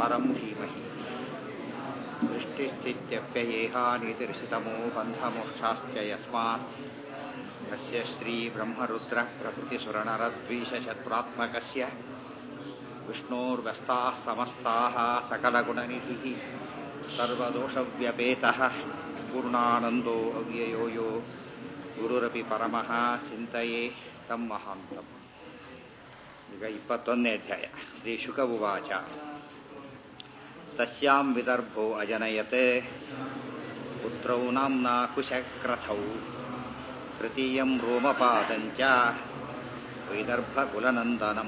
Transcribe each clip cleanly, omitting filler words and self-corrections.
परं धीमहि सृष्टिस्थित्यप्ययेहानीतिर्षितमो बन्धमोक्षाश्च यस्मात् तस्य श्रीब्रह्मरुद्रप्रभृतिसुरनरद्वीषशत्रुरात्मकस्य विष्णोर्व्यस्ताः समस्ताः सकलगुणनिधिः सर्वदोषव्यपेतः पूर्णानन्दो अव्ययो यो गुरुरपि परमः चिन्तये तं महान्तम्. ಈಗ 21ನೇ ಅಧ್ಯಾಯ. ಶ್ರೀ ಶುಕ ಉವಾಚ ತಸ್ಯಾಂ ವಿದರ್ಭೋ ಅಜನಯತ್ ಪುತ್ರೌ ನಾಮ್ನಾ ಕುಶಕ್ರಥೌ ತೃತೀಯಂ ರೋಮಪಾದಂಚ ವೈದರ್ಭಕುಲನಂದನಂ.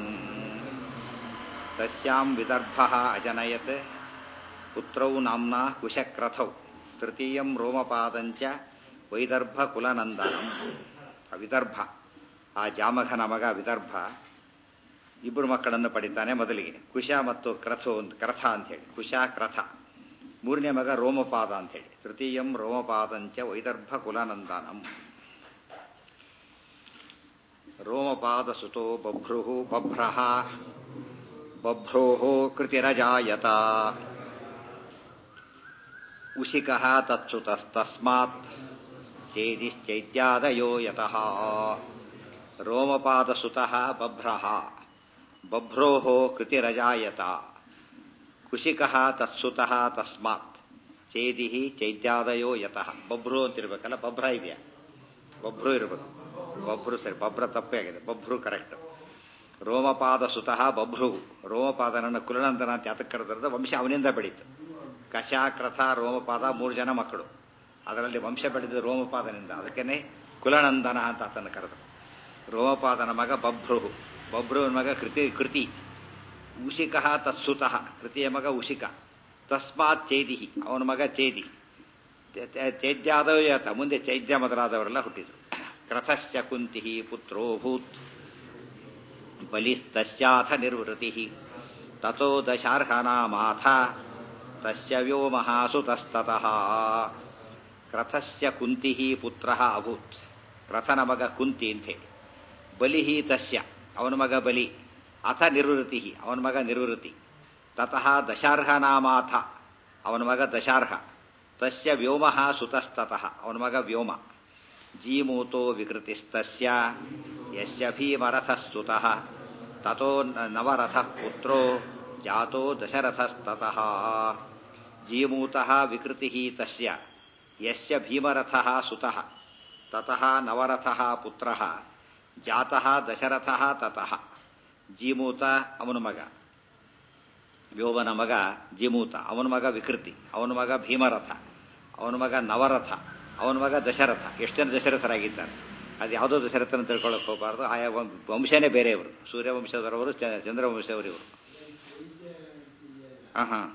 ತಸ್ಯಾಂ ವಿದರ್ಭಃ ಅಜನಯತ್ ಪುತ್ರೌ ನಾಮ್ನಾ ಕುಶಕ್ರಥೌ ತೃತೀಯಂ ರೋಮಪಾದಂಚ ವೈದರ್ಭಕುಲನಂದನಂ. ವಿದರ್ಭ, ಆ ಜಾಮಘನ ಮಗ ವಿದರ್ಭ ಇಬ್ಬರು ಮಕ್ಕಳನ್ನು ಪಡಿತಾನೆ. ಮೊದಲಿಗೆ ಕುಶ ಮತ್ತು ಕ್ರಥ ಅಂಥೇಳಿ, ಕುಶ ಕ್ರಥ. ಮೂರನೇ ಮಗ ರೋಮಪಾದ ಅಂಥೇಳಿ. ತೃತೀಯಂ ರೋಮಪಾದಂಚ ವೈದರ್ಭ ಕುಲನಂದನಂ. ರೋಮಪಾದ ಸುತೋ ಬಭ್ರುಹು ಬಭ್ರಃ ಬಭ್ರೋಹೋ ಕೃತಿರಜಾಯತ ಉಶಿಕಃ ತತ್ಸುತಸ್ತಸ್ಮಾತ್ ಚೇದಿಶ್ಚೈತ್ಯಾದಯೋ ಯತಃ. ರೋಮಪಾದ ಸುತಃ ಬಭ್ರಃ ಬಭ್ರೋಹೋ ಕೃತಿರಜಾಯತ ಕುಶಿಕಃ ತತ್ಸುತಃ ತಸ್ಮಾತ್ ಚೇದಿ ಚೈತ್ಯಾದಯೋ ಯತಃ. ಬಭ್ರು ಅಂತಿರ್ಬೇಕಲ್ಲ, ಬಭ್ರ ಇದೆಯಾ? ಬಭ್ರು ಇರಬೇಕು. ಬಭ್ರು ಸರಿ, ಬಭ್ರ ತಪ್ಪೇ ಆಗಿದೆ, ಬಭ್ರು ಕರೆಕ್ಟ್. ರೋಮಪಾದ ಸುತಃ ಬಭ್ರು. ರೋಮಪಾದನನ್ನು ಕುಲನಂದನ ಅಂತ ಯಾತಕ್ಕೆ ಕರೆದಿರೋದು? ವಂಶ ಅವನಿಂದ ಬೆಳೀತು. ಕಶ, ಕ್ರಥ, ರೋಮಪಾದ 3 ಜನ ಮಕ್ಕಳು. ಅದರಲ್ಲಿ ವಂಶ ಬೆಳೆದ ರೋಮಪಾದನಿಂದ, ಅದಕ್ಕೇನೆ ಕುಲನಂದನ ಅಂತ ಆತನ ಕರೆದರು. ರೋಮಪಾದನ ಮಗ ಬಭ್ರು, ಬಭ್ರುವಿನ ಮಗ ಕೃತಿ. ಉಶಿಕಃ ತತ್ಸುತಃ, ಕೃತಿಯ ಮಗ ಉಶಿಕ. ತಸ್ಮಾತ್ ಚೇದಿ, ಅವನ ಮಗ ಚೇದಿ. ಚೈದ್ಯಾದಯತ, ಮುಂದೆ ಚೈದ್ಯ ಮೊದಲಾದವರೆಲ್ಲ ಹುಟ್ಟಿದ್ರು. ಕ್ರಥಸ್ಯ ಕುಂತಿ ಪುತ್ರೋಭೂತ್ ಬಲಿಸ್ತಸ್ಯಾಥ ನಿರ್ವೃತಿ ತಥೋ ದಶಾರ್ಹನಾಮಾಥ ತಸ್ಯ ವ್ಯೋಮಃ ಸುತಸ್ತತಃ. ಕ್ರಥಸ್ಯ ಕುಂತಿ ಪುತ್ರಃ ಅಭೂತ್, ಕ್ರಥನ ಮಗ ಕುಂತಿ ಅಂಥೇಳಿ. ಬಲಿಹಿ ತಸ್ಯ, ಅವನ ಮಗ ಬಲಿ. ಅಥ ನಿರ್ವೃತಿ, ಅವನ ಮಗ ನಿರ್ವೃತಿ. ತತಃ ದಶಾರ್ಹನಾಮಾಥ, ಅವನ ಮಗ ದಶಾರ್ಹ. ತಸ್ಯ ವ್ಯೋಮಃ ಸುತಸ್ತತಃ, ಅವನ ಮಗ ವ್ಯೋಮ. ಜೀಮೂತೋ ವಿಕೃತಿಸ್ತಸ್ಯ ಯಸ್ಯ ಭೀಮರಥಸ್ತುತಃ ತತೋ ನವರಥಃ ಪುತ್ರೋ ಜಾತೋ ದಶರಥಸ್ತತಃ. ಜೀಮೂತಃ ವಿಕೃತಿಃ ತಸ್ಯ ಯಸ್ಯ ಭೀಮರಥಃ ಸುತಃ ತತಃ ನವರಥಃ ಪುತ್ರಃ ಜಾತಃ ದಶರಥಃ ತತಃ. ಜೀಮೂತ ಅವನ ಮಗ, ವ್ಯೋಮನ ಮಗ ಜೀಮೂತ, ಅವನ ಮಗ ವಿಕೃತಿ, ಅವನ ಮಗ ಭೀಮರಥ, ಅವನ ಮಗ ನವರಥ, ಅವನ ಮಗ ದಶರಥ. ಎಷ್ಟು ಜನ ದಶರಥರಾಗಿದ್ದಾರೆ? ಅದು ಯಾವುದೋ ದಶರಥನ ತಿಳ್ಕೊಳ್ಳೋಕೆ ಹೋಗಬಾರ್ದು. ಆಯಾ ವಂಶನೇ ಬೇರೆಯವರು. ಸೂರ್ಯವಂಶದವರವರು, ಚಂದ್ರವಂಶದವರು ಇವರು. ಹಾಂ,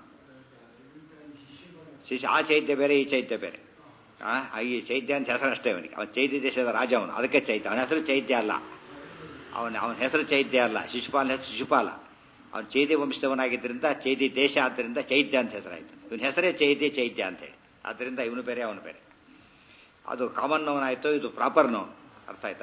ಶಿಷ್ಯ. ಆ ಚೈತ್ಯ ಬೇರೆ, ಈ ಚೈತ್ಯ ಬೇರೆ. ಈ ಚೈತ್ಯ ಅಂತ ಹೆಸರು ಅಷ್ಟೇ ಅವನಿಗೆ. ಅವನು ಚೈತ್ಯ ದೇಶದ ರಾಜ, ಅವನು. ಅದಕ್ಕೆ ಚೈತ್ಯ. ಅವನ ಹೆಸರು ಚೈತ್ಯ ಅಲ್ಲ. ಅವನ ಹೆಸರು ಚೈತ್ಯ ಅಲ್ಲ. ಶಿಶುಪಾಲ ಹೆಸರು ಶಿಶುಪಾಲ. ಅವನು ಚೈತ್ಯ ವಂಶದವನಾಗಿದ್ದರಿಂದ ಚೈತ್ಯ ದೇಶ, ಆದ್ದರಿಂದ ಚೈತ್ಯ ಅಂತ ಹೆಸರಾಯಿತು. ಇವನ ಹೆಸರೇ ಚೈತ್ಯ ಅಂತೇಳಿ. ಆದ್ದರಿಂದ ಇವನು ಬೇರೆ, ಅವನು ಬೇರೆ. ಅದು ಕಾಮನ್ ನೋವನಾಯಿತು, ಇದು ಪ್ರಾಪರ್ ನೋವು. ಅರ್ಥ ಆಯ್ತಾ?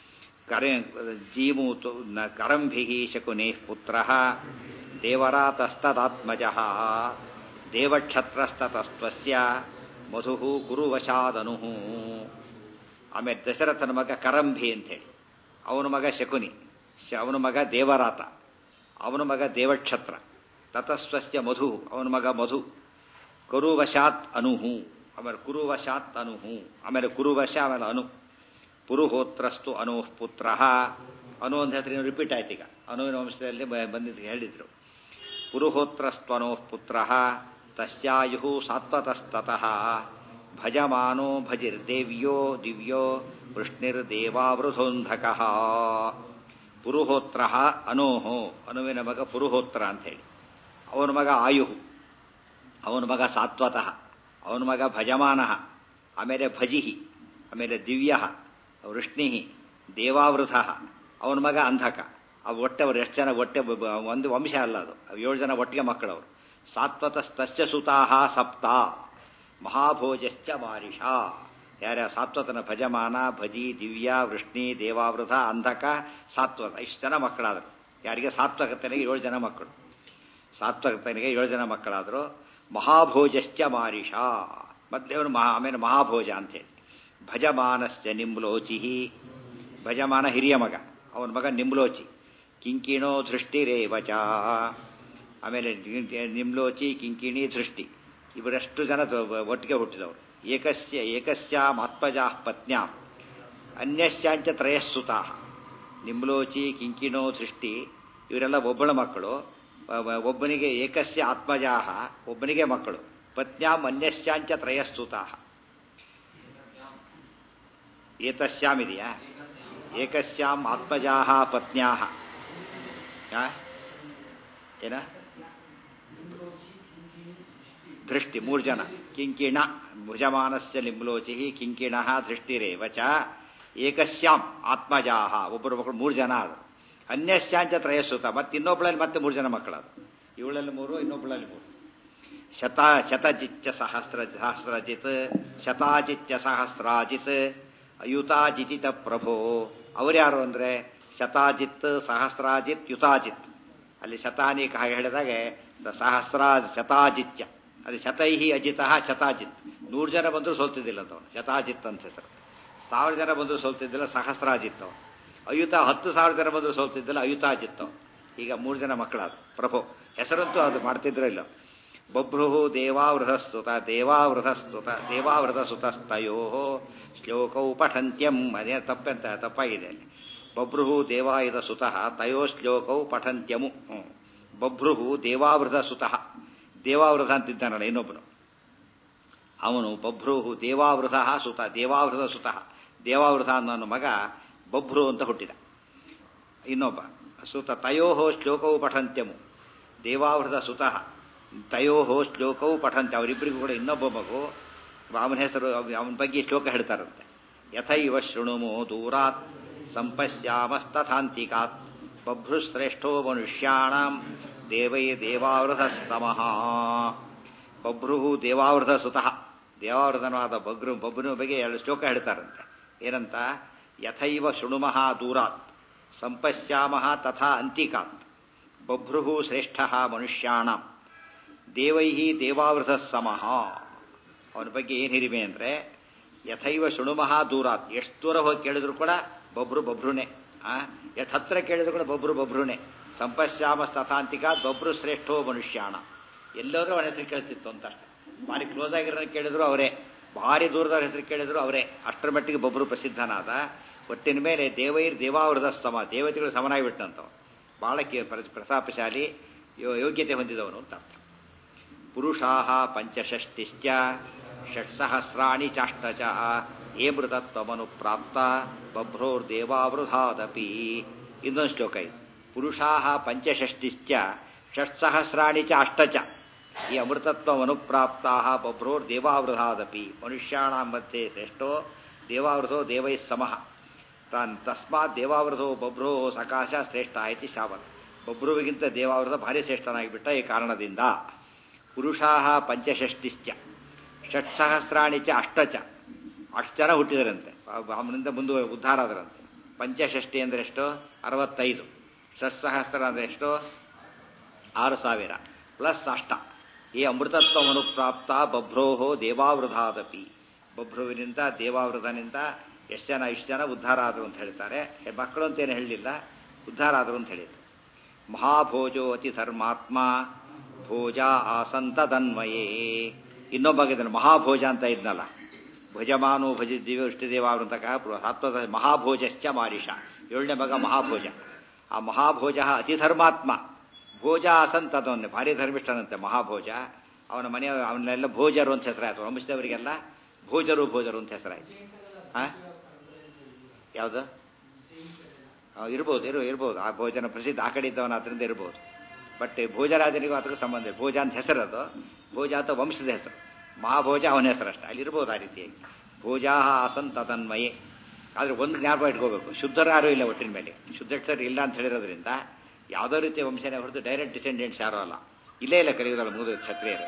ಜೀಮೂತು ಕರಂಭಿ ಶಕುನೇ ಪುತ್ರ ದೇವರಾತಸ್ತದಾತ್ಮಜ ದೇವಕ್ಷತ್ರಸ್ತತಸ್ತ್ವಸ್ಯ ಮಧು ಕುರುವಶಾದನು. ಆಮೇಲೆ ದಶರಥನ ಮಗ ಕರಂಭಿ ಅಂತೇಳಿ, ಅವನ ಮಗ ಶಕುನಿ, ಅವನ ಮಗ ದೇವರಾತ, ಅವನ ಮಗ ದೇವಕ್ಷತ್ರ. ತತಸ್ವಸ್ಯ ಮಧು, ಅವನ ಮಗ ಮಧು. ಕುರುವಶಾತ್ ಅನುಹು, ಆಮೇಲೆ ಕುರುವಶಾತ್ ಅನುಹು, ಆಮೇಲೆ ಕುರುವಶ, ಆಮೇಲೆ ಅನು. ಪುರುಹೋತ್ರಸ್ತು ಅನುಃ ಪುತ್ರ. ಅನು ಅಂತ ಹೆಸರು ರಿಪೀಟ್ ಆಯ್ತು ಈಗ. ಅನುವಿನ ವಂಶದಲ್ಲಿ ಬಂದಿದ್ದು ಹೇಳಿದ್ರು. ಪುರುಹೋತ್ರಸ್ತ್ವನೋಃ ಪುತ್ರ ತಸ್ಯಾಯು ಸಾತ್ವತಸ್ತತಃ ಭಜಮಾನೋ ಭಜಿರ್ದೇವ್ಯೋ ದಿವ್ಯೋ ವೃಷ್ಣಿರ್ದೇವಾವೃಧೋಂಧಕಃ. ಪುರುಹೋತ್ರ ಅನೋಹೋ, ಅನುವಿನ ಮಗ ಪುರುಹೋತ್ರ ಅಂಥೇಳಿ. ಅವನ ಮಗ ಆಯು, ಅವನ ಮಗ ಸಾತ್ವತಃ, ಅವನ ಮಗ ಭಜಮಾನ, ಆಮೇಲೆ ಭಜಿಹಿ, ಆಮೇಲೆ ದಿವ್ಯ, ವೃಷ್ಣಿ, ದೇವಾವೃತ, ಅವನ ಮಗ ಅಂಧಕ. ಅವು ಒಟ್ಟೆ ಅವರು ಎಷ್ಟು ಜನ? ಒಟ್ಟೆ ಒಂದು ವಂಶ ಅಲ್ಲ ಅದು. 7 ಜನ ಒಟ್ಟಿಗೆ ಮಕ್ಕಳವರು. ಸಾತ್ವತಸ್ತಸ್ಯ ಸುತಾಹ ಸಪ್ತ ಮಹಾಭೋಜಶ್ಚ ಮಾರಿಷ. ಯಾರ್ಯಾರ? ಸಾತ್ವತನ ಭಜಮಾನ, ಭಜಿ, ದಿವ್ಯ, ವೃಷ್ಣಿ, ದೇವಾವೃತ, ಅಂಧಕ, ಸಾತ್ವತ. ಇಷ್ಟು ಜನ ಮಕ್ಕಳಾದರು. ಯಾರಿಗೆ? ಸಾತ್ವಕತನಿಗೆ 7 ಜನ ಮಕ್ಕಳು. ಸಾತ್ವಕನಿಗೆ 7 ಜನ ಮಕ್ಕಳಾದರು. ಮಹಾಭೋಜಶ್ಚ ಮಾರಿಷ, ಮಧ್ಯವರು ಆಮೇಲೆ ಮಹಾಭೋಜ ಅಂತೇಳಿ. ಭಜಮಾನಶ್ಚ ನಿಮ್ಲೋಚಿ, ಭಜಮಾನ ಹಿರಿಯ ಮಗ, ಅವನ ಮಗ ನಿಮ್ಲೋಚಿ. ಕಿಂಕಿಣೋ ಧೃಷ್ಟಿರೇವಚ, ಆಮೇಲೆ ನಿಮ್ಲೋಚಿ, ಕಿಂಕಿಣಿ, ಧೃಷ್ಟಿ ಇವರಷ್ಟು ಜನ ಒಟ್ಟಿಗೆ ಹುಟ್ಟಿದವರು. ಏಕಸ್ಯಾಂ ಆತ್ಮಜಾ ಪತ್ನ್ಯಾಂ ಅನ್ಯಶ್ಚಾಂಚ ತ್ರಯಸ್ಸುತಾ. ನಿಮ್ಲೋಚಿ, ಕಿಂಕಿಣೋ, ಧೃಷ್ಟಿ ಇವರೆಲ್ಲ ಒಬ್ಬಳ ಮಕ್ಕಳು. ಒಬ್ಬನಿಗೆ ಏಕಸ್ಯ ಆತ್ಮಜಾಹ, ಒಬ್ಬನಿಗೆ ಮಕ್ಕಳು. ಪತ್ನ್ಯಾಂ ಅನ್ಯಶ್ಚಾಂಚ ತ್ರಯಸ್ತುತಾ. ಏತಸ್ಯಾಂ ಇದೆಯಾ? ಏಕಸ್ಯಾಂ ಆತ್ಮಜಾಹ ಪತ್ನ್ಯಾಹ ಏನ ದೃಷ್ಟಿ 3 ಜನ. ಕಿಂಕಿಣ ಭುಜಮಾನಸ್ಯ ನಿಮ್ಲೋಚಿ ಕಿಂಕಿಣ ದೃಷ್ಟಿರೇವಚ. ಏಕಸ್ಯಾಂ ಆತ್ಮಜಾಹ ಒಬ್ಬರು ಮಕ್ಕಳು 3 ಜನ ಅದು. ಅನ್ಯಶ್ಚಾಂಚ ತ್ರಯಸ್ಸುತ, ಮತ್ತೆ ಇನ್ನೊಬ್ಬಳಲ್ಲಿ ಮತ್ತೆ 3 ಜನ ಮಕ್ಕಳದು. ಇವಳಲ್ಲಿ 3, ಇನ್ನೊಬ್ಬಳಲ್ಲಿ 3. ಶತಜಿಚ್ಚ ಸಹಸ್ರಜಿತ್, ಶತಾಜಿಚ್ಚ ಸಹಸ್ರಾಜಿತ್, ಯುತಾಜಿತ ಪ್ರಭೋ. ಅವರ್ಯಾರು ಅಂದ್ರೆ ಶತಾಜಿತ್, ಸಹಸ್ರಾಜಿತ್, ಯುತಾಜಿತ್. ಅಲ್ಲಿ ಶತಾನಿಕ ಹಾಗೆ ಹೇಳಿದಾಗೆ ಶತಾಜಿತ್ಯ, ಅದು ಶತೈಹಿ ಅಜಿತ ಶತಾಜಿತ್. 100 ಜನ ಬಂದರೂ ಸೋಲ್ತಿದ್ದಿಲ್ಲ ಅಂತವನು, ಶತಾಜಿತ್ ಅಂತ ಹೆಸರು. 1000 ಜನ ಬಂದರೂ ಸೋಲ್ತಿದ್ದಿಲ್ಲ, ಸಹಸ್ರಾಜಿತ್ ಅವನು. ಅಯುತ 10,000 ಜನ ಬಂದರೂ ಸೋಲ್ತಿದ್ದಿಲ್ಲ, ಅಯುತಾಜಿತ್ ಅವನು. ಈಗ 3 ಜನ ಮಕ್ಕಳಾದ್ರು. ಪ್ರಭು ಹೆಸರಂತೂ ಅದು ಮಾಡ್ತಿದ್ರು ಇಲ್ಲ. ಬಭ್ರುಹು ದೇವಾವೃತಸ್ತುತ ದೇವಾವೃತಸುತಸ್ತಯೋ ಶ್ಲೋಕೌ ಪಠಂತ್ಯಂ. ಅದೇ ತಪ್ಪಾಗಿದೆ ಅಲ್ಲಿ. ಬಭ್ರುಹು ದೇವಾಯುಧ ಸುತಃ ತಯೋ ಶ್ಲೋಕೌ ಪಠಂತ್ಯಮು. ಬಭ್ರುಹು ದೇವಾವೃತ ಸುತಃ, ದೇವಾವೃತ ಅಂತಿದ್ದಾನಲ್ಲ ಇನ್ನೊಬ್ಬನು, ಅವನು ಬಭ್ರುಹು ದೇವಾವೃತ ಸುತ, ದೇವಾವೃತ ಸುತಃ. ದೇವಾವೃತ ಅನ್ನೋ ಮಗ ಬಭ್ರು ಅಂತ ಹುಟ್ಟಿದ. ಇನ್ನೊಬ್ಬ ಸುತ ತಯೋ ಶ್ಲೋಕವು ಪಠಂತ್ಯಮು. ದೇವಾವೃತ ಸುತಃ ತಯೋ ಶ್ಲೋಕವು ಪಠಂತ್ಯ. ಅವರಿಬ್ಬರಿಗೂ ಕೂಡ ಇನ್ನೊಬ್ಬ ಮಗು, ಅವನ ಹೆಸರು, ಅವನ ಬಗ್ಗೆ ಶ್ಲೋಕ ಹೇಳ್ತಾರಂತೆ. ಯಥೈವ ಶೃಣುಮೋ ದೂರಾತ್ ಸಂಪಶ್ಯಾಮಸ್ತಥಾಂತಿಕಾತ್ ಬಭ್ರುಶ್ರೇಷ್ಠೋ ಮನುಷ್ಯಾಣಾಂ ದೇವೈ ದೇವಾವೃತ ಸಮಃ. ಬಭ್ರುಹು ದೇವಾವೃತ ಸುತಃ, ದೇವಾವೃತನವಾದ ಬಬ್ರುನ ಬಗ್ಗೆ 2 ಶ್ಲೋಕ ಹೇಳ್ತಾರಂತೆ. ಏನಂತ? ಯಥೈವ ಶೃಣುಮಃ ದೂರಾತ್ ಸಂಪಶ್ಯಾಮಃ ತಥಾ ಅಂತಿಕಾತ್ ಬಭ್ರುಹು ಶ್ರೇಷ್ಠ ಮನುಷ್ಯಾಣಾಂ ದೇವೈ ದೇವಾವೃತ ಸಮಃ. ಅವನ ಬಗ್ಗೆ ಏನು ಹಿರಿಮೆ ಅಂದ್ರೆ, ಯಥೈವ ಶೃಣುಮಃ ದೂರಾತ್, ಎಷ್ಟು ದೂರ ಹೋಗಿ ಕೇಳಿದ್ರು ಕೂಡ ಬಬ್ರುನೇ. ಎಷ್ಟು ಹತ್ರ ಕೇಳಿದ್ರು ಕೂಡ ಬಬ್ರುನೇ. ಸಂಪಶ್ಯಾಮ ತಥಾಂತಿಕಾತ್ ಬಬ್ರು ಶ್ರೇಷ್ಠೋ ಮನುಷ್ಯಾಣ. ಎಲ್ಲೋದ್ರೂ ಅವನ ಹೆಸರು ಕೇಳ್ತಿತ್ತು ಅಂತ ಅಷ್ಟೆ. ಭಾರಿ ಕ್ಲೋಸ್ ಆಗಿರೋ ಕೇಳಿದ್ರು ಅವರೇ, ಭಾರಿ ದೂರದವ್ರ ಹೆಸರು ಕೇಳಿದ್ರು ಅವರೇ. ಅಷ್ಟರ ಮಟ್ಟಿಗೆ ಬಬ್ರು ಪ್ರಸಿದ್ಧನಾದ. ಒಟ್ಟಿನ ಮೇಲೆ ದೇವಾವೃತ ಸಮ, ದೇವತೆಗಳು ಸಮನಾಗಿಬಿಟ್ಟಂತವ. ಬಹಳ ಪ್ರತಾಪಶಾಲಿ, ಯೋಗ್ಯತೆ ಹೊಂದಿದವನು ಅಂತ ಅರ್ಥ. ಪುರುಷಾಹ ಪಂಚಷಷ್ಟಿಶ್ಚ ಷಟ್ಸಹಸ್ರಾಣಿ ಚಾಷ್ಟಚ ಏಮೃತತ್ವಮನು ಪ್ರಾಪ್ತ ಬಭ್ರೋರ್ದೇವಾವೃಧಾದಪಿ. ಇನ್ನೊಂದು ಶ್ಲೋಕ ಇದೆ. ಪುರುಷಾಹ ಪಂಚಷಷ್ಟಿಶ್ಚ ಷಟ್ಸಹಸ್ರಾಣಿ ಚ ಅಷ್ಟಚ ಈ ಅಮೃತತ್ವಮನುಪ್ರಾಪ್ತಾ ಬಭ್ರೋರ್ದೇವಾವೃಧಾದಪಿ. ಮನುಷ್ಯಾಣ ಮಧ್ಯೆ ಶ್ರೇಷ್ಠೋ ದೇವಾವೃತೋ ದೇವೈ ಸಮಃ. ತಸ್ಮಾತ್ ದೇವಾವೃತೋ ಬಭ್ರೋ ಸಕಾಶ ಶ್ರೇಷ್ಠ ಆಯ್ತಿ ಶಾವತ್. ಬಭ್ರುವಿಗಿಂತ ದೇವಾವೃತ ಭಾರಿ ಶ್ರೇಷ್ಠನಾಗಿಬಿಟ್ಟ ಈ ಕಾರಣದಿಂದ. ಪುರುಷಾಹ ಪಂಚಷಷ್ಟಿಶ್ಚ ಷಟ್ಸಹಸ್ರಾಣಿ ಚ ಅಷ್ಟಚ, 8 ಜನ ಹುಟ್ಟಿದರಂತೆ. ಅವನಿಂದ ಉದ್ಧಾರ ಆದರಂತೆ. ಪಂಚಷಷ್ಟಿ ಅಂದ್ರೆ ಎಷ್ಟು? 65. ಷಟ್ಸಹಸ್ರ ಅಂದ್ರೆ ಎಷ್ಟು? 6000 ಪ್ಲಸ್ ಅಷ್ಟ. ಈ ಅಮೃತತ್ವವನ್ನು ಪ್ರಾಪ್ತ ಬಭ್ರೋಹೋ ದೇವಾವೃಧಾದಪಿ. ಬಭ್ರುವಿನಿಂದ ದೇವಾವೃತನಿಂದ ಇಷ್ಟು ಜನ ಉದ್ಧಾರ ಆದರು ಅಂತ ಹೇಳ್ತಾರೆ. ಮಕ್ಕಳು ಅಂತೇನು ಹೇಳಲಿಲ್ಲ, ಉದ್ಧಾರ ಆದರು ಅಂತ ಹೇಳಿದ್ರು. ಮಹಾಭೋಜೋ ಅತಿ ಧರ್ಮಾತ್ಮ ಭೋಜ ಆಸಂತ ತನ್ಮಯೇ. ಇನ್ನೊಬ್ಬ ಇದ್ದಾನೆ ಮಹಾಭೋಜ ಅಂತ ಇದ್ನಲ್ಲ, ಭಜಮಾನು ಭಜಿದ್ದೀವಿ ಇಷ್ಟದೇವಾವೃತಕ ಸಾತ್ವತ ಮಹಾಭೋಜಶ್ಚ ಮಾರಿಷ. 7ನೇ ಮಗ ಮಹಾಭೋಜ. ಆ ಮಹಾಭೋಜ ಅತಿ ಧರ್ಮಾತ್ಮ ಭೋಜ ಆಸಂತದವನ್ನೇ ಭಾರಿ ಧರ್ಮಿಷ್ಠನಂತೆ ಮಹಾಭೋಜ. ಅವನ ಮನೆಯ ಅವನ್ನೆಲ್ಲ ಭೋಜರು ಅಂತ ಹೆಸರಾಯ್ತು. ವಂಶದವರಿಗೆಲ್ಲ ಭೋಜರು ಅಂತ ಹೆಸರಾಯ್ತು. ಯಾವುದು ಇರ್ಬೋದು ಆ ಭೋಜನ ಪ್ರಸಿದ್ಧ ಆ ಕಡೆ ಇದ್ದವನ ಅದರಿಂದ ಇರ್ಬೋದು. ಬಟ್ ಭೋಜರಾಜನಿಗೂ ಅದಕ್ಕೆ ಸಂಬಂಧ. ಭೋಜ ಅಂತ ಹೆಸರದು, ಭೋಜ ಅಂತ ವಂಶದ ಹೆಸರು, ಮಹಾಭೋಜ ಅವನ ಹೆಸರಷ್ಟೇ. ಅಲ್ಲಿರ್ಬೋದು ಆ ರೀತಿಯಾಗಿ. ಭೋಜಾ ಆಸಂತ ತನ್ಮಯೇ. ಆದರೆ ಒಂದು ಜ್ಞಾಪಕ ಇಟ್ಕೋಬೇಕು, ಶುದ್ಧರು ಯಾರೂ ಇಲ್ಲ ಒಟ್ಟಿನ ಮೇಲೆ. ಶುದ್ಧರು ಇಲ್ಲ ಅಂತ ಹೇಳಿರೋದ್ರಿಂದ ಯಾವುದೋ ರೀತಿಯ ವಂಶನೇ ಹೊರತು ಡೈರೆಕ್ಟ್ ಡಿಸೆಂಡೆಂಟ್ಸ್ ಯಾರೂ ಅಲ್ಲ. ಇಲ್ಲೇ ಇಲ್ಲ ಕರೆಯುವುದಲ್ಲ 3 ಕ್ಷತ್ರಿಯರು.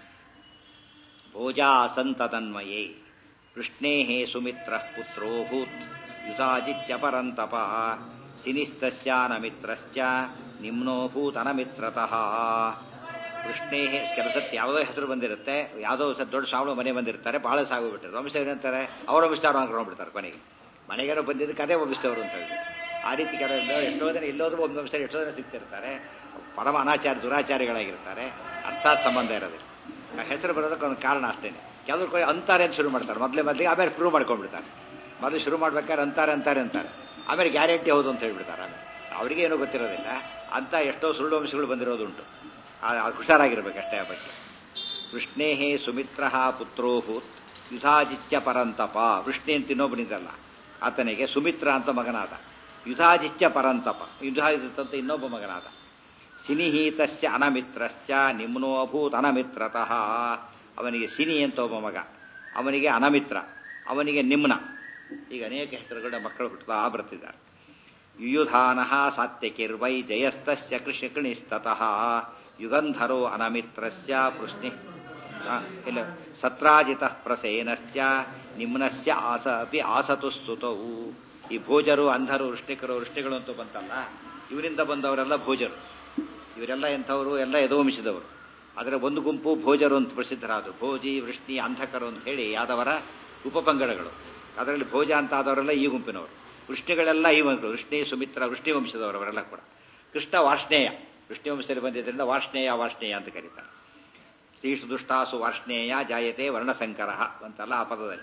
ಭೋಜಾ ಆಸಂತ ತನ್ಮಯೇ. ಕೃಷ್ಣೇ ಸುಮಿತ್ರ ಪುತ್ರೋಭೂತ್ ಯುಧಾಜಿತ್ಯ ಪರಂತಪ ಸಿನಿಸ್ತಸ್ಯಾನಮಿತ್ರಶ್ಚ ನಿಮ್ನೋಭೂತನಮಿತ್ರತಃ. ಕೃಷ್ಣೇ ಕೆಲಸಕ್ಕೆ ಯಾವುದೋ ಹೆಸರು ಬಂದಿರುತ್ತೆ, ಯಾವುದೋ ದೊಡ್ಡ ಶ್ರಾವಣ ಮನೆ ಬಂದಿರ್ತಾರೆ, ಬಹಳ ಸಾಗೋಗ್ಬಿಟ್ಟಾರೆ. ವಂಶ ಏನಂತಾರೆ, ಅವರ ವಂಶದವ್ರು ಅನ್ಕೊಂಡ್ಬಿಡ್ತಾರೆ ಕೊನೆಗೆ. ಮನೆಗೇನೋ ಬಂದಿದ್ದಕ್ಕೆ ಅದೇ ವಂಶದವರು ಅಂತ ಹೇಳಿ. ಆ ರೀತಿ ಕೆಲವೊಂದು ಎಷ್ಟೋ ಜನ ಇಲ್ಲೋದ್ರೂ ಒಂದು ವಂಶ ಎಷ್ಟೋ ಜನ ಸಿಗ್ತಿರ್ತಾರೆ, ಪರಮ ಅನಾಚಾರ ದುರಾಚಾರಿಗಳಾಗಿರ್ತಾರೆ, ಅರ್ಥಾತ್ ಸಂಬಂಧ ಇರೋದಿಲ್ಲ. ಹೆಸರು ಬರೋದಕ್ಕೆ ಒಂದು ಕಾರಣ ಅಷ್ಟೇ. ಕೆಲವರು ಅಂತಾರೆ ಅಂತ ಶುರು ಮಾಡ್ತಾರೆ ಮೊದಲಿಗೆ, ಆಮೇಲೆ ಪ್ರೂವ್ ಮಾಡ್ಕೊಂಡ್ಬಿಡ್ತಾರೆ. ಮೊದಲು ಶುರು ಮಾಡ್ಬೇಕಾದ್ರೆ ಅಂತಾರೆ, ಆಮೇಲೆ ಗ್ಯಾರಂಟಿ ಹೌದು ಅಂತ ಹೇಳ್ಬಿಡ್ತಾರೆ. ಆಮೇಲೆ ಅವರಿಗೆ ಏನೂ ಗೊತ್ತಿರೋದಿಲ್ಲ. ಅಂತ ಎಷ್ಟೋ ಸುಳ್ಳು ವಂಶಗಳು ಬಂದಿರೋದುಂಟು. ಹುಷಾರಾಗಿರ್ಬೇಕಷ್ಟೇ ಆ ಬಗ್ಗೆ. ವೃಷ್ಣೇಹೇ ಸುಮಿತ್ರ ಪುತ್ರೋಭೂತ್ ಯುಧಾಜಿತ್ಯ ಪರಂತಪ. ವೃಷ್ಣಿ ಅಂತ ಇನ್ನೊಬ್ಬನಿದ್ದಲ್ಲ, ಆತನಿಗೆ ಸುಮಿತ್ರ ಅಂತ ಮಗನಾದ. ಯುಧಾಜಿತ್ಯ ಪರಂತಪ, ಯುಧಾಜಿತ್ ಇನ್ನೊಬ್ಬ ಮಗನಾದ. ಸಿನಿಹೀತಸ್ಯ ಅನಮಿತ್ರಶ್ಚ ನಿಮ್ನೋಭೂತ್ ಅನಮಿತ್ರತಃ. ಅವನಿಗೆ ಸಿನಿ ಅಂತ ಒಬ್ಬ ಮಗ, ಅವನಿಗೆ ಅನಮಿತ್ರ, ಅವನಿಗೆ ನಿಮ್ನ. ಈಗ ಅನೇಕ ಹೆಸರುಗಳ ಮಕ್ಕಳು ಹುಟ್ಟುತ್ತಾ ಬರ್ತಿದ್ದಾರೆ. ಯುಯುಧಾನ ಸಾತ್ಯಕಿರ್ವೈ ಜಯಸ್ತಸ್ಯ ಕೃಷ್ಣಿಸ್ತತಃ ಯುಗಂಧರೋ ಅನಮಿತ್ರಸ್ಯ ಪೃಷ್ಣಿ ಇಲ್ಲ ಸತ್ರಾಜಿತ ಪ್ರಸೇನಶ್ಚ ನಿಮ್ನಸ್ಯ ಅಪಿ ಆಸತು ಸ್ತುತವು. ಈ ಭೋಜರು, ಅಂಧರು, ವೃಷ್ಟಿಗಳು ಅಂತೂ ಬಂತಲ್ಲ, ಇವರಿಂದ ಬಂದವರೆಲ್ಲ ಭೋಜರು. ಇವರೆಲ್ಲ ಎಂಥವರು, ಎಲ್ಲ ಯದುವಂಶದವರು. ಅದರ ಒಂದು ಗುಂಪು ಭೋಜರು ಅಂತ ಪ್ರಸಿದ್ಧರಾದರು. ಭೋಜಿ, ವೃಷ್ಣಿ, ಅಂಧಕರು ಅಂತ ಹೇಳಿ ಯಾದವರ ಉಪಪಂಗಡಗಳು. ಅದರಲ್ಲಿ ಭೋಜ ಅಂತ ಆದವರೆಲ್ಲ ಈ ಗುಂಪಿನವರು. ವೃಷ್ಣಿಗಳೆಲ್ಲ ಈ ವಂಶಗಳು. ವೃಷ್ಣಿ, ಸುಮಿತ್ರ, ವೃಷ್ಣಿ ವಂಶದವರು ಅವರೆಲ್ಲ ಕೂಡ. ಕೃಷ್ಣ ವಾರ್ಷ್ಣೇಯ, ವೃಷ್ಣಿ ವಂಶದಲ್ಲಿ ಬಂದಿದ್ದರಿಂದ ವಾರ್ಷ್ಣೇಯ ಅಂತ ಕರೀತಾರೆ. ಶ್ರೀಷು ದುಷ್ಟಾಸು ವಾರ್ಷ್ಣೇಯ ಜಾಯತೆ ವರ್ಣಸಂಕರ ಅಂತಲ್ಲ ಆ ಪದದಲ್ಲಿ.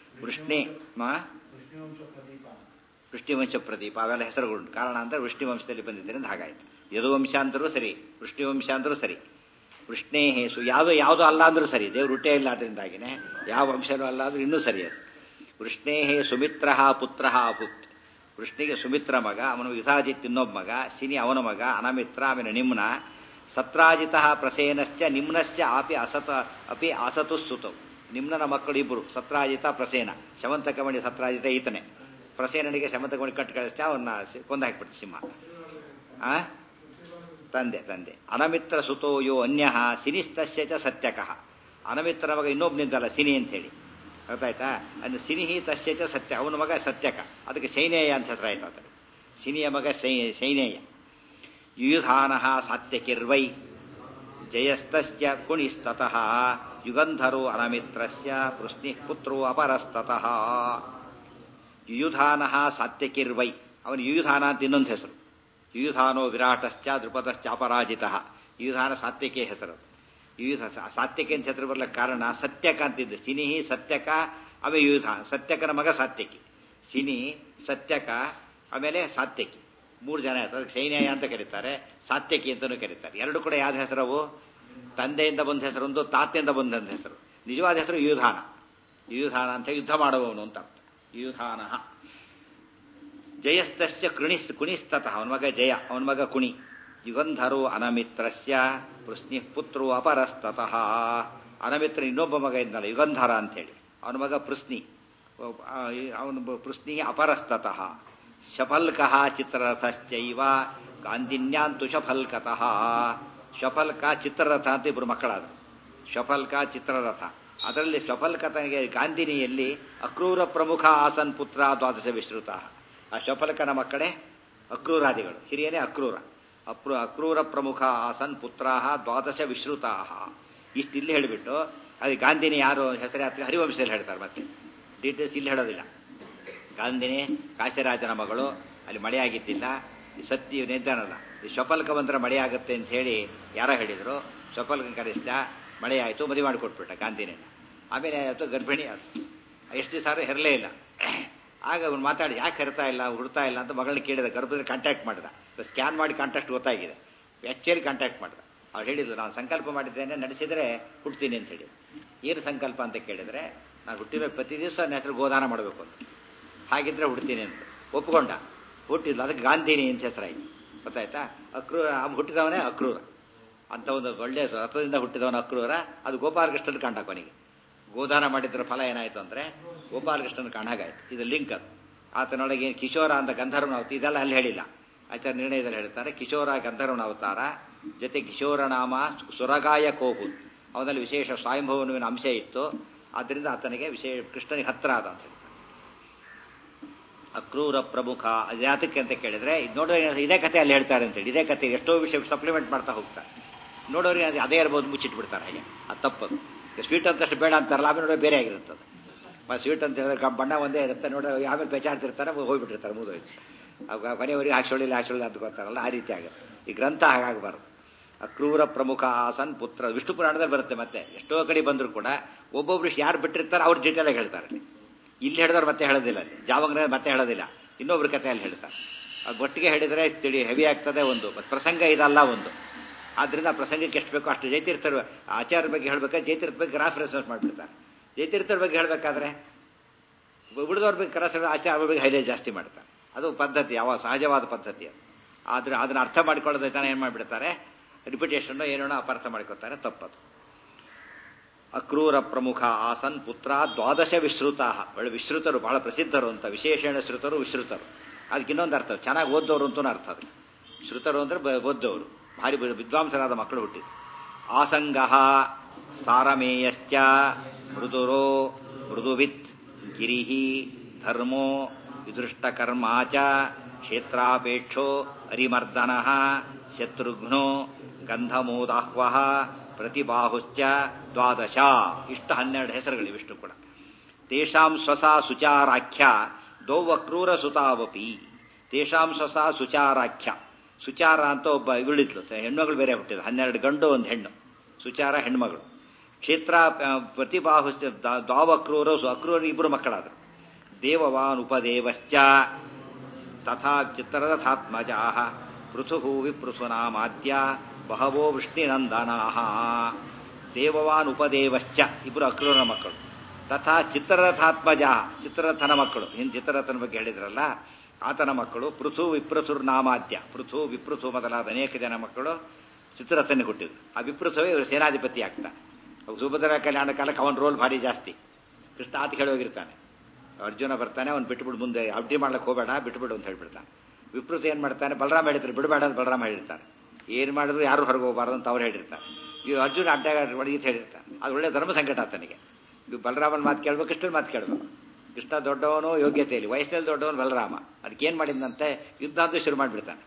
ವೃಷ್ಣಿವಂಶ ಪ್ರದೀಪ ಅವೆಲ್ಲ ಹೆಸರುಗಳು. ಕಾರಣ ಅಂದರೆ ವೃಷ್ಣಿ ವಂಶದಲ್ಲಿ ಬಂದಿದ್ದರಿಂದ ಹಾಗಾಯಿತು. ಯದುವಂಶ ಅಂದರೂ ಸರಿ, ವೃಷ್ಣಿ ವಂಶ ಅಂದರೂ ಸರಿ. ವೃಷ್ಣೇಹೇಸು ಯಾವುದೋ ಅಲ್ಲ ಅಂದ್ರೂ ಸರಿ, ದೇವ್ರು ಹುಟ್ಟೇ ಇಲ್ಲ ಅದರಿಂದಾಗಿನೇ ಯಾವ ವಂಶನೂ ಅಲ್ಲ ಅಂದ್ರೂ ಇನ್ನೂ ಸರಿ ಅದು. ವೃಷ್ಣೇಹೇ ಸುಮಿತ್ರ ಪುತ್ರ ಅಭೂತ್. ವೃಷ್ಣಿಗೆ ಸುಮಿತ್ರ ಮಗ, ಅವನು ಯುಧಾಜಿತ್ ಇನ್ನೊಬ್ಬ ಮಗ, ಸಿನಿ ಅವನ ಮಗ, ಅನಮಿತ್ರ ಆಮೇಲೆ ನಿಮ್ನ. ಸತ್ರಾಜಿತ ಪ್ರಸೇನಶ್ಚ ನಿಮ್ನಶ್ಚ ಅಪಿ ಅಸತು ಸ್ತುತವು. ನಿಮ್ನನ ಮಕ್ಕಳು ಇಬ್ಬರು, ಸತ್ರಾಜಿತ ಪ್ರಸೇನ. ಶಮಂತಕಮಣಿ ಸತ್ರಾಜಿತ ಈತನೇ. ಪ್ರಸೇನನಿಗೆ ಶಮಂತಕಮಣಿ ಕಟ್ಟು ಕಳಿಸ್ತ ಅವನ್ನ ಕೊಂದು ಹಾಕಿಬಿಟ್ಟು ಸಿಂಹ. ತಂದೆ ಅನಮಿತ್ರ ಸುತೋ ಯೋ ಅನ್ಯ ಸಿನಿಸ್ತಸ್ಯ ಚ ಸತ್ಯಕಃ. ಅನಮಿತ್ರ ಮಗ ಇನ್ನೊಬ್ಬನಿದ್ದಲ್ಲ ಸಿನಿ ಅಂತ ಹೇಳಿ, ಗೊತ್ತಾಯ್ತಾ? ಅಂದ್ರೆ ಸಿನಿಹಿ ತಸ್ಯ ಚ ಸತ್ಯ, ಅವನ ಮಗ ಸತ್ಯಕ, ಅದಕ್ಕೆ ಶೈನೇಯ ಅಂತ ಹೆಸರಾಯ್ತು ಆತ. ಸಿನಿಯ ಮಗ ಶೈನೇಯ. ಯುಯುಧಾನ ಸಾತ್ಯಕಿರ್ವೈ ಜಯಸ್ತಸ್ಯ ಕುಣಿಸ್ತತಃ ಯುಗಂಧರೋ ಅನಮಿತ್ರಸ್ಯ ಪೃಷ್ಣಿ ಪುತ್ರೋ ಅಪರಸ್ತತಃ. ಯುಯುಧಾನ ಸಾತ್ಯಕಿರ್ವೈ, ಅವನು ಯುಯುಧಾನ ಅಂತ ಇನ್ನೊಂದು ಹೆಸರು. ಯುಯುಧಾನೋ ವಿರಾಟಶ್ಚ ದೃಪದಶ್ಚ ಅಪರಾಜಿತ. ಯುಯುಧಾನ ಸಾತ್ಯಕಿ ಹೆಸರು. ಸಾತ್ಯಕಿ ಅಂತ ಹೆಸರು ಬರ್ಲಿಕ್ಕೆ ಕಾರಣ ಸತ್ಯಕ ಅಂತಿದ್ದ. ಸಿನಿಹಿ ಸತ್ಯಕ, ಆಮೇಲೆ ಯುಯುಧಾನ. ಸತ್ಯಕನ ಮಗ ಸಾತ್ಯಕಿ, ಸಿನಿ, ಸತ್ಯಕ, ಆಮೇಲೆ ಸಾತ್ಯಕಿ. 3 ಜನ ಆಯ್ತು. ಅದಕ್ಕೆ ಶೈನೇಯ ಅಂತ ಕರೀತಾರೆ, ಸಾತ್ಯಕಿ ಅಂತಲೂ ಕರೀತಾರೆ. ಎರಡು ಕೂಡ ಯಾವ್ದು ಹೆಸರವು? ತಂದೆಯಿಂದ ಬಂದ ಹೆಸರೊಂದು, ತಾತೆಯಿಂದ ಬಂದಂತ ಹೆಸರು. ನಿಜವಾದ ಹೆಸರು ಯುಯುಧಾನ ಅಂತ ಯುದ್ಧ ಮಾಡುವವನು ಅಂತ ಅರ್ಥ. ಯುಯುಧಾನ. ಜಯಸ್ತಸ್ಯ ಕುಣಿಸ್ತತಃ, ಅವನ ಮಗ ಜಯ, ಅವನ ಮಗ ಕುಣಿ. ಯುಗಂಧರೋ ಅನಮಿತ್ರಸ್ಯ ಪೃಷ್ಣಿ ಪುತ್ರೋ ಅಪರಸ್ತತಃ. ಅನಮಿತ್ರ ಇನ್ನೊಬ್ಬ ಮಗ ಇದ್ನಲ್ಲ ಯುಗಂಧರ ಅಂತೇಳಿ, ಅವನ ಮಗ ಪೃಷ್ಣಿ. ಅವನು ಪೃಷ್ಣಿ ಅಪರಸ್ತತಃ. ಶಫಲ್ಕಃ ಚಿತ್ರರಥಶ್ಚೈವ ಗಾಂಧಿನ್ಯಾಂತು ಶಫಲ್ಕತಃ. ಶಫಲ್ಕ, ಚಿತ್ರರಥ ಅಂತ ಇಬ್ಬರು ಮಕ್ಕಳಾದರು. ಶಫಲ್ಕ, ಚಿತ್ರರಥ. ಅದರಲ್ಲಿ ಶಫಲ್ಕತನಿಗೆ ಗಾಂಧಿನಿಯಲ್ಲಿ ಅಕ್ರೂರ ಪ್ರಮುಖ ಆಸನ್ ಪುತ್ರ ದ್ವಾದಶ ವಿಶ್ರುತ. ಆ ಶಫಲ್ಕನ ಮಕ್ಕಳೇ ಅಕ್ರೂರಾದಿಗಳು, ಹಿರಿಯನೇ ಅಕ್ರೂರ. ಅಕ್ರೂರ ಪ್ರಮುಖ ಆಸನ್ ಪುತ್ರಾಹ ದ್ವಾದಶ ವಿಶ್ರುತಾಹ. ಇಷ್ಟು ಇಲ್ಲಿ ಹೇಳಿಬಿಟ್ಟು ಅದು ಗಾಂಧಿನಿ ಯಾರು ಹೆಸರೇ ಆಗ್ತದೆ ಹರಿವಂಶದಲ್ಲಿ ಹೇಳ್ತಾರೆ. ಮತ್ತೆ ಡೀಟೇಲ್ಸ್ ಇಲ್ಲಿ ಹೇಳೋದಿಲ್ಲ. ಗಾಂಧಿನಿ ಕಾಶಿರಾಜನ ಮಗಳು, ಅಲ್ಲಿ ಮಳೆ ಆಗಿದ್ದಿಲ್ಲ. ಈ ಸತ್ಯ ನಿದ್ದಾನಲ್ಲ, ಈ ಶಫಲ್ಕ ಬಂದ್ರೆ ಮಳೆ ಆಗುತ್ತೆ ಅಂತ ಹೇಳಿ ಯಾರೋ ಹೇಳಿದ್ರು. ಶಫಲ್ಕನ ಕರೆಸಿದ, ಮಳೆ ಆಯಿತು, ಮದುವೆ ಮಾಡಿಕೊಟ್ಬಿಟ್ಟ ಗಾಂಧಿನಿನ. ಆಮೇಲೆ ಆಯಿತು, ಗರ್ಭಿಣಿ ಆಯ್ತು. ಎಷ್ಟು ದಿವಸ ಹೆರಲೇ ಇಲ್ಲ. ಆಗ ಅವ್ನು ಮಾತಾಡಿ ಯಾಕೆ ಹೆರ್ತಾ ಇಲ್ಲ, ಹುಡ್ತಾ ಇಲ್ಲ ಅಂತ ಮಗಳನ್ನ ಕೇಳಿದ. ಗರ್ಭದಲ್ಲಿ ಕಾಂಟ್ಯಾಕ್ಟ್ ಮಾಡಿದ. ಸ್ಕ್ಯಾನ್ ಮಾಡಿ ಕಾಂಟ್ಯಾಕ್ಟ್ ಗೊತ್ತಾಗಿದೆ, ಆ್ಯಕ್ಚುಲಿ ಕಾಂಟ್ಯಾಕ್ಟ್ ಮಾಡಿದ. ಅವ್ರು ಹೇಳಿದ್ರು, ನಾನು ಸಂಕಲ್ಪ ಮಾಡಿದ್ದೇನೆ, ನಡೆಸಿದರೆ ಹುಡ್ತೀನಿ ಅಂತ ಹೇಳಿ. ಏನು ಸಂಕಲ್ಪ ಅಂತ ಕೇಳಿದರೆ, ನಾನು ಹುಟ್ಟಿದ ಪ್ರತಿ ದಿವಸ ನನ್ನ ಹೆಸರು ಗೋದಾನ ಮಾಡಬೇಕು ಅಂತ, ಹಾಗಿದ್ರೆ ಹುಡ್ತೀನಿ ಅಂತ ಒಪ್ಕೊಂಡ. ಹುಟ್ಟಿದ್ಲು, ಅದಕ್ಕೆ ಗಾಂಧಿನಿ ಅಂತ ಹೆಸರಾಯಿತು. ಗೊತ್ತಾಯ್ತಾ? ಅಕ್ರೂರ ಹುಟ್ಟಿದವನೇ ಅಕ್ರೂರ ಅಂತ ಒಂದು ಒಳ್ಳೆಯ ರಥದಿಂದ ಹುಟ್ಟಿದವನ ಅಕ್ರೂರ. ಅದು ಗೋಪಾಲಕೃಷ್ಣನ ಕಾಂಡ. ಕೊನೆಗೆ ಗೋದಾನ ಮಾಡಿದ್ರ ಫಲ ಏನಾಯಿತು ಅಂದರೆ ಗೋಪಾಲಕೃಷ್ಣನ ಕಾಣಾಗಾಯ್ತು. ಇದು ಲಿಂಕ್. ಅದು ಆತನೊಳಗೆ ಕಿಶೋರ ಅಂತ ಗಂಧರ್ವನ ಅವತಾರ, ಇದೆಲ್ಲ ಅಲ್ಲಿ ಹೇಳಿಲ್ಲ, ಆಚಾರ್ಯ ನಿರ್ಣಯದಲ್ಲಿ ಹೇಳ್ತಾರೆ. ಕಿಶೋರ ಗಂಧರ್ವನ ಅವತಾರ, ಜೊತೆ ಕಿಶೋರ ನಾಮ ಸುರಗಾಯ ಕೋಹು, ಅವನಲ್ಲಿ ವಿಶೇಷ ಸ್ವಯಂಭವನುವಿನ ಅಂಶ ಇತ್ತು. ಆದ್ದರಿಂದ ಆತನಿಗೆ ವಿಶೇಷ ಕೃಷ್ಣನಿಗೆ ಹತ್ರ ಆದ ಅಂತ ಹೇಳ್ತಾರೆ. ಅಕ್ರೂರ ಪ್ರಮುಖ ಜಾತಕ್ಕೆ ಅಂತ ಕೇಳಿದ್ರೆ ಇದು ನೋಡಿದ್ರೆ ಇದೇ ಕಥೆ ಅಲ್ಲಿ ಹೇಳ್ತಾರೆ ಅಂತೇಳಿ. ಇದೇ ಕಥೆ ಎಷ್ಟೋ ವಿಷಯ ಸಪ್ಲಿಮೆಂಟ್ ಮಾಡ್ತಾ ಹೋಗ್ತಾರೆ. ನೋಡೋರಿಗೆ ಅದೇ ಇರ್ಬೋದು, ಮುಚ್ಚಿಟ್ಬಿಡ್ತಾರೆ ಹಾಗೆ. ಅದು ತಪ್ಪದು. ಸ್ವೀಟ್ ಅಂತಷ್ಟು ಬೇಡ ಅಂತಾರಲ್ಲ, ಆಮೇಲೆ ನೋಡೋ ಬೇರೆ ಆಗಿರುತ್ತದೆ. ಸ್ವೀಟ್ ಅಂತ ಹೇಳಿದ್ರೆ ಬಣ್ಣ ಒಂದೇ ಇರುತ್ತೆ, ನೋಡೋ ಆಮೇಲೆ ಬೇಚಾಡ್ತಿರ್ತಾರೆ, ಹೋಗ್ಬಿಟ್ಟಿರ್ತಾರೆ, ಮುಗಿದೋಯ್ತು. ಮನೆಯವರಿಗೆ ಹಾಕ್ಸೊಳ್ಳಿಲ್ಲ ಅಂತ ಗೊತ್ತಾರಲ್ಲ, ಆ ರೀತಿ ಆಗುತ್ತೆ. ಈ ಗ್ರಂಥ ಹಾಗಾಗಬಾರ್ದು. ಅಕ್ರೂರ ಪ್ರಮುಖ ಆಸನ್ ಪುತ್ರ, ವಿಷ್ಣು ಪುರಾಣದಲ್ಲಿ ಬರುತ್ತೆ. ಮತ್ತೆ ಎಷ್ಟೋ ಕಡೆ ಬಂದರೂ ಕೂಡ ಒಬ್ಬೊಬ್ರು ಯಾರು ಬಿಟ್ಟಿರ್ತಾರೆ ಅವ್ರ ಡೀಟೇಲಾಗಿ ಹೇಳ್ತಾರೆ. ಇಲ್ಲಿ ಹೇಳಿದವ್ರು ಮತ್ತೆ ಹೇಳೋದಿಲ್ಲ, ಜಾವಂಗ್ರ ಮತ್ತೆ ಹೇಳೋದಿಲ್ಲ, ಇನ್ನೊಬ್ರ ಕಥೆಯಲ್ಲಿ ಹೇಳ್ತಾರೆ. ಅದು ಒಟ್ಟಿಗೆ ಹೇಳಿದರೆ ತಿಳಿ ಹೆವಿ ಆಗ್ತದೆ. ಒಂದು ಪ್ರಸಂಗ ಇದಲ್ಲ ಒಂದು. ಆದ್ರಿಂದ ಆ ಪ್ರಸಂಗಕ್ಕೆ ಎಷ್ಟು ಬೇಕೋ ಅಷ್ಟು. ಜಯತೀರ್ಥರು ಆಚಾರ್ಯ ಬಗ್ಗೆ ಹೇಳ್ಬೇಕಾದ್ರೆ ಜಯತೀರ್ಥ ಬಗ್ಗೆ ಗ್ರಾಫ್ ರೆಫರೆನ್ಸ್ ಮಾಡಿಬಿಡ್ತಾರೆ. ಜಯತೀರ್ಥರ ಬಗ್ಗೆ ಹೇಳಬೇಕಾದ್ರೆ ಉಳಿದವ್ರ ಬಗ್ಗೆ ಆಚಾರ್ಯ ಬಗ್ಗೆ ಹೈಲೈಟ್ ಜಾಸ್ತಿ ಮಾಡ್ತಾರೆ. ಅದು ಪದ್ಧತಿ, ಯಾವ ಸಹಜವಾದ ಪದ್ಧತಿ ಅದು. ಆದ್ರೆ ಅದನ್ನ ಅರ್ಥ ಮಾಡ್ಕೊಳ್ಳೋದೇ ತಾನೇ ಏನು ಮಾಡಿಬಿಡ್ತಾರೆ, ರಿಪಿಟೇಷನ್ ಏನೇನೋ ಅಪಾರ್ಥ ಮಾಡ್ಕೊತಾರೆ, ತಪ್ಪದು. ಅಕ್ರೂರ ಪ್ರಮುಖ ಆಸನ್ ಪುತ್ರ ದ್ವಾದಶ ವಿಶ್ರುತ. ಒಳ್ಳೆ ವಿಶ್ರುತರು, ಬಹಳ ಪ್ರಸಿದ್ಧರು ಅಂತ. ವಿಶೇಷಣ ಶ್ರುತರು, ವಿಶ್ರುತರು. ಅದಕ್ಕೆ ಇನ್ನೊಂದು ಅರ್ಥ, ಚೆನ್ನಾಗಿ ಓದ್ದವರು ಅಂತೂ ಅರ್ಥ. ಅದು ಶ್ರುತರು ಅಂದ್ರೆ ಓದ್ದವರು, ಭಾರಿ ವಿದ್ವಾಂಸರಾದ ಮಕ್ಕಳು ಹುಟ್ಟಿದ್ರು. ಆಸಂಗ ಸಾರಮೇಯಶ್ಚ ಮೃದುರೋ ಮೃದುವಿತ್ ಗಿರಿಹಿ ಧರ್ಮೋ ವಿದೃಷ್ಟಕರ್ಮಾಚ ಕ್ಷೇತ್ರಾಪೇಕ್ಷೋ ಅರಿಮರ್ದನ ಶತ್ರುಘ್ನೋ ಗಂಧಮೋದಾಹ್ವ ಪ್ರತಿಬಾಹುಶ್ಚ ದ್ವಾದಶ. ಇಷ್ಟು 12 ಹೆಸರುಗಳು ಇವಿಷ್ಟು ಕೂಡ. ತೇಷಾಂ ಸ್ವಸಾ ಸುಚಾರಾಖ್ಯ ದೌವಕ್ರೂರ ಸುತಾವಪಿ. ತೇಷಾಂ ಸ್ವಸಾ ಸುಚಾರಾಖ್ಯ. ಸುಚಾರ ಅಂತ ಒಬ್ಬ ಇವಳಿದ್ಲು, ಹೆಣ್ಮಗಳು ಬೇರೆ ಹುಟ್ಟಿದ್ರು. 12 ಗಂಡು, ಒಂದು ಹೆಣ್ಣು. ಸುಚಾರ ಹೆಣ್ಮಗಳು. ಕ್ಷೇತ್ರ ಪ್ರತಿಬಾಹು ದ್ವಾವಕ್ರೂರು, ಅಕ್ರೂರು ಇಬ್ಬರು ಮಕ್ಕಳಾದರು. ದೇವವಾನ್ ಉಪದೇವಶ್ಚ ತಥಾ ಚಿತ್ರರಥಾತ್ಮಜಾ ಪೃಥು ವಿಪೃಥುನಾಮಾದ್ಯ ಬಹವೋ ವೃಷ್ಣಿನಂದನಾಃ. ದೇವವಾನ್ ಉಪದೇವಶ್ಚ ಇಬ್ಬರು ಅಕ್ರೂರನ ಮಕ್ಕಳು. ತಥಾ ಚಿತ್ರರಥಾತ್ಮಜ, ಚಿತ್ರರಥನ ಮಕ್ಕಳು. ಹಿಂದೆ ಚಿತ್ರರಥನ ಬಗ್ಗೆ ಹೇಳಿದ್ರಲ್ಲ, ಆತನ ಮಕ್ಕಳು. ಪೃಥು ವಿಪೃಥುರ್ ನಾಮಾದ್ಯ, ಪೃಥು ವಿಪೃಥು ಮೊದಲಾದ ಅನೇಕ ಜನ ಮಕ್ಕಳು ಚಿತ್ರರಥನಿಗೆ ಹುಟ್ಟಿದ್ರು. ಆ ವಿಪೃಥುವೇ ಇವರು ಸೇನಾಧಿಪತಿ ಆಗ್ತಾನೆ. ಸುಭದ್ರ ಕಲ್ಯಾಣ ಕಾಲಕ್ಕೆ ಅವನ ರೋಲ್ ಭಾರಿ ಜಾಸ್ತಿ. ಕೃಷ್ಣ ಆತ ಹೇಳಿ ಹೋಗಿರ್ತಾನೆ, ಅರ್ಜುನ ಬರ್ತಾನೆ, ಅವ್ನು ಬಿಟ್ಬಿಡು, ಮುಂದೆ ಅಡ್ಡಿ ಮಾಡ್ಲಿಕ್ಕೆ ಹೋಗಬೇಡ, ಬಿಟ್ಬಿಡು ಅಂತ ಹೇಳ್ಬಿಡ್ತಾನೆ. ವಿಪೃತ ಏನ್ ಮಾಡ್ತಾನೆ, ಬಲರಾಮ ಹೇಳಿದ್ರು ಬಿಡಬೇಡ ಅಂತ ಬಲರಾಮ ಹೇಳಿರ್ತಾನೆ. ಏನ್ ಮಾಡಿದ್ರು ಯಾರು ಹೊರಗೆ ಹೋಗಬಾರ್ದು ಅಂತ ಅವ್ರು ಹೇಳಿರ್ತಾರೆ. ಇವು ಅರ್ಜುನ ಅಡ್ಡ ಹೊಡೆಯಿತ ಹೇಳಿರ್ತಾನೆ. ಅದು ಒಳ್ಳೆ ಧರ್ಮ ಸಂಕಟ ಆತನಿಗೆ. ಇವು ಬಲರಾಮನ ಮಾತು ಕೇಳ್ಬೇಕು, ಕೃಷ್ಣನ ಮಾತು ಕೇಳ್ಬೇಕು. ಕೃಷ್ಣ ದೊಡ್ಡವನು ಯೋಗ್ಯತೆಯಲ್ಲಿ, ವಯಸ್ಸಿನಲ್ಲಿ ದೊಡ್ಡವನು ಬಲರಾಮ. ಅದಕ್ಕೆ ಏನ್ ಮಾಡಿದಂತೆ, ಯುದ್ಧ ಅಂತ ಶುರು ಮಾಡಿಬಿಡ್ತಾನೆ.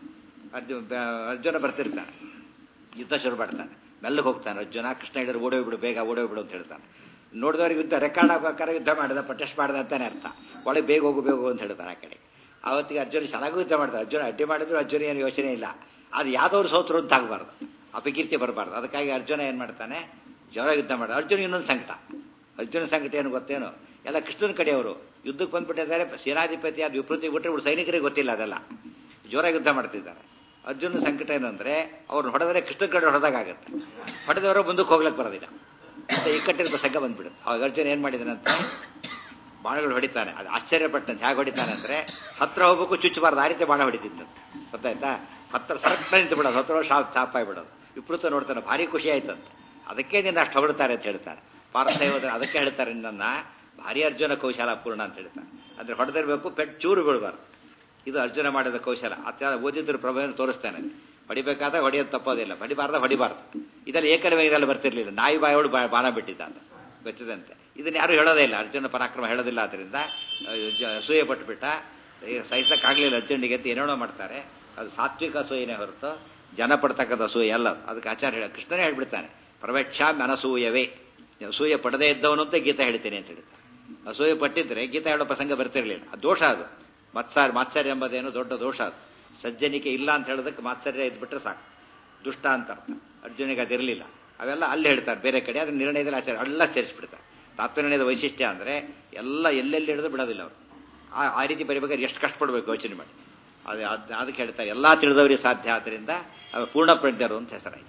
ಅರ್ಜುನ ಬರ್ತಿರ್ತಾನೆ, ಯುದ್ಧ ಶುರು ಮಾಡ್ತಾನೆ. ಮೆಲ್ಲಗೆ ಹೋಗ್ತಾನೆ ಅರ್ಜುನ. ಕೃಷ್ಣ ಹೇಳಿದ್ರೆ ಓಡೋಗ್ಬಿಡು, ಬೇಗ ಓಡೋಗ್ಬಿಡು ಅಂತ ಹೇಳ್ತಾನೆ. ನೋಡಿದವ್ರಿಗೆ ಯುದ್ಧ ರೆಕಾರ್ಡ್ ಆಗ್ಬೇಕಾದ್ರೆ ಯುದ್ಧ ಮಾಡಿದ, ಪ್ರೊಟೆಸ್ಟ್ ಮಾಡಿದ ಅಂತಾನೆ ಅರ್ಥ. ಒಳಗೆ ಬೇಗ ಹೋಗು ಅಂತ ಹೇಳ್ತಾನೆ ಆ ಕಡೆ. ಆವತ್ತಿಗೆ ಅರ್ಜುನ ಚೆನ್ನಾಗೂ ಯುದ್ಧ ಮಾಡ್ತಾರೆ. ಅರ್ಜುನ ಅಡ್ಡಿ ಮಾಡಿದ್ರು ಅರ್ಜುನ ಏನು ಯೋಚನೆ ಇಲ್ಲ. ಅದು ಯಾವ್ದವ್ರು ಸೋತರು ಅಂತ ಆಗಬಾರ್ದು, ಅಪಕೀರ್ತಿ ಬರಬಾರ್ದು. ಅದಕ್ಕಾಗಿ ಅರ್ಜುನ ಏನ್ ಮಾಡ್ತಾನೆ, ಜೋರ ಯುದ್ಧ ಮಾಡ. ಅರ್ಜುನ ಇನ್ನೊಂದು ಸಂಕಟ. ಅರ್ಜುನ ಸಂಕಟ ಏನು ಗೊತ್ತೇನು, ಎಲ್ಲ ಕೃಷ್ಣನ ಕಡೆಯವರು ಯುದ್ಧಕ್ಕೆ ಬಂದ್ಬಿಟ್ಟಿದ್ದಾರೆ. ಸೇನಾಧಿಪತಿ ಅದು ವಿಪೃತಿ ಬಿಟ್ಟರೆ ಇವ್ರು ಸೈನಿಕರಿಗೆ ಗೊತ್ತಿಲ್ಲ, ಅದೆಲ್ಲ ಜೋರಾಗಿ ಯುದ್ಧ ಮಾಡ್ತಿದ್ದಾರೆ. ಅರ್ಜುನ ಸಂಕಟ ಏನಂದ್ರೆ, ಅವ್ರನ್ನ ಹೊಡೆದ್ರೆ ಕೃಷ್ಣನ ಕಡೆ ಹೊಡೆದಾಗತ್ತೆ, ಹೊಡೆದವರು ಮುಂದಕ್ಕೆ ಹೋಗ್ಲಿಕ್ಕೆ ಬರೋದಿಲ್ಲ. ಮತ್ತೆ ಇಕ್ಕಟ್ಟಿನ ಸಂಘ ಬಂದ್ಬಿಡುತ್ತೆ. ಅವಾಗ ಅರ್ಜುನ ಏನ್ ಮಾಡಿದಾನಂತ, ಬಾಣಗಳು ಹೊಡಿತಾನೆ. ಅದು ಆಶ್ಚರ್ಯಪಟ್ಟಂತೆ. ಹೇಗೆ ಹೊಡಿತಾನೆ ಅಂದ್ರೆ, ಹತ್ರ ಹೋಗ್ಬೇಕು, ಚುಚ್ಚಬಾರ್ದು, ಆ ರೀತಿ ಬಾಣ ಹೊಡಿತಿದ್ದಂತೆ. ಗೊತ್ತಾಯ್ತಾ, ಹತ್ರ ಸರಕ್ ನಿಂತು ಬಿಡೋದು, ಹತ್ರ ಚಾಪಾಯಿ ಬಿಡೋದು. ವಿಪೃತ ನೋಡ್ತಾನೆ, ಭಾರಿ ಖುಷಿ ಆಯ್ತಂತೆ. ಅದಕ್ಕೆ ನಿನ್ನ ಅಷ್ಟು ಹೊಗಡ್ತಾರೆ ಅಂತ ಹೇಳ್ತಾರೆ ಪಾರ್ಥೈವದ. ಅದಕ್ಕೆ ಹೇಳ್ತಾರೆ, ನನ್ನ ಭಾರಿ ಅರ್ಜುನ ಕೌಶಲ ಪೂರ್ಣ ಅಂತ ಹೇಳ್ತಾರೆ. ಅಂದ್ರೆ ಹೊಡೆದಿರ್ಬೇಕು, ಪೆಟ್ ಚೂರು ಬೀಳ್ಬಾರ್ದು. ಇದು ಅರ್ಜುನ ಮಾಡಿದ ಕೌಶಲ. ಓದಿದ್ರು ಪ್ರಭಾವ ತೋರಿಸ್ತಾನೆ. ಹೊಡಿಬೇಕಾದ್ರೆ ಹೊಡೆಯೋದು ತಪ್ಪೋದಿಲ್ಲ, ಹೊಡಿಬಾರ್ದು. ಇದರಲ್ಲಿ ಏಕಲವೇ ಇದರಲ್ಲಿ ಬರ್ತಿರ್ಲಿಲ್ಲ. ನಾಯಿ ಬಾಯೋಡು ಬಾಣ ಬಿಟ್ಟಿದ್ದ ಅಂತ ಗೊತ್ತಿದಂತೆ. ಇದನ್ನ ಯಾರು ಹೇಳೋದೇ ಇಲ್ಲ, ಅರ್ಜುನ ಪರಾಕ್ರಮ ಹೇಳೋದಿಲ್ಲ. ಆದ್ರಿಂದ ಅಸೂಯೆ ಪಟ್ಟುಬಿಟ್ಟ, ಸಹಿಸಕ್ಕಾಗ್ಲಿಲ್ಲ ಅರ್ಜುನಿಗೆ ಅಂತ ಏನೇನೋ ಮಾಡ್ತಾರೆ. ಅದು ಸಾತ್ವಿಕ ಅಸೂಯೆನೇ ಹೊರತು ಜನ ಪಡ್ತಕ್ಕಂಥ ಅಸೂಯೆ ಅಲ್ಲ. ಅದಕ್ಕೆ ಆಚಾರ್ಯ ಹೇಳ, ಕೃಷ್ಣನೇ ಹೇಳ್ಬಿಡ್ತಾನೆ, ಪ್ರವೇಕ್ಷಾಮ್ ಅನಸೂಯವೇ. ಅಸೂಯೆ ಪಡದೇ ಇದ್ದವನು ಅಂತ ಗೀತಾ ಹೇಳ್ತೇನೆ ಅಂತ ಹೇಳ್ತಾನೆ. ಅಸೂಯೆ ಪಟ್ಟಿದ್ರೆ ಗೀತಾ ಹೇಳೋ ಪ್ರಸಂಗ ಬರ್ತಿರ್ಲಿಲ್ಲ. ಅದು ದೋಷ. ಅದು ಮಾತ್ಸರ್ಯ ಎಂಬುದೇನು ದೊಡ್ಡ ದೋಷ. ಅದು ಸಜ್ಜನಿಕೆ ಇಲ್ಲ ಅಂತ ಹೇಳೋದಕ್ಕೆ ಮಾತ್ಸರ್ಯ ಇದ್ಬಿಟ್ರೆ ಸಾಕು, ದುಷ್ಟ ಅಂತ ಅರ್ಥ. ಅರ್ಜುನಿಗೆ ಅದಿರಲಿಲ್ಲ. ಅವೆಲ್ಲ ಅಲ್ಲಿ ಹೇಳ್ತಾರೆ ಬೇರೆ ಕಡೆ. ಅದನ್ನ ನಿರ್ಣಯದಲ್ಲಿ ಆಚಾರ್ಯ ಎಲ್ಲ ಸೇರಿಸ್ಬಿಡ್ತಾರೆ. ತಾತ್ಪರ್ಯದ ವೈಶಿಷ್ಟ್ಯ ಅಂದ್ರೆ ಎಲ್ಲ ಎಲ್ಲೆಲ್ಲಿ ಹಿಡಿದು ಬಿಡೋದಿಲ್ಲ ಅವರು. ಆ ರೀತಿ ಬರೀಬೇಕಾದ್ರೆ ಎಷ್ಟು ಕಷ್ಟಪಡ್ಬೇಕು ಯೋಚನೆ ಮಾಡಿ. ಅದಕ್ಕೆ ಹೇಳ್ತಾರೆ, ಎಲ್ಲಾ ತಿಳಿದವರಿಗೆ ಸಾಧ್ಯ. ಆದ್ರಿಂದ ಪೂರ್ಣ ಪ್ರಜ್ಞರು ಅಂತ ಹೆಸರಾಯ್ತು.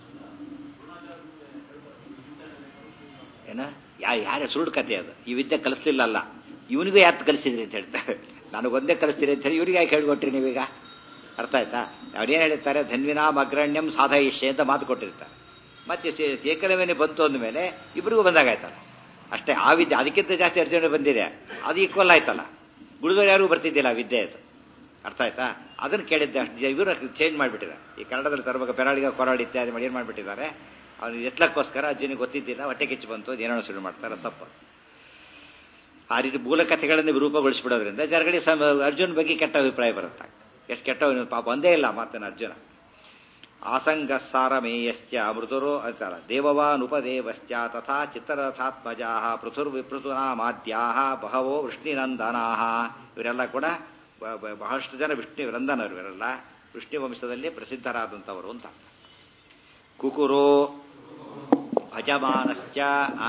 ಏನ ಯಾರೇ ಸುಳ್ಳು ಕಥೆ ಅದು. ಈ ವಿದ್ಯೆ ಕಲಿಸ್ಲಿಲ್ಲ ಅಲ್ಲ, ಇವನಿಗೂ ಯಾಕೆ ಕಲಿಸಿದ್ರಿ ಅಂತ ಹೇಳ್ತಾರೆ. ನನಗೊಂದೇ ಕಲಿಸ್ತೀರಿ ಅಂತ ಹೇಳಿ ಇವ್ರಿಗೆ ಯಾಕೆ ಹೇಳ್ಕೊಟ್ರಿ ನೀವೀಗ? ಅರ್ಥ ಆಯ್ತಾ? ಅವ್ರೇನು ಹೇಳಿರ್ತಾರೆ, ಧನ್ವಿನಾಮ್ ಅಗ್ರಣ್ಯಂ ಸಾಧಯಿಷ್ಯ ಅಂತ ಮಾತು ಕೊಟ್ಟಿರ್ತಾರೆ. ಮತ್ತೆ ಏಕಲವೇನೆ ಬಂತು ಅಂದಮೇಲೆ ಇಬ್ಬರಿಗೂ ಬಂದಾಗಾಯ್ತಲ್ಲ ಅಷ್ಟೇ. ಆ ವಿದ್ಯೆ ಅದಕ್ಕಿಂತ ಜಾಸ್ತಿ ಅರ್ಜುನ ಬಂದಿದೆ, ಅದು ಈಕ್ವಲ್ ಆಯ್ತಲ್ಲ. ಗುರುಗಳು ಯಾರಿಗೂ ಬರ್ತಿದ್ದಿಲ್ಲ ಆ ವಿದ್ಯೆ ಅದು. ಅರ್ಥ ಆಯ್ತಾ? ಅದನ್ನು ಕೇಳಿದ್ದೆ. ಇವರು ಚೇಂಜ್ ಮಾಡಿಬಿಟ್ಟಿದ್ದಾರೆ. ಈ ಕನ್ನಡದಲ್ಲಿ ತರಬೇಕು, ಬೆರಳಿಗ ಕೊರಳು ಇತ್ಯಾದಿ ಮಾಡಿ ಏನು ಮಾಡಿಬಿಟ್ಟಿದ್ದಾರೆ. ಅವ್ನು ಎತ್ತಲಕ್ಕೋಸ್ಕರ ಅರ್ಜುನಿಗೆ ಗೊತ್ತಿದ್ದಿಲ್ಲ, ಹೊಟ್ಟೆ ಕಿಚ್ಚು ಬಂತು, ಏನೋ ಶುರು ಮಾಡ್ತಾರೆ, ತಪ್ಪು. ಆ ರೀತಿ ಮೂಲ ಕಥೆಗಳನ್ನು ವಿರೂಪಗೊಳಿಸಿಬಿಡೋದ್ರಿಂದ ಜನಗಳಿಗೆ ಅರ್ಜುನ ಬಗ್ಗೆ ಕೆಟ್ಟ ಅಭಿಪ್ರಾಯ ಬರುತ್ತೆ. ಎಷ್ಟು ಕೆಟ್ಟ ಪಾಪ ಒಂದೇ ಇಲ್ಲ ಮಾತನ ಅರ್ಜುನ. ಆಸಂಗಸ್ಸಾರಮೇಯಶ್ಚ ಮೃದುರೋ ಅಂತಾರ ದೇವವಾನುಪದೇವಶ್ಚ ತಥಾ ಚಿತ್ರರಥಾತ್ಮಜಾ ಪೃಥುರ್ವಿಪೃತುನಾಮಾದ್ಯಾ ಬಹವೋ ವೃಷ್ಣಿನಂದನಾ ಇವರೆಲ್ಲ ಕೂಡ ಬಹಳಷ್ಟು ಜನ ವಿಷ್ಣುವಿರಂದನರು ಇವರೆಲ್ಲ ವಿಷ್ಣು ವಂಶದಲ್ಲಿ ಪ್ರಸಿದ್ಧರಾದಂಥವರು ಅಂತ. ಕುಕುರೋ ಅಜಮಾನಶ್ಚ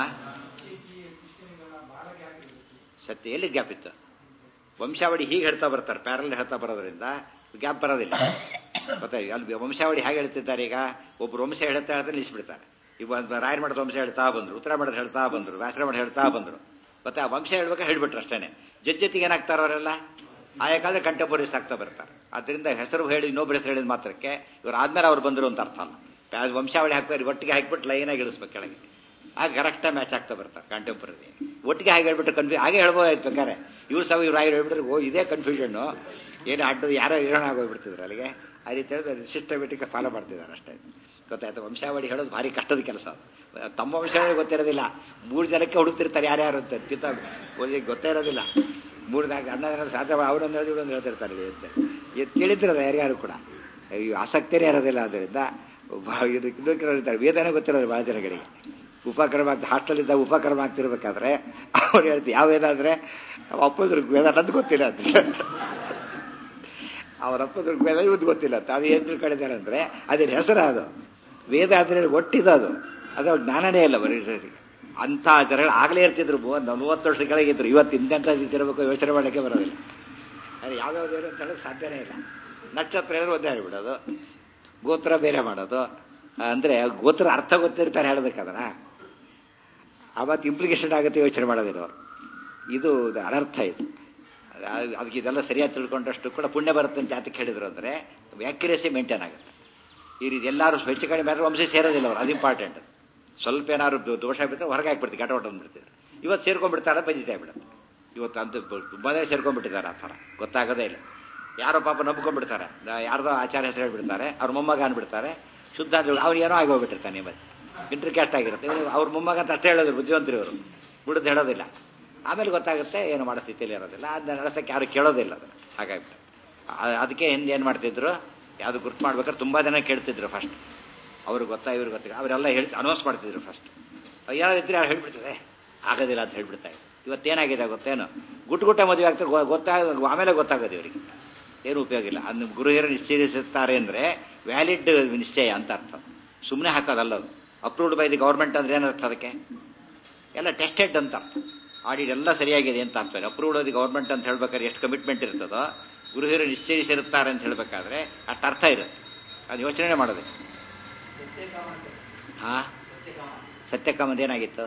ಸತ್ಯ ಎಲ್ಲಿ ಗ್ಯಾಪ್ ಇತ್ತು? ವಂಶಾವಳಿ ಹೀಗೆ ಹೇಳ್ತಾ ಬರ್ತಾರೆ, ಪ್ಯಾರಲ್ ಹೇಳ್ತಾ ಬರೋದ್ರಿಂದ ಗ್ಯಾಪ್ ಬರೋದಿಲ್ಲ. ಮತ್ತೆ ಅಲ್ಲಿ ವಂಶಾವಳಿ ಹೇಗೆ ಹೇಳ್ತಿದ್ದಾರೆ, ಈಗ ಒಬ್ರು ವಂಶ ಹೇಳ್ತಾ ಹೇಳ್ತಾ ನಿಲ್ಲಿಸ್ಬಿಡ್ತಾರೆ. ಈಗ ರಾಯರ ಮಠದ ವಂಶ ಹೇಳ್ತಾ ಬಂದ್ರು, ಉತ್ತರ ಮಠದ ಹೇಳ್ತಾ ಬಂದ್ರು, ವ್ಯಾಸರ ಮಠ ಹೇಳ್ತಾ ಬಂದ್ರು. ಮತ್ತೆ ಆ ವಂಶ ಹೇಳ್ಬೇಕಾ ಹೇಳ್ಬಿಟ್ರು ಅಷ್ಟೇನೆ. ಜೊತೆಗೆ ಏನಾಗ್ತಾರ ಅವರೆಲ್ಲ ಆಯಾ ಕಾಲದಲ್ಲಿ ಕಂಟೆಂಪರರೀಸ್ ಆಗ್ತಾ ಬರ್ತಾರೆ. ಅದರಿಂದ ಹೆಸರು ಹೇಳಿ ಇನ್ನೊಬ್ಬರ ಹೆಸರು ಹೇಳಿದ ಮಾತ್ರಕ್ಕೆ ಇವ್ರು ಆದ್ಮೇಲೆ ಅವ್ರು ಬಂದರು ಅಂತ ಅರ್ಥ ಅಲ್ಲ. ವಂಶಾವಳಿ ಹಾಕ್ತಾರೆ, ಒಟ್ಟಿಗೆ ಹಾಕ್ಬಿಟ್ಟು ಲೈನಾಗಿ ಇಳಿಸ್ಬೇಕು ಕೆಳಗೆ, ಆಗ ಕರೆಕ್ಟಾಗಿ ಮ್ಯಾಚ್ ಆಗ್ತಾ ಬರ್ತಾರೆ ಕಂಟೆಂಪರರಿ. ಒಟ್ಟಿಗೆ ಹಾಗೆ ಹೇಳ್ಬಿಟ್ಟು ಹಾಗೆ ಹೇಳ್ಬೋದಾಯ್ತು ಬೇಕಾರೆ. ಇವ್ರು ಸಹ ಇವ್ರು ಹಾಗೆ ಹೇಳ್ಬಿಟ್ರೆ ಓ ಇದೇ ಕನ್ಫ್ಯೂಷನ್ನು, ಏನು ಅಡ್ಡದು ಯಾರೋ ಇರೋಣ ಆಗೋಗ್ಬಿಡ್ತಿದ್ರು ಅಲ್ಲಿಗೆ. ಆ ರೀತಿ ಹೇಳಿದ್ರೆ ಸಿಸ್ಟಮೆಟಿಕ್ ಫಾಲೋ ಮಾಡ್ತಿದ್ದಾರೆ ಅಷ್ಟೇ. ಗೊತ್ತಾಯ್ತು? ವಂಶಾವಳಿ ಹೇಳೋದು ಭಾರಿ ಕಷ್ಟದ ಕೆಲಸ. ತಮ್ಮ ವಂಶಾವಳಿ ಗೊತ್ತಿರೋದಿಲ್ಲ, 3 ಜನಕ್ಕೆ ಹುಡುಕ್ತಿರ್ತಾರೆ ಯಾರ್ಯಾರು ಅಂತ ಕಿತ್ತ ಗೊತ್ತೇ ಇರೋದಿಲ್ಲ. 3-4 ಅಣ್ಣ ಸಾಧ್ಯ ಅವರೊಂದು ಹೇಳಿ ಇವರೊಂದು ಹೇಳ್ತಿರ್ತಾರೆ ಅಂತ ಕೇಳಿದ್ರದ ಯಾರ್ಯಾರು ಕೂಡ ಆಸಕ್ತಿನೇ ಇರೋದಿಲ್ಲ. ಆದ್ದರಿಂದ ಇನ್ನೊಂದು ಹೇಳ್ತಾರೆ ವೇದನೆ ಗೊತ್ತಿರೋದು ಭಾಳ ಜನಗಳಿಗೆ. ಉಪಕ್ರಮ ಆಗ್ತಾ ಹಾಸ್ಟೆಲಿದ್ದಾಗ ಉಪಕ್ರಮ ಆಗ್ತಿರ್ಬೇಕಾದ್ರೆ ಅವ್ರು ಹೇಳ್ತೀವಿ ಯಾವ ವೇದ ಅಂದರೆ ಅಪ್ಪದ್ರ ವೇದ ನಂದು ಗೊತ್ತಿಲ್ಲ ಅಂತ. ಅವರಪ್ಪದ್ರ ವೇದ ಇವತ್ತು ಗೊತ್ತಿಲ್ಲ ಅಂತ. ಅದು ಏನು ತಿಳ್ಕೊಂಡಿದ್ದಾರೆ ಅಂದರೆ ಅದೇನು ಹೆಸರು, ಅದು ವೇದ ಅಂದರೆ ಒಟ್ಟಿದ್ದು, ಅದು ಜ್ಞಾನನೇ ಇಲ್ಲ ಬರೀ ಸರಿಗೆ. ಅಂಥ ಜನಗಳು ಆಗಲೇ ಇರ್ತಿದ್ರು. 40 ವರ್ಷದ ಕೆಳಗೆ ಇದ್ರು. ಇವತ್ತು ಇಂತೆಂಥ ಇರಬೇಕು ಯೋಚನೆ ಮಾಡೋಕ್ಕೆ ಬರೋದಿಲ್ಲ. ಅದು ಯಾವ್ಯಾವ್ದು ಏನು ಅಂತ ಹೇಳೋಕ್ಕೆ ಸಾಧ್ಯನೇ ಇಲ್ಲ. ನಕ್ಷತ್ರ ಹೇಳಿದ್ರೆ ಒಂದೇ ಹೇಳ್ಬಿಡೋದು, ಗೋತ್ರ ಬೇರೆ ಮಾಡೋದು. ಅಂದರೆ ಗೋತ್ರ ಅರ್ಥ ಗೊತ್ತಿರ್ತಾರೆ ಹೇಳೋದಕ್ಕಾದ್ರೆ ಅವತ್ತು ಇಂಪ್ಲಿಕೇಶನ್ ಆಗುತ್ತೆ ಯೋಚನೆ ಮಾಡೋದಿರೋರು. ಇದು ಅನರ್ಥ ಇದು. ಅದಕ್ಕೆ ಇದೆಲ್ಲ ಸರಿಯಾಗಿ ತಿಳ್ಕೊಂಡಷ್ಟು ಕೂಡ ಪುಣ್ಯ ಬರುತ್ತೆ ಅಂತ ಯಾತಕ್ಕೆ ಹೇಳಿದ್ರು ಅಂದರೆ ವ್ಯಾಕ್ಯುರೇಸಿ ಮೇಂಟೈನ್ ಆಗುತ್ತೆ. ಈ ರೀತಿ ಎಲ್ಲರೂ ಹೆಚ್ಚು ಕಡಿಮೆ ಮೇಲೆ ವಂಶ ಸೇರೋದಿಲ್ಲ ಅವರು, ಅದು ಇಂಪಾರ್ಟೆಂಟ್. ಸ್ವಲ್ಪ ಏನಾದ್ರು ದೋಷ ಬಿಟ್ಟರೆ ಹೊರಗೆ ಹಾಕ್ಬಿಡ್ತೀವಿ, ಗಟ ಹೊಟ್ಟಂದ್ಬಿಡ್ತಿದ್ರು. ಇವತ್ತು ಸೇರ್ಕೊಂಡ್ಬಿಡ್ತಾರೆ, ಪಂಜಿತ ಆಗ್ಬಿಡುತ್ತೆ. ಇವತ್ತು ಅಂತೂ ತುಂಬಾ ಸೇರ್ಕೊಂಡ್ಬಿಟ್ಟಿದ್ದಾರೆ. ಆ ಥರ ಗೊತ್ತಾಗೋದೇ ಇಲ್ಲ. ಯಾರೋ ಪಾಪ ನಂಬ್ಕೊಂಡ್ಬಿಡ್ತಾರೆ, ಯಾರ್ದೋ ಆಚಾರ ಹೆಸರು ಹೇಳ್ಬಿಡ್ತಾರೆ, ಅವ್ರ ಮೊಮ್ಮಗ ಅಂದ್ಬಿಡ್ತಾರೆ. ಶುದ್ಧ ಅವ್ರು ಏನೋ ಆಗಿ ಹೋಗ್ಬಿಟ್ಟಿರ್ತಾನೆ. ಮತ್ತೆ ಇಂಟರ್ ಕ್ಯಾಸ್ಟ್ ಆಗಿರುತ್ತೆ. ಅವ್ರ ಮೊಮ್ಮಗ ಅಂತ ಅಷ್ಟೇ ಹೇಳೋದು ಬುದ್ಧಿವಂತರು ಇವರು, ಬಿಡೋದು ಹೇಳೋದಿಲ್ಲ. ಆಮೇಲೆ ಗೊತ್ತಾಗುತ್ತೆ ಏನು ಮಾಡೋ ಸ್ಥಿತಿಯಲ್ಲಿ ಇರೋದಿಲ್ಲ. ಅದನ್ನ ನಡೆಸೋಕ್ಕೆ ಯಾರು ಕೇಳೋದಿಲ್ಲ. ಅದು ಹಾಗಾಗ್ಬಿಟ್ಟು ಅದಕ್ಕೆ ಹಿಂದೆ ಏನು ಮಾಡ್ತಿದ್ರು, ಯಾವುದು ಗುರ್ತು ಮಾಡ್ಬೇಕಾದ್ರೆ ತುಂಬ ಜನ ಕೇಳ್ತಿದ್ರು ಫಸ್ಟ್. ಅವ್ರಿಗೆ ಗೊತ್ತಾ ಇವ್ರಿಗೆ ಗೊತ್ತಿಲ್ಲ, ಅವರೆಲ್ಲ ಹೇಳಿ ಅನೌನ್ಸ್ ಮಾಡ್ತಿದ್ರು ಫಸ್ಟ್. ಯಾರಿದ್ರೆ ಯಾರು ಹೇಳ್ಬಿಡ್ತದೆ ಆಗೋದಿಲ್ಲ ಅಂತ ಹೇಳ್ಬಿಡ್ತಾ ಇದ್ರು. ಇವತ್ತೇನಾಗಿದೆ ಗೊತ್ತೇನು, ಗುಟ್ಟು ಮದುವೆ ಆಗ್ತದೆ ಆಮೇಲೆ ಗೊತ್ತಾಗೋದು ಇವರಿಗೆ. ಏನು ಉಪಯೋಗ ಇಲ್ಲ. ಅದನ್ನ ಗುರು ಹಿರಿಯರು ನಿಶ್ಚಯಿಸುತ್ತಾರೆ ಅಂದರೆ ವ್ಯಾಲಿಡ್ ನಿಶ್ಚಯ ಅಂತ ಅರ್ಥ. ಸುಮ್ಮನೆ ಹಾಕೋದಲ್ಲ ಅದು. ಅಪ್ರೂವ್ಡ್ ಬೈ ದಿ ಗೌರ್ಮೆಂಟ್ ಅಂದ್ರೆ ಏನರ್ಥ ಅದಕ್ಕೆ? ಎಲ್ಲ ಟೆಸ್ಟೆಡ್ ಅಂತ ಅರ್ಥ. ಆಡಿಟ್ ಎಲ್ಲ ಸರಿಯಾಗಿದೆ ಅಂತ ಅರ್ಥ. ಅಪ್ರೂವ್ಡ್ ಬೈ ದಿ ಗೌರ್ಮೆಂಟ್ ಅಂತ ಹೇಳ್ಬೇಕಾದ್ರೆ ಎಷ್ಟು ಕಮಿಟ್ಮೆಂಟ್ ಇರ್ತದೋ, ಗುರು ಹಿರಿಯರು ನಿಶ್ಚಯಿಸಿರುತ್ತಾರೆ ಅಂತ ಹೇಳ್ಬೇಕಾದ್ರೆ ಅಷ್ಟು ಅರ್ಥ ಇರುತ್ತೆ. ಅದು ಯೋಚನೆ ಮಾಡೋದಕ್ಕೆ. ಹಾಂ, ಸತ್ಯಕಾಮದ ಏನಾಗಿತ್ತು?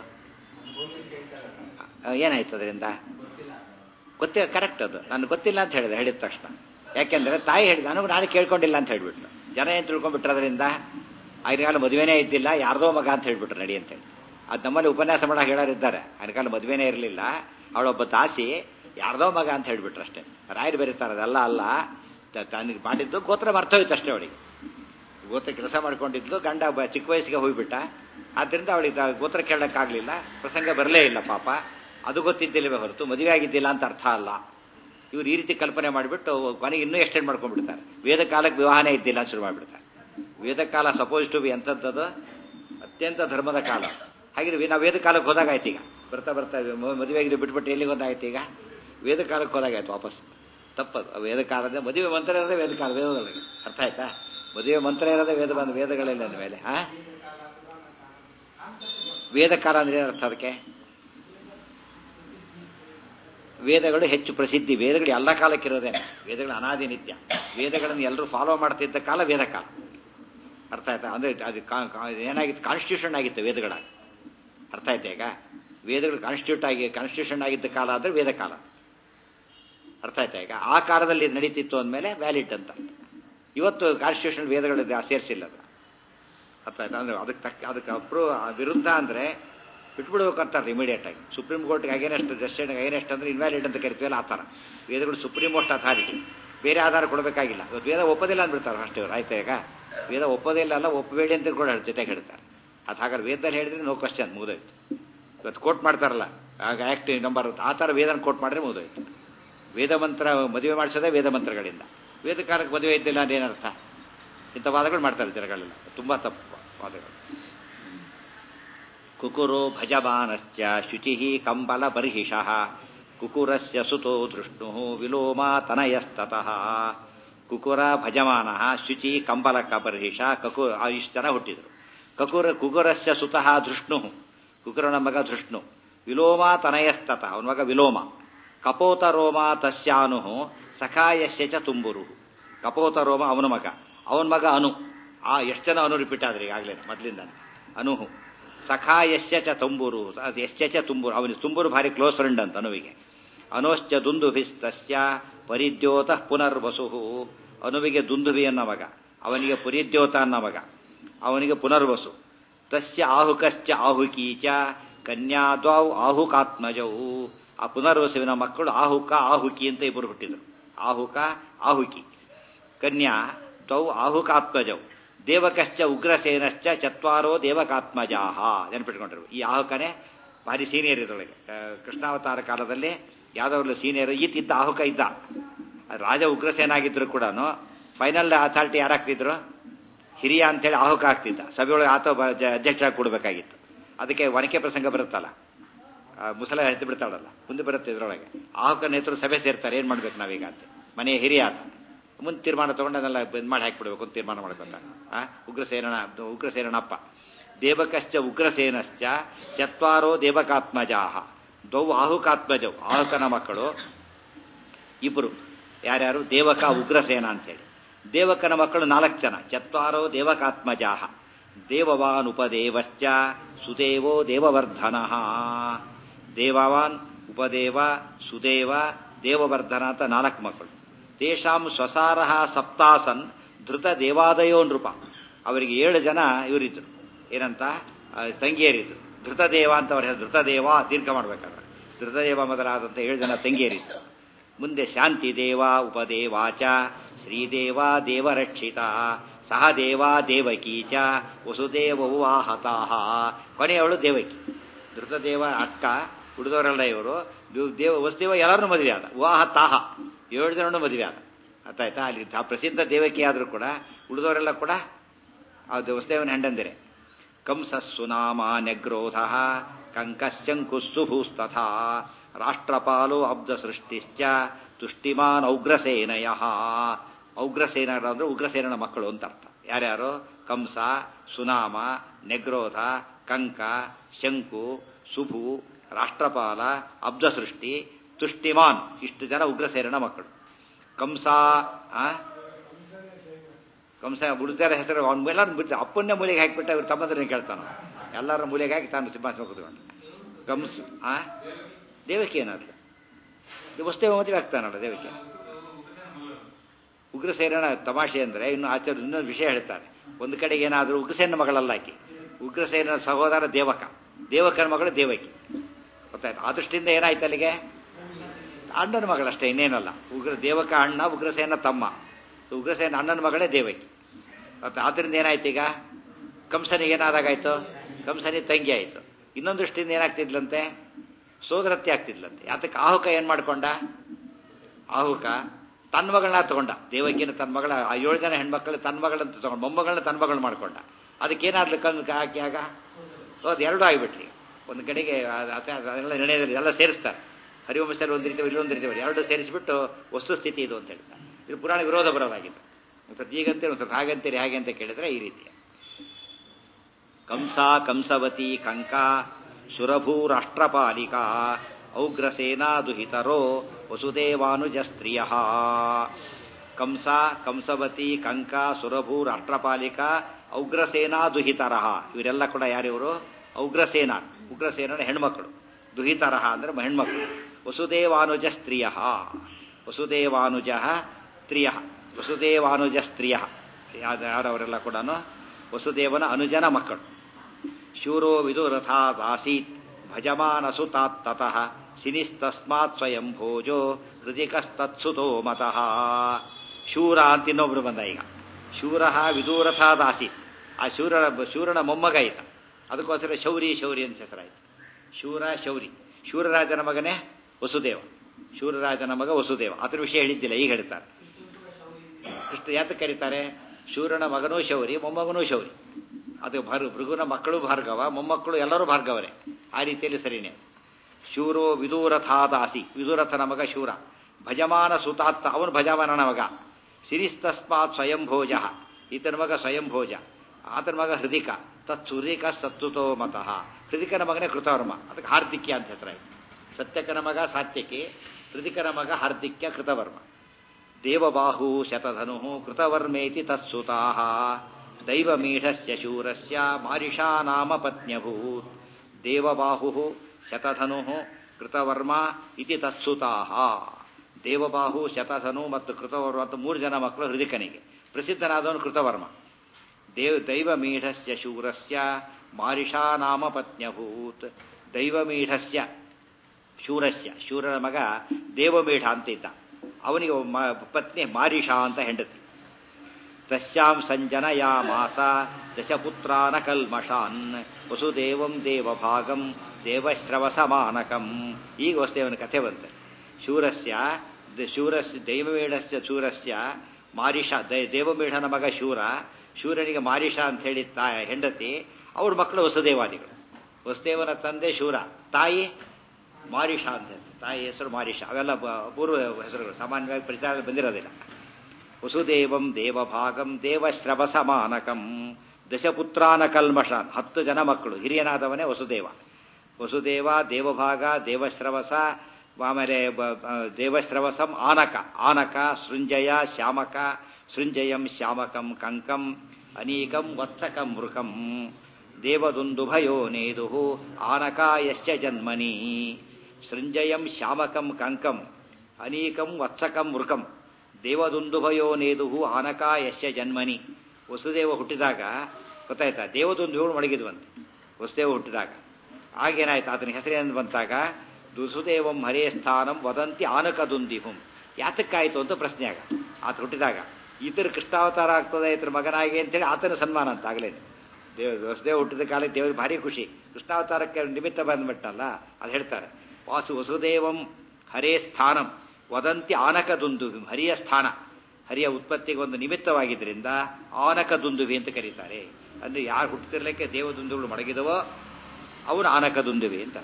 ಏನಾಯ್ತು ಅದರಿಂದ? ಗೊತ್ತಿಲ್ಲ. ಕರೆಕ್ಟ್, ಅದು ನನಗೆ ಗೊತ್ತಿಲ್ಲ ಅಂತ ಹೇಳಿದೆ ಹೇಳಿದ ತಕ್ಷಣ. ಯಾಕೆಂದ್ರೆ ತಾಯಿ ಹೇಳಿದ, ನಾನು ಕೇಳ್ಕೊಂಡಿಲ್ಲ ಅಂತ ಹೇಳ್ಬಿಟ್ಲು. ಜನ ಏನು ತಿಳ್ಕೊಂಡ್ಬಿಟ್ರೆ ಅದರಿಂದ ಆಗಿನ ಕಾಲ ಮದುವೆನೇ ಇದ್ದಿಲ್ಲ, ಯಾರ್ದೋ ಮಗ ಅಂತ ಹೇಳ್ಬಿಟ್ರು ನಡಿ ಅಂತೇಳಿ. ಅದು ನಮ್ಮಲ್ಲಿ ಉಪನ್ಯಾಸ ಮಾಡೋ ಹೇಳೋರಿದ್ದಾರೆ. ಆಗಿನ ಕಾಲ ಮದುವೆನೇ ಇರಲಿಲ್ಲ, ಅವಳೊಬ್ಬ ದಾಸಿ ಯಾರ್ದೋ ಮಗ ಅಂತ ಹೇಳ್ಬಿಟ್ರು ಅಷ್ಟೇ. ರಾಯರು ಬರೀತಾರೆ ಅದಲ್ಲ ಅಲ್ಲ, ತನಗೆ ಮಾಡಿದ್ದು ಗೋತ್ರ ಮರ್ತೋಯ್ತು ಅಷ್ಟೇ. ಅವಳಿಗೆ ಗೋತ್ರ ಕೆಲಸ ಮಾಡ್ಕೊಂಡಿದ್ಲು, ಗಂಡ ಚಿಕ್ಕ ವಯಸ್ಸಿಗೆ ಹೋಗ್ಬಿಟ್ಟ. ಆದ್ದರಿಂದ ಅವಳಿಗೆ ಗೋತ್ರ ಕೇಳಕ್ಕಾಗಲಿಲ್ಲ, ಪ್ರಸಂಗ ಬರಲೇ ಇಲ್ಲ ಪಾಪ. ಅದು ಗೊತ್ತಿದ್ದಿಲ್ಲವೇ ಹೊರತು ಮದುವೆ ಆಗಿದ್ದಿಲ್ಲ ಅಂತ ಅರ್ಥ ಅಲ್ಲ. ಇವ್ರು ಈ ರೀತಿ ಕಲ್ಪನೆ ಮಾಡಿಬಿಟ್ಟು ಕೊನೆಗೆ ಇನ್ನೂ ಎಕ್ಸ್ಟೆಂಡ್ ಮಾಡ್ಕೊಂಡ್ಬಿಡ್ತಾರೆ. ವೇದ ಕಾಲಕ್ಕೆ ವಿವಾಹನೇ ಇದ್ದಿಲ್ಲ ಅಂತ ಶುರು ಮಾಡಿಬಿಡ್ತಾರೆ. ವೇದ ಕಾಲ ಸಪೋಸ್ ಟು ಬಿ ಎಂಥದ್ದು ಅತ್ಯಂತ ಧರ್ಮದ ಕಾಲ. ಹಾಗೆ ನಾವು ವೇದ ಕಾಲಕ್ಕೆ ಹೋದಾಗಾಯ್ತು. ಈಗ ಬರ್ತಾ ಬರ್ತಾ ಮದುವೆಗೆ ಬಿಟ್ಬಿಟ್ಟು ಎಲ್ಲಿಗೆ ಹೋದಾಯ್ತು? ಈಗ ವೇದ ಕಾಲಕ್ಕೆ ಹೋದಾಗಾಯ್ತು ವಾಪಸ್. ತಪ್ಪದು. ವೇದ ಕಾಲದ ಮದುವೆ ಮಂತ್ರ ಇರೋದೇ ವೇದ ಕಾಲ, ವೇದದೊಳಗೆ. ಅರ್ಥ ಆಯ್ತಾ? ಮದುವೆ ಮಂತ್ರ ಇರೋದೇ ವೇದ ಬಂದು ವೇದಗಳೆಲ್ಲ ಮೇಲೆ. ವೇದ ಕಾಲ ಅಂದ್ರೆ ಏನರ್ಥ ಅದಕ್ಕೆ? ವೇದಗಳು ಹೆಚ್ಚು ಪ್ರಸಿದ್ಧಿ. ವೇದಗಳು ಎಲ್ಲ ಕಾಲಕ್ಕೆ ಇರೋದೇನೆ. ವೇದಗಳು ಅನಾದಿ ನಿತ್ಯ. ವೇದಗಳನ್ನು ಎಲ್ಲರೂ ಫಾಲೋ ಮಾಡ್ತಿದ್ದ ಕಾಲ ವೇದ ಕಾಲ. ಅರ್ಥ ಆಯ್ತಾ? ಅಂದ್ರೆ ಅದು ಏನಾಗಿತ್ತು, ಕಾನ್ಸ್ಟಿಟ್ಯೂಷನ್ ಆಗಿತ್ತು ವೇದಗಳಾಗಿ. ಅರ್ಥ ಆಯ್ತಾ? ಈಗ ವೇದಗಳು ಕಾನ್ಸ್ಟಿಟ್ಯೂಷನ್ ಆಗಿದ್ದ ಕಾಲ ಅಂದ್ರೆ ವೇದ ಕಾಲ. ಅರ್ಥ ಆಯ್ತಾ? ಈಗ ಆ ಕಾಲದಲ್ಲಿ ನಡೀತಿತ್ತು ಅಂದಮೇಲೆ ವ್ಯಾಲಿಡ್ ಅಂತ. ಇವತ್ತು ಕಾನ್ಸ್ಟಿಟ್ಯೂಷನ್ ವೇದಗಳು ಸೇರಿಸಿಲ್ಲ ಅದು. ಅರ್ಥ ಆಯ್ತಾ? ಅಂದ್ರೆ ಅದಕ್ಕೆ ವಿರುದ್ಧ ಅಂದ್ರೆ ಬಿಟ್ಬಿಡ್ಬೇಕು ಅಂತಾರೆ ಇಮಿಡಿಯೇಟ್ ಆಗಿ. ಸುಪ್ರೀಂ ಕೋರ್ಟ್ಗೆ ಅಗೇನೆಸ್ಟ್, ಜಸ್ಟಿಸ್ಗೆ ಅಗೇನೆಸ್ಟ್ ಅಂದ್ರೆ ಇನ್ವ್ಯಾಲಿಡ್ ಅಂತ ಕರಿತೀವಲ್ಲ ಆ ಥರ. ವೇದಗಳು ಸುಪ್ರೀಂ ಮೋಸ್ಟ್ ಅಥಾರಿಟಿ, ಬೇರೆ ಆಧಾರ ಕೊಡಬೇಕಾಗಿಲ್ಲ. ಇವತ್ತು ವೇದ ಒಪ್ಪೋದಿಲ್ಲ ಅಂದ್ಬಿಡ್ತಾರೆ ಫಸ್ಟ್ ಇವರು. ಆಯ್ತಾ? ಈಗ ವೇದ ಒಪ್ಪೋದಿಲ್ಲ ಅಲ್ಲ, ಒಪ್ಪಬೇಡಿ ಅಂತ ಕೂಡ ಜೊತೆಗೆ ಹೇಳ್ತಾರೆ. ಅದು ಹಾಗಾದ್ರೆ ವೇದದಲ್ಲಿ ಹೇಳಿದ್ರೆ ನೋ ಕ್ವಶನ್, ಮುಗಿದೋಯ್ತು. ಇವತ್ತು ಕೋಟ್ ಮಾಡ್ತಾರಲ್ಲ ಆಗ ಆ್ಯಕ್ಟ್ ನಂಬರ್, ಆ ಥರ ವೇದನ ಕೋಟ್ ಮಾಡಿದ್ರೆ ಮುಗಿದೋಯ್ತು. ವೇದ ಮಂತ್ರ ಮದುವೆ ಮಾಡಿಸೋದೇ ವೇದ ಮಂತ್ರಗಳಿಂದ. ವೇದ ಕಾಲಕ್ಕೆ ಮದುವೆ ಇದ್ದಿಲ್ಲ ಅಂದ್ರೆ ಏನರ್ಥ? ಇಂಥ ವಾದಗಳು ಮಾಡ್ತಾರೆ ಜನಗಳೆಲ್ಲ, ತುಂಬಾ ತಪ್ಪು ವಾದಗಳು. ಕುಕುರೋ ಭಜಮಾನಶ್ಚ ಶುಚಿ ಕಂಬಲ ಬರ್ಹಿಷಃ ಕುಕುರಸ್ಯ ಸುತೋ ದೃಷ್ಣು ವಿಲೋಮ ತನಯಸ್ತತಃ. ಕುಕುರ ಭಜಮಾನ ಶುಚಿ ಕಂಬಲಕ ಬರ್ಹಿಷ ಕಕುರ ಇಷ್ಟು ಜನ ಹುಟ್ಟಿದ್ರು. ಕುಕುರಸ್ಯ ಸುತಃ ಧೃಷ್ಣು, ಕುಕುರನ ಮಗ ಧೃಷ್ಣು. ವಿಲೋಮ ತನಯಸ್ತತ, ಅವನ ಮಗ ವಿಲೋಮ. ಕಪೋತ ರೋಮ ತಸ್ಯಾನು ಸಖಾಯಸ್ಯ ಚ ತುಂಬುರು. ಕಪೋತ ರೋಮ ಅವನ ಮಗ ಅನು. ಎಷ್ಟು ಜನ ಅನು ರಿಪೀಟ್ ಆದ್ರೆ ಈಗಾಗಲೇ ಮೊದಲಿಂದ. ಅನುಹು ಸಖಾಯಸ್ಯ ಚ ತುಂಬುರು, ಅದು ಯಶ್ಯ ಚ ತುಂಬುರು, ಅವನಿಗೆ ತುಂಬುರು ಭಾರಿ ಕ್ಲೋಸ್ ಫ್ರೆಂಡ್ ಅಂತ ಅನುವಿಗೆ. ಅನೋಶ್ಚ ದುಂದುಭಿಸ್ತಸ್ಯ ಪರಿದ್ಯೋತ ಪುನರ್ವಸು. ಅನುವಿಗೆ ದುಂದುಭಿ ಅನ್ನೋ ಮಗ, ಅವನಿಗೆ ಪರಿದ್ಯೋತ ಅನ್ನೋ ಮಗ, ಅವನಿಗೆ ಪುನರ್ವಸು. ತಸ್ಯ ಆಹುಕಶ್ಚ ಆಹುಕೀಚ ಕನ್ಯಾದ್ವಾವ್ ಆಹುಕಾತ್ಮಜೌ. ಆ ಪುನರ್ವಸುವಿನ ಮಕ್ಕಳು ಆಹುಕ ಆಹುಕಿ ಅಂತ ಇಬ್ಬರು ಹುಟ್ಟಿದರು. ಆಹುಕ ಆಹುಕಿ. ಕನ್ಯಾ ದ್ವೌ ಆಹುಕಾತ್ಮಜೌ. ದೇವಕಶ್ಚ ಉಗ್ರಸೇನಶ್ಚ ಚತ್ವಾರೋ ದೇವಕಾತ್ಮಜಾಹ. ನೆನಪಿಟ್ಕೊಂಡ್ರು. ಈ ಆಹುಕನೇ ಭಾರಿ ಸೀನಿಯರ್ ಇದರೊಳಗೆ. ಕೃಷ್ಣಾವತಾರ ಕಾಲದಲ್ಲಿ ಯಾವ್ದಾದ್ರು ಸೀನಿಯರ್ ಇದ್ದ ಆಹುಕ ಇದ್ದ. ರಾಜ ಉಗ್ರಸೇನಾಗಿದ್ರು ಕೂಡ ಫೈನಲ್ ಅಥಾರಿಟಿ ಯಾರಾಗ್ತಿದ್ರು? ಹಿರಿಯ ಅಂತೇಳಿ ಆಹುಕ ಆಗ್ತಿದ್ದ. ಸಭೆಯೊಳಗೆ ಆತ ಅಧ್ಯಕ್ಷ ಕೊಡಬೇಕಾಗಿತ್ತು. ಅದಕ್ಕೆ ಒನಕೆ ಪ್ರಸಂಗ ಬರುತ್ತಲ್ಲ, ಮುಸಲ ಎದ್ದು ಬಿಡ್ತಾಳಲ್ಲ, ಮುಂದೆ ಬರುತ್ತೆ ಇದರೊಳಗೆ. ಆಹುಕ ನೇತೃತ್ವ ಸಭೆ ಸೇರ್ತಾರೆ, ಏನ್ ಮಾಡ್ಬೇಕು ನಾವೀಗ ಅಂತ. ಮನೆಯ ಹಿರಿಯ ಆತ ಮುಂದೆ ತೀರ್ಮಾನ ತಗೊಂಡು ಅದನ್ನೆಲ್ಲ ಇದು ಮಾಡಿ ಹಾಕಿಬಿಡ್ಬೇಕು ಅಂತ ತೀರ್ಮಾನ ಮಾಡ್ಕೊಂಡ ಉಗ್ರಸೇನಪ್ಪ. ದೇವಕಶ್ಚ ಉಗ್ರಸೇನಶ್ಚ ಚತ್ವಾರೋ ದೇವಕಾತ್ಮಜಾಹ ದ್ವೌ ಆಹುಕಾತ್ಮಜೌ. ಆಹುಕನ ಮಕ್ಕಳು ಇಬ್ಬರು. ಯಾರ್ಯಾರು? ದೇವಕ ಉಗ್ರಸೇನ ಅಂತೇಳಿ. ದೇವಕನ ಮಕ್ಕಳು 4 ಜನ. ಚತ್ವಾರೋ ದೇವಕಾತ್ಮಜಾಹ. ದೇವವಾನ್ ಉಪದೇವಶ್ಚ ಸುದೇವೋ ದೇವವರ್ಧನಃ. ದೇವವಾನ್, ಉಪದೇವ, ಸುದೇವ, ದೇವವರ್ಧನ ಅಂತ 4 ಮಕ್ಕಳು. ತೇಷಾಂ ಸ್ವಸಾರಃ ಸಪ್ತಾಸನ್ ಧೃತ ದೇವಾದಯೋ ನೃಪ. ಅವರಿಗೆ 7 ಜನ ಇವರಿದ್ರು, ಏನಂತ ತಂಗಿಯರಿದ್ರು. ಧೃತದೇವ ಅಂತ ಅವ್ರ ಹೆಸರು. ಧೃತದೇವ ದೀರ್ಘ ಮಾಡ್ಬೇಕಾದ್ರೆ ಧೃತದೇವ ಮೊದಲಾದಂಥ 7 ಜನ ತಂಗಿಯರಿದ್ರು. ಮುಂದೆ ಶಾಂತಿ ದೇವ ಉಪದೇವಾಚ ಶ್ರೀದೇವ ದೇವರಕ್ಷಿತ ಸಹ ದೇವ ದೇವಕೀಚ ವಸುದೇವವು ಆಹತಾಹ. ಕೊನೆಯವಳು ದೇವಕಿ. ಧೃತದೇವ ಅಕ್ಕ, ಉಳಿದವರೆಲ್ಲ ಇವರು. ವಸುದೇವ ಎಲ್ಲರನ್ನೂ ಮದುವೆ ಆದ. ವಾಹತಾಹ 7 ಜನನು ಮದುವೆ ಆದ. ಅರ್ಥಾಯ್ತಾ? ಅಲ್ಲಿ ಪ್ರಸಿದ್ಧ ದೇವಕಿ ಆದರೂ ಕೂಡ ಉಳಿದವರೆಲ್ಲ ಕೂಡ ವಸುದೇವನ ಹೆಂಡಂದಿರೆ. ಕಂಸಸ್ಸುನಾಮ ನೆಗ್ರೋಧ ಕಂಕಶಂಕುಸ್ಸುಭೂಸ್ತಥಾ ರಾಷ್ಟ್ರಪಾಲೋ ಅಬ್ಧ ಸೃಷ್ಟಿಶ್ಚ ತುಷ್ಟಿಮಾನ್ ಔಗ್ರಸೇನಯ. ಔಗ್ರಸೇನ ಅಂದ್ರೆ ಉಗ್ರಸೇನನ ಮಕ್ಕಳು ಅಂತ ಅರ್ಥ. ಯಾರ್ಯಾರು? ಕಂಸ, ಸುನಾಮ, ನೆಗ್ರೋಧ, ಕಂಕ, ಶಂಕು, ಸುಭು, ರಾಷ್ಟ್ರಪಾಲ, ಅಬ್ಧ ಸೃಷ್ಟಿ, ತುಷ್ಟಿಮಾನ್. ಇಷ್ಟು ಜನ ಉಗ್ರಸೇನನ ಮಕ್ಕಳು. ಕಂಸ ಉಳಿದಾರ ಹೆಸರು ಅವ್ನ ಎಲ್ಲರೂ ಬಿಟ್ಟು ಅಪ್ಪನ್ನೇ ಮೂಲೆಗೆ ಹಾಕಿಬಿಟ್ಟ. ಇವ್ರು ತಮ್ಮದ್ರನ್ನ ಕೇಳ್ತಾನ. ಎಲ್ಲರ ಮೂಲೆಗೆ ಹಾಕಿ ತಾನು ಸಿಂಹಾಸನ ಕೂತ್ಕೊಂಡು. ಕಂಸ ದೇವಕಿ ಏನಾದ್ರು ವಸುದೇವ ಮದುವೆ ಆಗ್ತಾನಲ್ಲ ದೇವಕಿ. ಉಗ್ರಸೇನ ತಮಾಷೆ ಅಂದ್ರೆ ಇನ್ನು ಆಚಾರ್ಯ ಇನ್ನೊಂದು ವಿಷಯ ಹೇಳ್ತಾರೆ. ಒಂದು ಕಡೆಗೆ ಏನಾದರೂ ಉಗ್ರಸೇನ ಮಗಳಲ್ಲ ಆಕಿ. ಉಗ್ರಸೇನ ಸಹೋದರ ದೇವಕ, ದೇವಕನ ಮಗಳು ದೇವಕಿ. ಗೊತ್ತಾಯ್ತು? ಆ ದೃಷ್ಟಿಯಿಂದ ಏನಾಯ್ತು ಅಲ್ಲಿಗೆ? ಅಣ್ಣನ ಮಗಳಷ್ಟೇ, ಇನ್ನೇನಲ್ಲ. ದೇವಕ ಅಣ್ಣ, ಉಗ್ರಸೇನ ತಮ್ಮ. ಉಗ್ರಸೇನ ಅಣ್ಣನ ಮಗಳೇ ದೇವಕಿ. ಆದ್ರಿಂದ ಏನಾಯ್ತು ಈಗ? ಕಂಸನಿಗೆ ಏನಾದಾಗಾಯ್ತು? ಕಂಸನಿಗೆ ತಂಗಿ ಆಯ್ತು. ಇನ್ನೊಂದು ದೃಷ್ಟಿಯಿಂದ ಏನಾಗ್ತಿದ್ಲಂತೆ? ಸೋದರತ್ತಿ ಆಗ್ತಿದ್ಲಂತೆ. ಅದಕ್ಕೆ ಆಹುಕ ಏನ್ ಮಾಡ್ಕೊಂಡ? ಆಹುಕ ತನ್ನ ಮಗಳನ್ನ ತಗೊಂಡ. ದೇವಕಿನ ತನ್ನ ಮಗಳ, ಆ 7 ಜನ ಹೆಣ್ಮಕ್ಳು ತನ್ನ ಮಗಳಂತ ತಗೊಂಡು ಮೊಮ್ಮಗಳನ್ನ ತನ್ನ ಮಗಳು ಮಾಡ್ಕೊಂಡ. ಅದಕ್ಕೇನಾದ್ಲು ಹಾಕಿ ಆಗ ಅದು 2 ಆಗಿಬಿಟ್ರಿ. ಒಂದು ಕಡೆಗೆ ಅದೆಲ್ಲ ನಿರ್ಣಯದಲ್ಲಿ ಎಲ್ಲ ಸೇರಿಸ್ತಾರೆ. ಹರಿವಂಶದಲ್ಲಿ ಒಂದು ರೀತಿ, ಇಲ್ಲೊಂದು ರೀತಿ 2 ಸೇರಿಸಿಬಿಟ್ಟು ವಸ್ತುಸ್ಥಿತಿ ಇದು ಅಂತ ಹೇಳ್ತಾರೆ. ಇದು ಪುರಾಣ ವಿರೋಧ ಬರೋದಾಗಿತ್ತು. ಒಂದ್ಸತಿ ಹೀಗಂತೇಳಿ ಒಂದ್ಸತಿ ಹಾಗಂತೀರಿ, ಹಾಗೆ ಅಂತ ಕೇಳಿದ್ರೆ ಈ ರೀತಿಯ. ಕಂಸ ಕಂಸವತಿ ಕಂಕ ಸುರಭೂ ರಾಷ್ಟ್ರಪಾಲಿಕಾ ಔಗ್ರಸೇನಾ ದುಹಿತರೋ ವಸುದೇವಾನುಜ ಸ್ತ್ರೀಯ. ಕಂಸ ಕಂಸವತಿ ಕಂಕ ಸುರಭೂ ರಾಷ್ಟ್ರಪಾಲಿಕಾ ಔಗ್ರಸೇನಾ ದುಹಿತರಹ. ಇವರೆಲ್ಲ ಕೂಡ ಯಾರಿವರು? ಔಗ್ರಸೇನ, ಉಗ್ರಸೇನನ ಹೆಣ್ಮಕ್ಳು. ದುಹಿತರಹ ಅಂದ್ರೆ ಹೆಣ್ಮಕ್ಳು. ವಸುದೇವಾನುಜ ಸ್ತ್ರೀಯ. ವಸುದೇವಾನುಜ ಸ್ತ್ರೀಯ. ವಸುದೇವಾನುಜ ಸ್ತ್ರೀಯ ಯಾರವರೆಲ್ಲ ಕೂಡ ವಸುದೇವನ ಅನುಜನ ಮಕ್ಕಳು. ಶೂರೋ ವಿದುರಥಾದಾಸೀತ್ ಭಜಮಾನ ಸುತಾತ್ ತತಃ ಸಿನಿಸ್ತಸ್ಮಾತ್ ಸ್ವಯಂ ಭೋಜೋ ಹೃದಿಕಸ್ತತ್ಸುತೋ ಮತಃ. ಶೂರ ಅಂತ ಇನ್ನೊಬ್ರು ಬಂದ ಈಗ. ಶೂರ ವಿದೂರಥಾದಾಸೀತ್. ಆ ಶೂರನ ಮೊಮ್ಮಗ ಆಯ್ತ. ಅದಕ್ಕೋಸ್ಕರ ಶೌರಿ ಶೌರಿ ಅಂತ ಹೆಸರಾಯ್ತು. ಶೂರ ಶೌರಿ. ಶೂರರಾಜನ ಮಗನೇ ವಸುದೇವ. ಶೂರರಾಜನ ಮಗ ವಸುದೇವ. ಅದ್ರ ವಿಷಯ ಹೇಳಿದ್ದಿಲ್ಲ, ಈಗ ಹೇಳ್ತಾರೆ. ಕೃಷ್ಣ ಯಾತಕ್ಕೆ ಕರೀತಾರೆ? ಶೂರನ ಮಗನೂ ಶೌರಿ, ಮೊಮ್ಮಗನೂ ಶೌರಿ. ಅದು ಭೃಗುನ ಮಕ್ಕಳು ಭಾರ್ಗವ, ಮೊಮ್ಮಕ್ಕಳು ಎಲ್ಲರೂ ಭಾರ್ಗವರೇ. ಆ ರೀತಿಯಲ್ಲಿ ಸರಿನೇ. ಶೂರೋ ವಿದೂರಥಾದಾಸಿ, ವಿದೂರಥನ ಮಗ ಶೂರ. ಭಜಮಾನ ಸುತಾತ್ತ, ಅವನು ಭಜಮಾನನ ಮಗ. ಸಿರಿಸ್ತಸ್ಮಾತ್ ಸ್ವಯಂಭೋಜ, ಈತನ ಮಗ ಸ್ವಯಂಭೋಜ. ಆತನ ಮಗ ಹೃದಿಕ. ತತ್ಸುರಿಕ ಸತ್ತುತೋ ಮತಃ. ಹೃದಿಕನ ಮಗನೇ ಕೃತವರ್ಮ, ಅದಕ್ಕೆ ಹಾರ್ದಿಕ್ಯ ಅಂತ ಹೆಸರಾಯಿತು. ಸತ್ಯಕನ ಮಗ ಸಾತ್ಯಕಿ, ಹೃದಿಕನ ಮಗ ಹಾರ್ದಿಕ್ಯ ಕೃತವರ್ಮ. ದೇವಬಾಹು ಶತಧನು ಕೃತವರ್ಮೇತಿ ತತ್ಸುತಾ. ದೈವಮೀಢಸ್ಯ ಶೂರಸ್ಯ ಮಾರಿಷಾ ನಾಮ ಪತ್ನ್ಯಭೂತ್. ದೇವಬಾಹು ಶತಧನು ಕೃತವರ್ಮ ಇತಿ ತತ್ಸುತಾ. ದೇವಬಾಹು ಶತಧನು ಮತ್ತು ಕೃತವರ್ಮ ಅಂತ 3 ಜನ ಮಕ್ಕಳು ಹೃದಿಕನಿಗೆ. ಪ್ರಸಿದ್ಧನಾದವನು ಕೃತವರ್ಮ. ದೈವಮೀಢಸ್ಯ ಶೂರಸ್ಯ ಮಾರಿಷಾ ನಾಮ ಪತ್ನ್ಯಭೂತ್. ದೈವಮೀಢಸ್ಯ ಶೂರಸ್ಯ, ಶೂರನ ಮಗ ದೇವಮೀಢ ಅಂತ ಇದ್ದ. ಅವನಿಗೆ ಪತ್ನಿ ಮಾರಿಷಾ ಅಂತ ಹೆಂಡತಿ. ತಸ್ಯಾಂ ಸಂಜನಯಾಮಾಸ ದಶಪುತ್ರಾನ ಕಲ್ಮಷಾನ್ ವಸುದೇವಂ ದೇವಭಾಗಂ ದೇವಶ್ರವಸಮಾನಕಂ. ಈಗ ವಸುದೇವನ ಕಥೆ ಬಂತೆ. ಶೂರಸ್ಯ ದೈವಮೇಢಸ್ಯ ಶೂರಸ್ಯ ಮಾರಿಷಾ, ದೇವಮೇಢನ ಮಗ ಶೂರ, ಶೂರನಿಗೆ ಮಾರಿಷಾ ಅಂತ ಹೇಳಿ ಹೆಂಡತಿ. ಅವ್ರ ಮಕ್ಕಳು ವಸುದೇವಾದಿಗಳು. ವಸುದೇವನ ತಂದೆ ಶೂರ, ತಾಯಿ ಮಾರಿಷಾ ಅಂತ ಹೇಳ್ತಾರೆ. ತಾಯಿ ಹೆಸರು ಮಾರಿಷಾ. ಅವೆಲ್ಲ ಪೂರ್ವ ಹೆಸರುಗಳು, ಸಾಮಾನ್ಯವಾಗಿ ಪ್ರಚಾರ ಬಂದಿರೋದಿಲ್ಲ. ವಸುದೇವಂ ದೇವಭಾಗಂ ದೇವಶ್ರವಸಮಾನಕಂ ದಶಪುತ್ರಾನ ಕಲ್ಮಷಾನ್. 10 ಜನ ಮಕ್ಕಳು, ಹಿರಿಯನಾದವನೇ ವಸುದೇವ. ವಸುದೇವ, ದೇವಭಾಗ, ದೇವಶ್ರವಸ, ಆಮೇಲೆ ದೇವಶ್ರವಸಂ ಆನಕ. ಆನಕ, ಸೃಂಜಯ, ಶ್ಯಾಮಕ. ಸೃಂಜಯಂ ಶ್ಯಾಮಕಂ ಕಂಕಂ ಅನೀಕಂ ವತ್ಸಕಂ ವೃಕಂ. ದೇವದುಂದುಭಯೋ ನೇದು ಆನಕಾಯಶ್ಚ ಜನ್ಮನಿ. ಸೃಂಜಯಂ ಶ್ಯಾಮಕಂ ಕಂಕಂ ಅನೀಕಂ ವತ್ಸಕಂ ವೃಕಂ. ದೇವದುಂದುಭಯೋ ನೇದು ಆನಕಾಯಶ್ಚ ಜನ್ಮನಿ. ವಸುದೇವ ಹುಟ್ಟಿದಾಗ ಗೊತ್ತಾಯ್ತಾ, ದೇವದುಂದುಗಳು ಮಡಗಿದ್ವಂತೆ ವಸುದೇವ ಹುಟ್ಟಿದಾಗ. ಆಗೇನಾಯ್ತು, ಆತನ ಹೆಸರೇನು ಬಂತಾಗ ವಸುದೇವಂ ಹರೇ ಸ್ಥಾನಂ ವದಂತಿ ಆನಕದುಂದಿಹುಂ. ಯಾತಕ್ಕಾಯ್ತು ಅಂತ ಪ್ರಶ್ನೆ ಆಗ. ಆತ ಹುಟ್ಟಿದಾಗ ಈತರ ಕೃಷ್ಣಾವತಾರ ಆಗ್ತದೆ ಈತರ ಮಗನಾಗಿ ಅಂತೇಳಿ ಆತನ ಸನ್ಮಾನ ಅಂತ ಆಗಲೇನು. ವಸುದೇವ ಹುಟ್ಟಿದ ಕಾಲಕ್ಕೆ ದೇವರಿಗೆ ಭಾರಿ ಖುಷಿ. ಕೃಷ್ಣಾವತಾರಕ್ಕೆ ನಿಮಿತ್ತ ಬಂದ್ಬಿಟ್ಟಲ್ಲ, ಅದು ಹೇಳ್ತಾರೆ. ವಸುದೇವಂ ಹರೇ ಸ್ಥಾನಂ ವದಂತಿ ಆನಕದುಂದುವಿ. ಹರಿಯ ಸ್ಥಾನ, ಹರಿಯ ಉತ್ಪತ್ತಿಗೆ ಒಂದು ನಿಮಿತ್ತವಾಗಿದ್ದರಿಂದ ಆನಕದುಂದುವಿ ಅಂತ ಕರೀತಾರೆ. ಅಂದ್ರೆ ಯಾರು ಹುಟ್ಟುತ್ತಿರ್ಲಿಕ್ಕೆ ದೇವದುಂದುಗಳು ಮಡಗಿದವೋ ಅವನು ಆನಕದುಂದುವಿ ಅಂತ.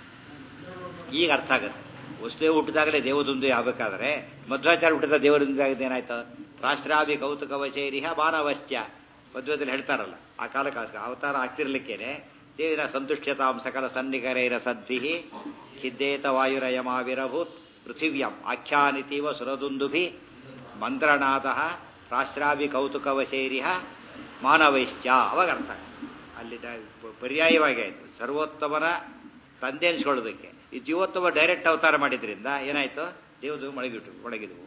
ಈಗ ಅರ್ಥ ಆಗುತ್ತೆ. ವಸುದೇವ ಹುಟ್ಟಿದಾಗಲೇ ದೇವದುಂದುವಿ ಆಗಬೇಕಾದ್ರೆ ಮಧ್ವಾಚಾರ್ಯ ಹುಟ್ಟಿದ ದೇವದುಂದುವಿ ಆಗಿದೆ ಏನಾಯ್ತು? ರಾಷ್ಟ್ರಾಭಿ ಕೌತುಕವಶೇರಿಹ ಮಾನವಶ್ಚ ಮಧ್ವದಲ್ಲಿ ಹೇಳ್ತಾರಲ್ಲ. ಆ ಕಾಲಕ್ಕೆ ಅವತಾರ ಆಗ್ತಿರ್ಲಿಕ್ಕೇನೆ ದೇವಿನ ಸಂತುಷ್ಟ್ಯತಾಂ ಸಕಲ ಸನ್ನಿಕರೈರ ಸದ್ಭಿ ಖಿದ್ದೇತ ವಾಯುರಯಮಾವಿರಭೂತ್ ಪೃಥಿವ್ಯಾಂ ಆಖ್ಯಾನಿತೀವ ಸುರದುಂದುಭಿ ಮಂತ್ರನಾಥ ರಾಷ್ಟ್ರಾಭಿ ಕೌತುಕವಶೇರಿಹ ಮಾನವೈಶ್ಚ. ಅವಾಗ ಅರ್ಥ ಅಲ್ಲಿ ಪರ್ಯಾಯವಾಗಿ ಆಯಿತು. ಸರ್ವೋತ್ತಮನ ತಂದೆ ಅನ್ಸ್ಕೊಳ್ಳೋದಕ್ಕೆ ಈ ಜೀವೋತ್ತಮ ಡೈರೆಕ್ಟ್ ಅವತಾರ ಮಾಡಿದ್ರಿಂದ ಏನಾಯ್ತು, ದೇವದು ಒಳಗಿದ್ವು.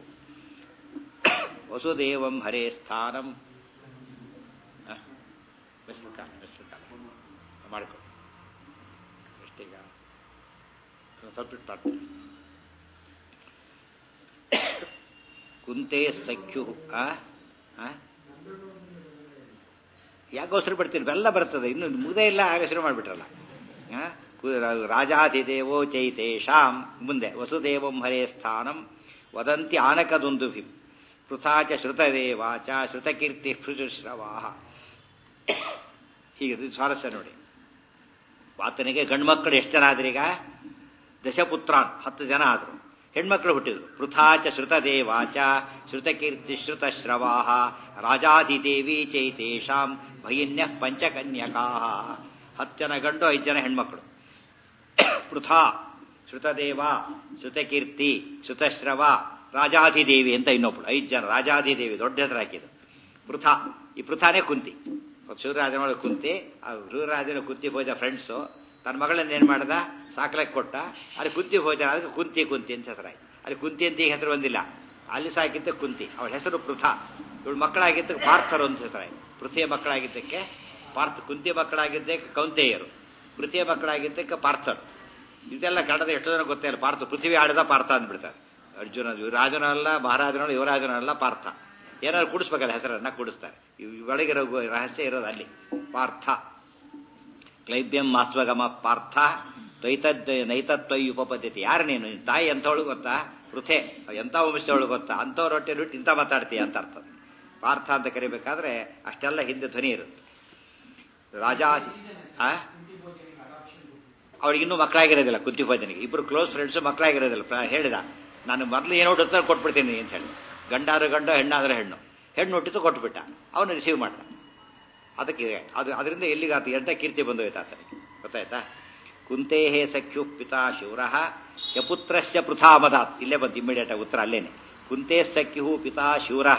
ವಸುದೇವಂ ಹರೇ ಸ್ಥಾನಂ ಮಾಡ್ಕೊ ಎಷ್ಟೀಗ ಸ್ವಲ್ಪ ಕುಂತೆ ಸಖ್ಯು. ಯಾಕೋಸ್ಕರ ಬಿಡ್ತೀರಿ, ಬೆಲ್ಲ ಬರ್ತದೆ ಇನ್ನು ಮುಗ್ದೇ ಇಲ್ಲ, ಆಗ ಶುರು ಮಾಡಿಬಿಟ್ರಲ್ಲ. ರಾಜಾಧಿದೇವೋ ಚೈತೇಷಾಂ. ಮುಂದೆ ವಸುದೇವಂ ಹರೇ ಸ್ಥಾನಂ ವದಂತಿ ಆನಕದುಂದುಭಿಂ ಪೃಥಾಚ ಶ್ರುತದೇವಾಚ ಶ್ರುತಕೀರ್ತಿ ಶುಶ್ರವಾಹ. ಹೀಗೆ ಸ್ವಾರಸ್ಯ ನೋಡಿ. ಆತನಿಗೆ ಗಂಡ್ಮಕ್ಕಳು ಎಷ್ಟು ಜನ ಆದ್ರೀಗ? ದಶಪುತ್ರಾನ್, 10 ಜನ ಆದರು. ಹೆಣ್ಮಕ್ಳು ಹುಟ್ಟಿದ್ರು. ಪೃಥಾಚ ಶ್ರುತದೇವಾಚ ಶ್ರುತಕೀರ್ತಿ ಶ್ರುತಶ್ರವಾಹ ರಾಜಾಧಿದೇವಿ ಚೈತೇಷಾಂ ಭಯಿನ್ಯ ಪಂಚಕನ್ಯಕಾ. 10 ಜನ ಗಂಡು, 5 ಜನ ಹೆಣ್ಮಕ್ಳು. ಪೃಥಾ, ಶ್ರುತದೇವ, ಶ್ರುತಕೀರ್ತಿ, ಶ್ರುತಶ್ರವ, ರಾಜಾಧಿದೇವಿ ಅಂತ ಇನ್ನೊಬ್ಳು. 5 ಜನ. ರಾಜಾಧಿದೇವಿ ದೊಡ್ಡ ಹೆಸರು ಹಾಕಿದ್ರು. ಪೃಥಾ, ಈ ಪೃಥಾನೇ ಕುಂತಿ. ಸೂರ್ಯರಾಜನ ಕುಂತಿ. ಆ ಸೂರ್ಯರಾಜನ ಕುಂತಿ ಭೋಜ ಫ್ರೆಂಡ್ಸು ತನ್ನ ಮಗಳನ್ನ ಏನ್ ಮಾಡ್ದ, ಸಾಕ್ಲಕ್ಕೆ ಕೊಟ್ಟ. ಅಲ್ಲಿ ಕುಂತಿ ಭೋಜ, ಅದಕ್ಕೆ ಕುಂತಿ ಕುಂತಿ ಅಂತ ಹೆಸರಾಯ್ತು. ಅಲ್ಲಿ ಕುಂತಿ ಅಂತ ಈಗ ಹೆಸರು ಬಂದಿಲ್ಲ, ಅಲ್ಲಿ ಸಾಕಿದ್ದ ಕುಂತಿ. ಅವಳ ಹೆಸರು ಪೃಥಾ. ಇವಳು ಮಕ್ಕಳಾಗಿದ್ದಕ್ಕೆ ಪಾರ್ಥರು ಅಂತ ಹೆಸರಾಯ್ತು. ಪೃಥ್ವಿಯ ಮಕ್ಕಳಾಗಿದ್ದಕ್ಕೆ ಪಾರ್ಥ. ಕುಂತಿ ಮಕ್ಕಳಾಗಿದ್ದಕ್ಕೆ ಕೌಂತೆಯರು, ಪೃಥ್ವಿಯ ಮಕ್ಕಳಾಗಿದ್ದಕ್ಕೆ ಪಾರ್ಥರು. ಇದೆಲ್ಲ ಕನ್ನಡದ ಎಷ್ಟೋ ಜನ ಗೊತ್ತೇ ಇಲ್ಲ. ಪಾರ್ಥ, ಪೃಥ್ವಿ ಆಡಿದ ಪಾರ್ಥ ಅಂದ್ಬಿಡ್ತಾರೆ. ಅರ್ಜುನ ರಾಜನಲ್ಲ, ಮಹಾರಾಜನಲ್ಲ, ಯುವರಾಜನಲ್ಲ, ಪಾರ್ಥ. ಏನಾದ್ರು ಕೂಡಿಸ್ಬೇಕಲ್ಲ, ಹೆಸರನ್ನ ಕೂಡಿಸ್ತಾರೆ. ಒಳಗಿರೋ ರಹಸ್ಯ ಇರೋದು ಅಲ್ಲಿ. ಪಾರ್ಥ ಕ್ಲೈಬ್ಯಂ ಮಾಸ್ವಗಮ ಪಾರ್ಥ ನೈತತ್ವೈ ಉಪಪದ್ಧತಿ. ಯಾರು ನೀನು? ತಾಯಿ ಎಂಥವಳು ಗೊತ್ತಾ? ಪೃಥೆ. ಎಂಥ ವಂಶದವಳು ಗೊತ್ತಾ? ಅಂಥವ್ರ ಹೊಟ್ಟೆ ಬಿಟ್ಟು ಇಂಥ ಮಾತಾಡ್ತೀಯ ಅಂತ ಅರ್ಥ. ಪಾರ್ಥ ಅಂತ ಕರಿಬೇಕಾದ್ರೆ ಅಷ್ಟೆಲ್ಲ ಹಿಂದೆ ಧ್ವನಿ ಇರುತ್ತೆ. ರಾಜ ಅವ್ರಿಗೆ ಇನ್ನೂ ಮಕ್ಕಳಾಗಿರೋದಿಲ್ಲ, ಕುಂತಿ ಭೋಜನಿಗೆ ಇಬ್ರು ಕ್ಲೋಸ್ ಫ್ರೆಂಡ್ಸು ಮಕ್ಕಳಾಗಿರೋದಿಲ್ಲ. ಹೇಳಿದ ನಾನು ಮೊದಲು ಏನೋ ಹುಡುತ್ತಾರೆ ಕೊಟ್ಬಿಡ್ತೀನಿ ಅಂತ ಹೇಳಿ. ಗಂಡಾದ್ರೆ ಗಂಡು, ಹೆಣ್ಣಾದ್ರೆ ಹೆಣ್ಣು. ಹೆಣ್ಣು ಹುಟ್ಟಿತು ಕೊಟ್ಬಿಟ್ಟ, ಅವನು ರಿಸೀವ್ ಮಾಡ್ದ. ಅದಕ್ಕೆ ಅದರಿಂದ ಎಲ್ಲಿಗಾತ ಎಂತ ಕೀರ್ತಿ ಬಂದೋಯ್ತು ಆತನಿಗೆ, ಗೊತ್ತಾಯ್ತಾ? ಕುಂತೇಹೇ ಸಖ್ಯು ಪಿತಾ ಶಿವರಃ ಯಪುತ್ರಸ್ಯ ಪೃಥಾಮದಾತ್. ಇಲ್ಲೇ ಬಂತು ಇಮ್ಮಿಡಿಯೇಟ್ ಆಗಿ ಉತ್ತರ ಅಲ್ಲೇನೆ. ಕುಂತೇ ಸಖ್ಯು ಪಿತಾ ಶಿವರಃ.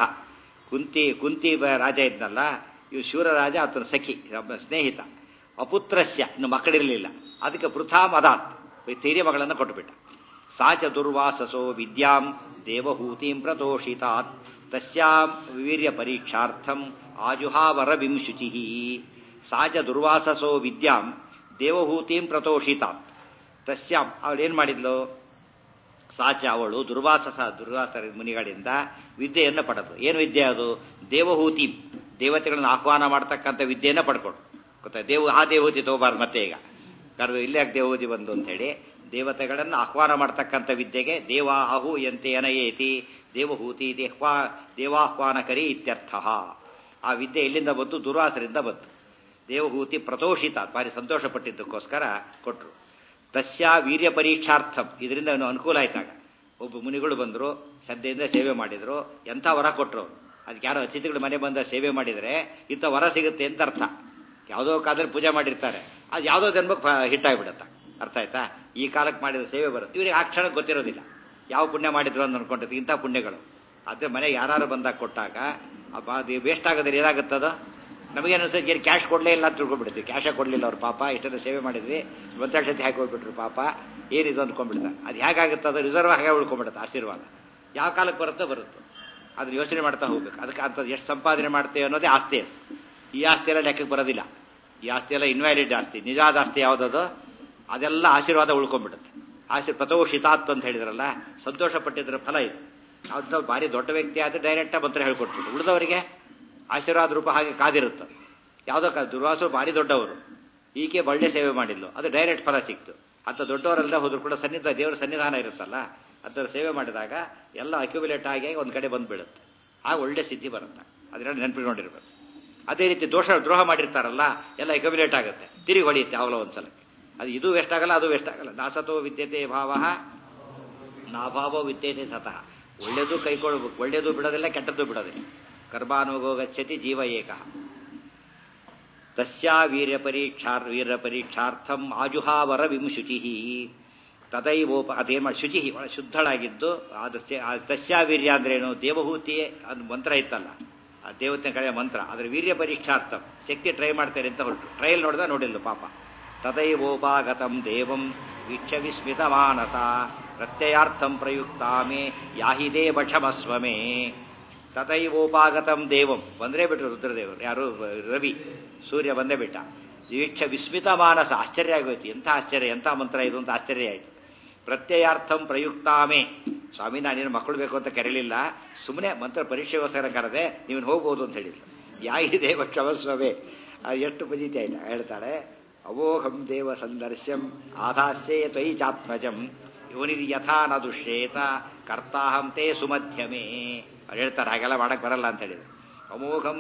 ಕುಂತಿ ರಾಜ ಇದ್ನಲ್ಲ, ಇವು ಶಿವರ ರಾಜ ಆತನ ಸಖಿ ಸ್ನೇಹಿತ. ಅಪುತ್ರಸ್ಯ, ಇನ್ನು ಮಕ್ಕಳಿರಲಿಲ್ಲ, ಅದಕ್ಕೆ ಪೃಥಾಮದಾತ್ ತೀರಿಯ ಮಗಳನ್ನು ಕೊಟ್ಟುಬಿಟ್ಟ. ಸಾಚ ದುರ್ವಾಸಸೋ ವಿದ್ಯಾಂ ದೇವಹೂತಿಂ ಪ್ರತೋಷಿತಾತ್ ತಸ್ಯಾಂ ವೀರ್ಯ ಪರೀಕ್ಷಾರ್ಥಂ ಆಜುಹಾವರ ವಿಂಶುಚಿ. ಸಾಚ ದುರ್ವಾಸಸೋ ವಿದ್ಯಾಂ ದೇವಹೂತಿಂ ಪ್ರತೋಷಿತಾತ್ ತಸ್ಯಾಂ, ಅವಳೇನ್ ಮಾಡಿದ್ಲು? ಸಾಚ, ಅವಳು ದುರ್ವಾಸ ಮುನಿಗಳಿಂದ ವಿದ್ಯೆಯನ್ನು ಪಡೆದು. ಏನು ವಿದ್ಯೆ ಅದು? ದೇವಹೂತಿ, ದೇವತೆಗಳನ್ನು ಆಹ್ವಾನ ಮಾಡ್ತಕ್ಕಂಥ ವಿದ್ಯೆಯನ್ನು ಪಡ್ಕೊಂಡು. ಗೊತ್ತಾ? ಆ ದೇವಹೂತಿ ತಗೋಬಾರ್ದು ಮತ್ತೆ ಈಗ ಕರೆದು ಇಲ್ಲೇ ದೇವಹೂತಿ ಬಂದು ಅಂತ ಹೇಳಿ ದೇವತೆಗಳನ್ನು ಆಹ್ವಾನ ಮಾಡ್ತಕ್ಕಂಥ ವಿದ್ಯೆಗೆ ದೇವಾಹು ಎಂತೆ ಅನಯೇತಿ ದೇವಹೂತಿ ದೇವಾಹ್ವಾನಕರಿ ಇತ್ಯರ್ಥ. ಆ ವಿದ್ಯೆ ಇಲ್ಲಿಂದ ಬಂತು? ದುರ್ವಾಸರಿಂದ ಬಂತು. ದೇವಹೂತಿ ಪ್ರತೋಷಿತ, ಭಾರಿ ಸಂತೋಷ ಪಟ್ಟಿದ್ದಕ್ಕೋಸ್ಕರ ಕೊಟ್ಟರು. ತಸ್ಯ ವೀರ್ಯ ಪರೀಕ್ಷಾರ್ಥಂ, ಇದರಿಂದ ಅನುಕೂಲ ಆಯ್ತಾಗ. ಒಬ್ಬ ಮುನಿಗಳು ಬಂದರು, ಶ್ರದ್ಧೆಯಿಂದ ಸೇವೆ ಮಾಡಿದ್ರು, ಎಂಥ ವರ ಕೊಟ್ಟರು. ಅದಕ್ಕೆ ಯಾರೋ ಅತಿಥಿಗಳು ಮನೆ ಬಂದ ಸೇವೆ ಮಾಡಿದರೆ ಇಂಥ ವರ ಸಿಗುತ್ತೆ ಅಂತ ಅರ್ಥ. ಯಾವುದೋ ಕಾಲದಲ್ಲಿ ಪೂಜೆ ಮಾಡಿರ್ತಾರೆ, ಅದು ಯಾವುದೋ ಜನ್ಮಕ್ಕೆ ಹಿಟ್ಟಾಗ್ಬಿಡುತ್ತೆ. ಅರ್ಥ ಆಯ್ತಾ? ಈ ಕಾಲಕ್ಕೆ ಮಾಡಿದ ಸೇವೆ ಬರುತ್ತೆ. ಇವರಿಗೆ ಆ ಕ್ಷಣಕ್ಕೆ ಗೊತ್ತಿರೋದಿಲ್ಲ ಯಾವ ಪುಣ್ಯ ಮಾಡಿದ್ರು ಅಂತ ಅನ್ಕೊಂಡಿರ್ತೀವಿ. ಇಂಥ ಪುಣ್ಯಗಳು ಅದೇ ಮನೆ ಯಾರು ಬಂದಾಗ ಕೊಟ್ಟಾಗ ಅದು ವೇಸ್ಟ್ ಆಗೋದ್ರೆ ಏನಾಗುತ್ತದ? ನಮಗೇನು ಅನ್ಸುತ್ತೆ, ಏನು ಕ್ಯಾಶ್ ಕೊಡಲೇ ಇಲ್ಲ ಅಂತ ತಿಳ್ಕೊಂಡ್ಬಿಡ್ತೀವಿ. ಕ್ಯಾಶೇ ಕೊಡಲಿಲ್ಲ ಅವ್ರು ಪಾಪ, ಇಷ್ಟೊಂದು ಸೇವೆ ಮಾಡಿದ್ವಿ, ಒಂದೆರಡು ಸತಿ ಹಾಕಿ ಹೋಗ್ಬಿಟ್ರು ಪಾಪ, ಏನಿದು ಅಂದ್ಕೊಂಡ್ಬಿಡ್ತಾರೆ. ಅದು ಹೇಗಾಗುತ್ತೆ? ಅದು ರಿಸರ್ವ್ ಹಾಗೆ ಉಳ್ಕೊಂಡ್ಬಿಡುತ್ತೆ ಆಶೀರ್ವಾದ. ಯಾವ ಕಾಲಕ್ಕೆ ಬರುತ್ತೋ ಬರುತ್ತೋ ಅದನ್ನ ಯೋಚನೆ ಮಾಡ್ತಾ ಹೋಗ್ಬೇಕು. ಅದಕ್ಕೆ ಅಂಥದ್ದು ಎಷ್ಟು ಸಂಪಾದನೆ ಮಾಡ್ತೇವೆ ಅನ್ನೋದೇ ಆಸ್ತಿ. ಈ ಆಸ್ತಿ ಎಲ್ಲ ಲೆಕ್ಕಕ್ಕೆ ಬರೋದಿಲ್ಲ. ಈ ಆಸ್ತಿ ಎಲ್ಲ ಇನ್ವ್ಯಾಲಿಡ್ ಆಸ್ತಿ. ನಿಜವಾದ ಆಸ್ತಿ ಯಾವುದದು? ಅದೆಲ್ಲ ಆಶೀರ್ವಾದ ಉಳ್ಕೊಂಡ್ಬಿಡುತ್ತೆ. ಪ್ರತೋಷಿತಾತ್ ಅಂತ ಹೇಳಿದ್ರಲ್ಲ, ಸಂತೋಷ ಪಟ್ಟಿದ್ರ ಫಲ ಇದು. ಅದು ಭಾರಿ ದೊಡ್ಡ ವ್ಯಕ್ತಿ ಆದರೆ ಡೈರೆಕ್ಟಾಗಿ ಮಂತ್ರ ಹೇಳ್ಕೊಟ್ಬಿಟ್ಟು ಉಳಿದವರಿಗೆ ಆಶೀರ್ವಾದ ರೂಪ ಹಾಗೆ ಕಾದಿರುತ್ತೆ. ಯಾವುದೋ ದುರ್ವಾಸರು ಭಾರಿ ದೊಡ್ಡವರು, ಈಕೆ ಒಳ್ಳೆ ಸೇವೆ ಮಾಡಿದ್ಲು, ಅದು ಡೈರೆಕ್ಟ್ ಫಲ ಸಿಕ್ತು. ಅಂತ ದೊಡ್ಡವರೆಲ್ಲ ಹೋದ್ರು ಕೂಡ ದೇವರ ಸನ್ನಿಧಾನ ಇರುತ್ತಲ್ಲ, ಅದರ ಸೇವೆ ಮಾಡಿದಾಗ ಎಲ್ಲ ಅಕ್ಯುಮುಲೇಟ್ ಆಗಿ ಒಂದು ಕಡೆ ಬಂದ್ಬಿಡುತ್ತೆ. ಆಗ ಒಳ್ಳೆ ಸಿದ್ಧಿ ಬರುತ್ತೆ. ಅದನ್ನೆಲ್ಲ ನೆನಪಿಟ್ಕೊಂಡಿರ್ಬೇಕು. ಅದೇ ರೀತಿ ದ್ರೋಹ ಮಾಡಿರ್ತಾರಲ್ಲ, ಎಲ್ಲ ಅಕ್ಯುಮುಲೇಟ್ ಆಗುತ್ತೆ, ತಿರುಗಿ ಹೊಡೆಯುತ್ತೆ ಅವಲ ಒಂದ್ಸಲಕ್ಕೆ. ಅದು ಇದು ವೇಸ್ಟ್ ಆಗಲ್ಲ, ಅದು ವೇಸ್ಟ್ ಆಗಲ್ಲ. ನಾಸತೋ ವಿದ್ಯತೆ ಭಾವ ನಾಭಾವೋ ವಿದ್ಯತೆ ಸತಃ. ಒಳ್ಳೇದು ಕೈಕೊಳ್ಬೇಕು, ಒಳ್ಳೇದು ಬಿಡೋದಿಲ್ಲ, ಕೆಟ್ಟದ್ದು ಬಿಡೋದಿಲ್ಲ. ಕರ್ಮಾನುಗೋ ಗಚ್ಚತಿ ಜೀವ ಏಕ. ತಸ್ಯಾ ವೀರ್ಯ ಪರೀಕ್ಷಾರ್ಥಂ ಆಜುಹಾವರ ವಿಂಶುಚಿ ತದೈವೋಪ. ಅದೇನು ಮಾಡಿ ಶುಚಿ, ಶುದ್ಧಳಾಗಿದ್ದು. ತಸ್ಯಾ ವೀರ್ಯ ಅಂದ್ರೇನು? ದೇವಹೂತಿ ಅದು ಮಂತ್ರ ಇತ್ತಲ್ಲ, ಆ ದೇವತೆ ಕಡೆಯ ಮಂತ್ರ. ಅದರ ವೀರ್ಯ ಪರೀಕ್ಷಾರ್ಥಂ, ಶಕ್ತಿ ಟ್ರೈ ಮಾಡ್ತಾರೆ ಅಂತ ಹೊರಟು. ಟ್ರಯಲ್ ನೋಡಿಲ್ಲ ಪಾಪ. ತದೈವೋಪಾಗತಂ ದೇವಂ ವೀಕ್ಷ ವಿಸ್ಮಿತ ಮಾನಸ ಪ್ರತ್ಯಯಾರ್ಥಂ ಪ್ರಯುಕ್ತಾಮೇ ಯಾಹಿ ದೇವ ಕ್ಷಮಸ್ವಮೇ. ತದೈವೋಪಾಗತಂ ದೇವಂ, ಬಂದೇ ಬಿಟ್ರು ರುದ್ರದೇವರು. ಯಾರು? ರವಿ, ಸೂರ್ಯ ಬಂದೇ ಬಿಟ್ಟ. ವೀಕ್ಷ ವಿಸ್ಮಿತ ಮಾನಸ, ಆಶ್ಚರ್ಯ ಆಗೋಯ್ತು. ಎಂಥ ಆಶ್ಚರ್ಯ, ಎಂಥ ಮಂತ್ರ ಇದು ಅಂತ ಆಶ್ಚರ್ಯ ಆಯಿತು. ಪ್ರತ್ಯಯಾರ್ಥಂ ಪ್ರಯುಕ್ತಾಮೇ, ಸ್ವಾಮಿ ನಾನೇನು ಮಕ್ಕಳು ಬೇಕು ಅಂತ ಕರೀಲಿಲ್ಲ, ಸುಮ್ಮನೆ ಮಂತ್ರ ಪರೀಕ್ಷೆಗೋಸ್ಕರ ಕರೆದೆ, ನೀವು ಹೋಗ್ಬೋದು ಅಂತ ಹೇಳಿಲ್ಲ. ಯಾಹಿ ದೇವ ಕ್ಷಮಸ್ವಮೇ, ಎಷ್ಟು ಪಜಿತಿ ಆಯ್ತಾ ಹೇಳ್ತಾಳೆ. ಅವೋಹಂ ದೇವ ಸಂದರ್ಶ್ಯಂ ಆಧಾಸ್ಯೇ ತ್ವಯಿ ಚಾತ್ಮಜಂ ಯೋನಿರ್ಯಥಾ ನ ದುಷ್ಯೇತ ಕರ್ತಾಹಂ ತೇ ಸುಮಧ್ಯಮೇ. ಅವ್ರು ಹೇಳ್ತಾರೆ ಹಾಗೆಲ್ಲ ಮಾಡಕ್ ಬರಲ್ಲ ಅಂತ ಹೇಳಿದ್ರು. ಅಮೋಘಂ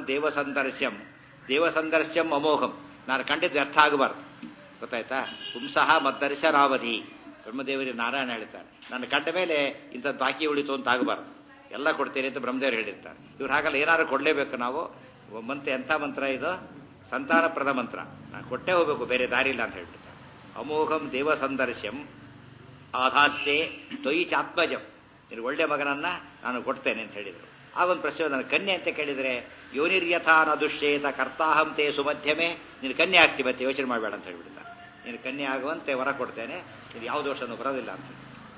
ದೇವಸಂದರ್ಶ್ಯಂ ಅಮೋಘಂ, ನಾನು ಕಂಡಿದ್ದು ವ್ಯರ್ಥ ಆಗಬಾರ್ದು. ಗೊತ್ತಾಯ್ತಾ? ಪುಂಸಃ ಮದ್ದರ್ಶನಾವಧಿ. ಬ್ರಹ್ಮದೇವರಿಗೆ ನಾರಾಯಣ ಹೇಳ್ತಾರೆ, ನನ್ನ ಕಂಡ ಮೇಲೆ ಇಂಥದ್ದು ಬಾಕಿ ಉಳಿತು ಅಂತ ಆಗಬಾರ್ದು, ಎಲ್ಲ ಕೊಡ್ತೇನೆ ಅಂತ ಬ್ರಹ್ಮದೇವರು ಹೇಳಿರ್ತಾರೆ. ಇವ್ರು ಹಾಗಲ್ಲ, ಏನಾದ್ರು ಕೊಡಲೇಬೇಕು ನಾವು. ಮಂತ್ರ ಎಂಥ ಮಂತ್ರ ಇದು? ಸಂತಾನಪ್ರದ ಮಂತ್ರ. ನಾನು ಕೊಟ್ಟೇ ಹೋಗ್ಬೇಕು, ಬೇರೆ ದಾರಿ ಇಲ್ಲ ಅಂತ ಹೇಳ್ಬಿಡ್ತಾರೆ. ಅಮೋಘಂ ದೇವಸಂದರ್ಶ್ಯಂ ಆಧಾಸ್ಯೆ ತ್ವಯಿ ಚಾತ್ಮಜಂ, ನಿನಗೆ ಒಳ್ಳೆ ಮಗನನ್ನ ನಾನು ಕೊಡ್ತೇನೆ ಅಂತ ಹೇಳಿದರು. ಆ ಒಂದು ಪ್ರಶ್ನೆ, ನನ್ನ ಕನ್ಯೆ ಅಂತ ಕೇಳಿದರೆ ಯೋನಿರ್ಯಥಾ ನ ದುಶ್ಯೇತ ಕರ್ತಾಹಂ ತೇ ಸುಮಧ್ಯಮೆ, ನೀನು ಕನ್ಯೆ ಆಗ್ತಿ ಮತ್ತೆ ಯೋಚನೆ ಮಾಡಬೇಡ ಅಂತ ಹೇಳ್ಬಿಡ್ತಾರೆ. ನೀನು ಕನ್ಯೆ ಆಗುವಂತೆ ವರ ಕೊಡ್ತೇನೆ, ಇದು ಯಾವ ದೋಷನೂ ಬರೋದಿಲ್ಲ ಅಂತ.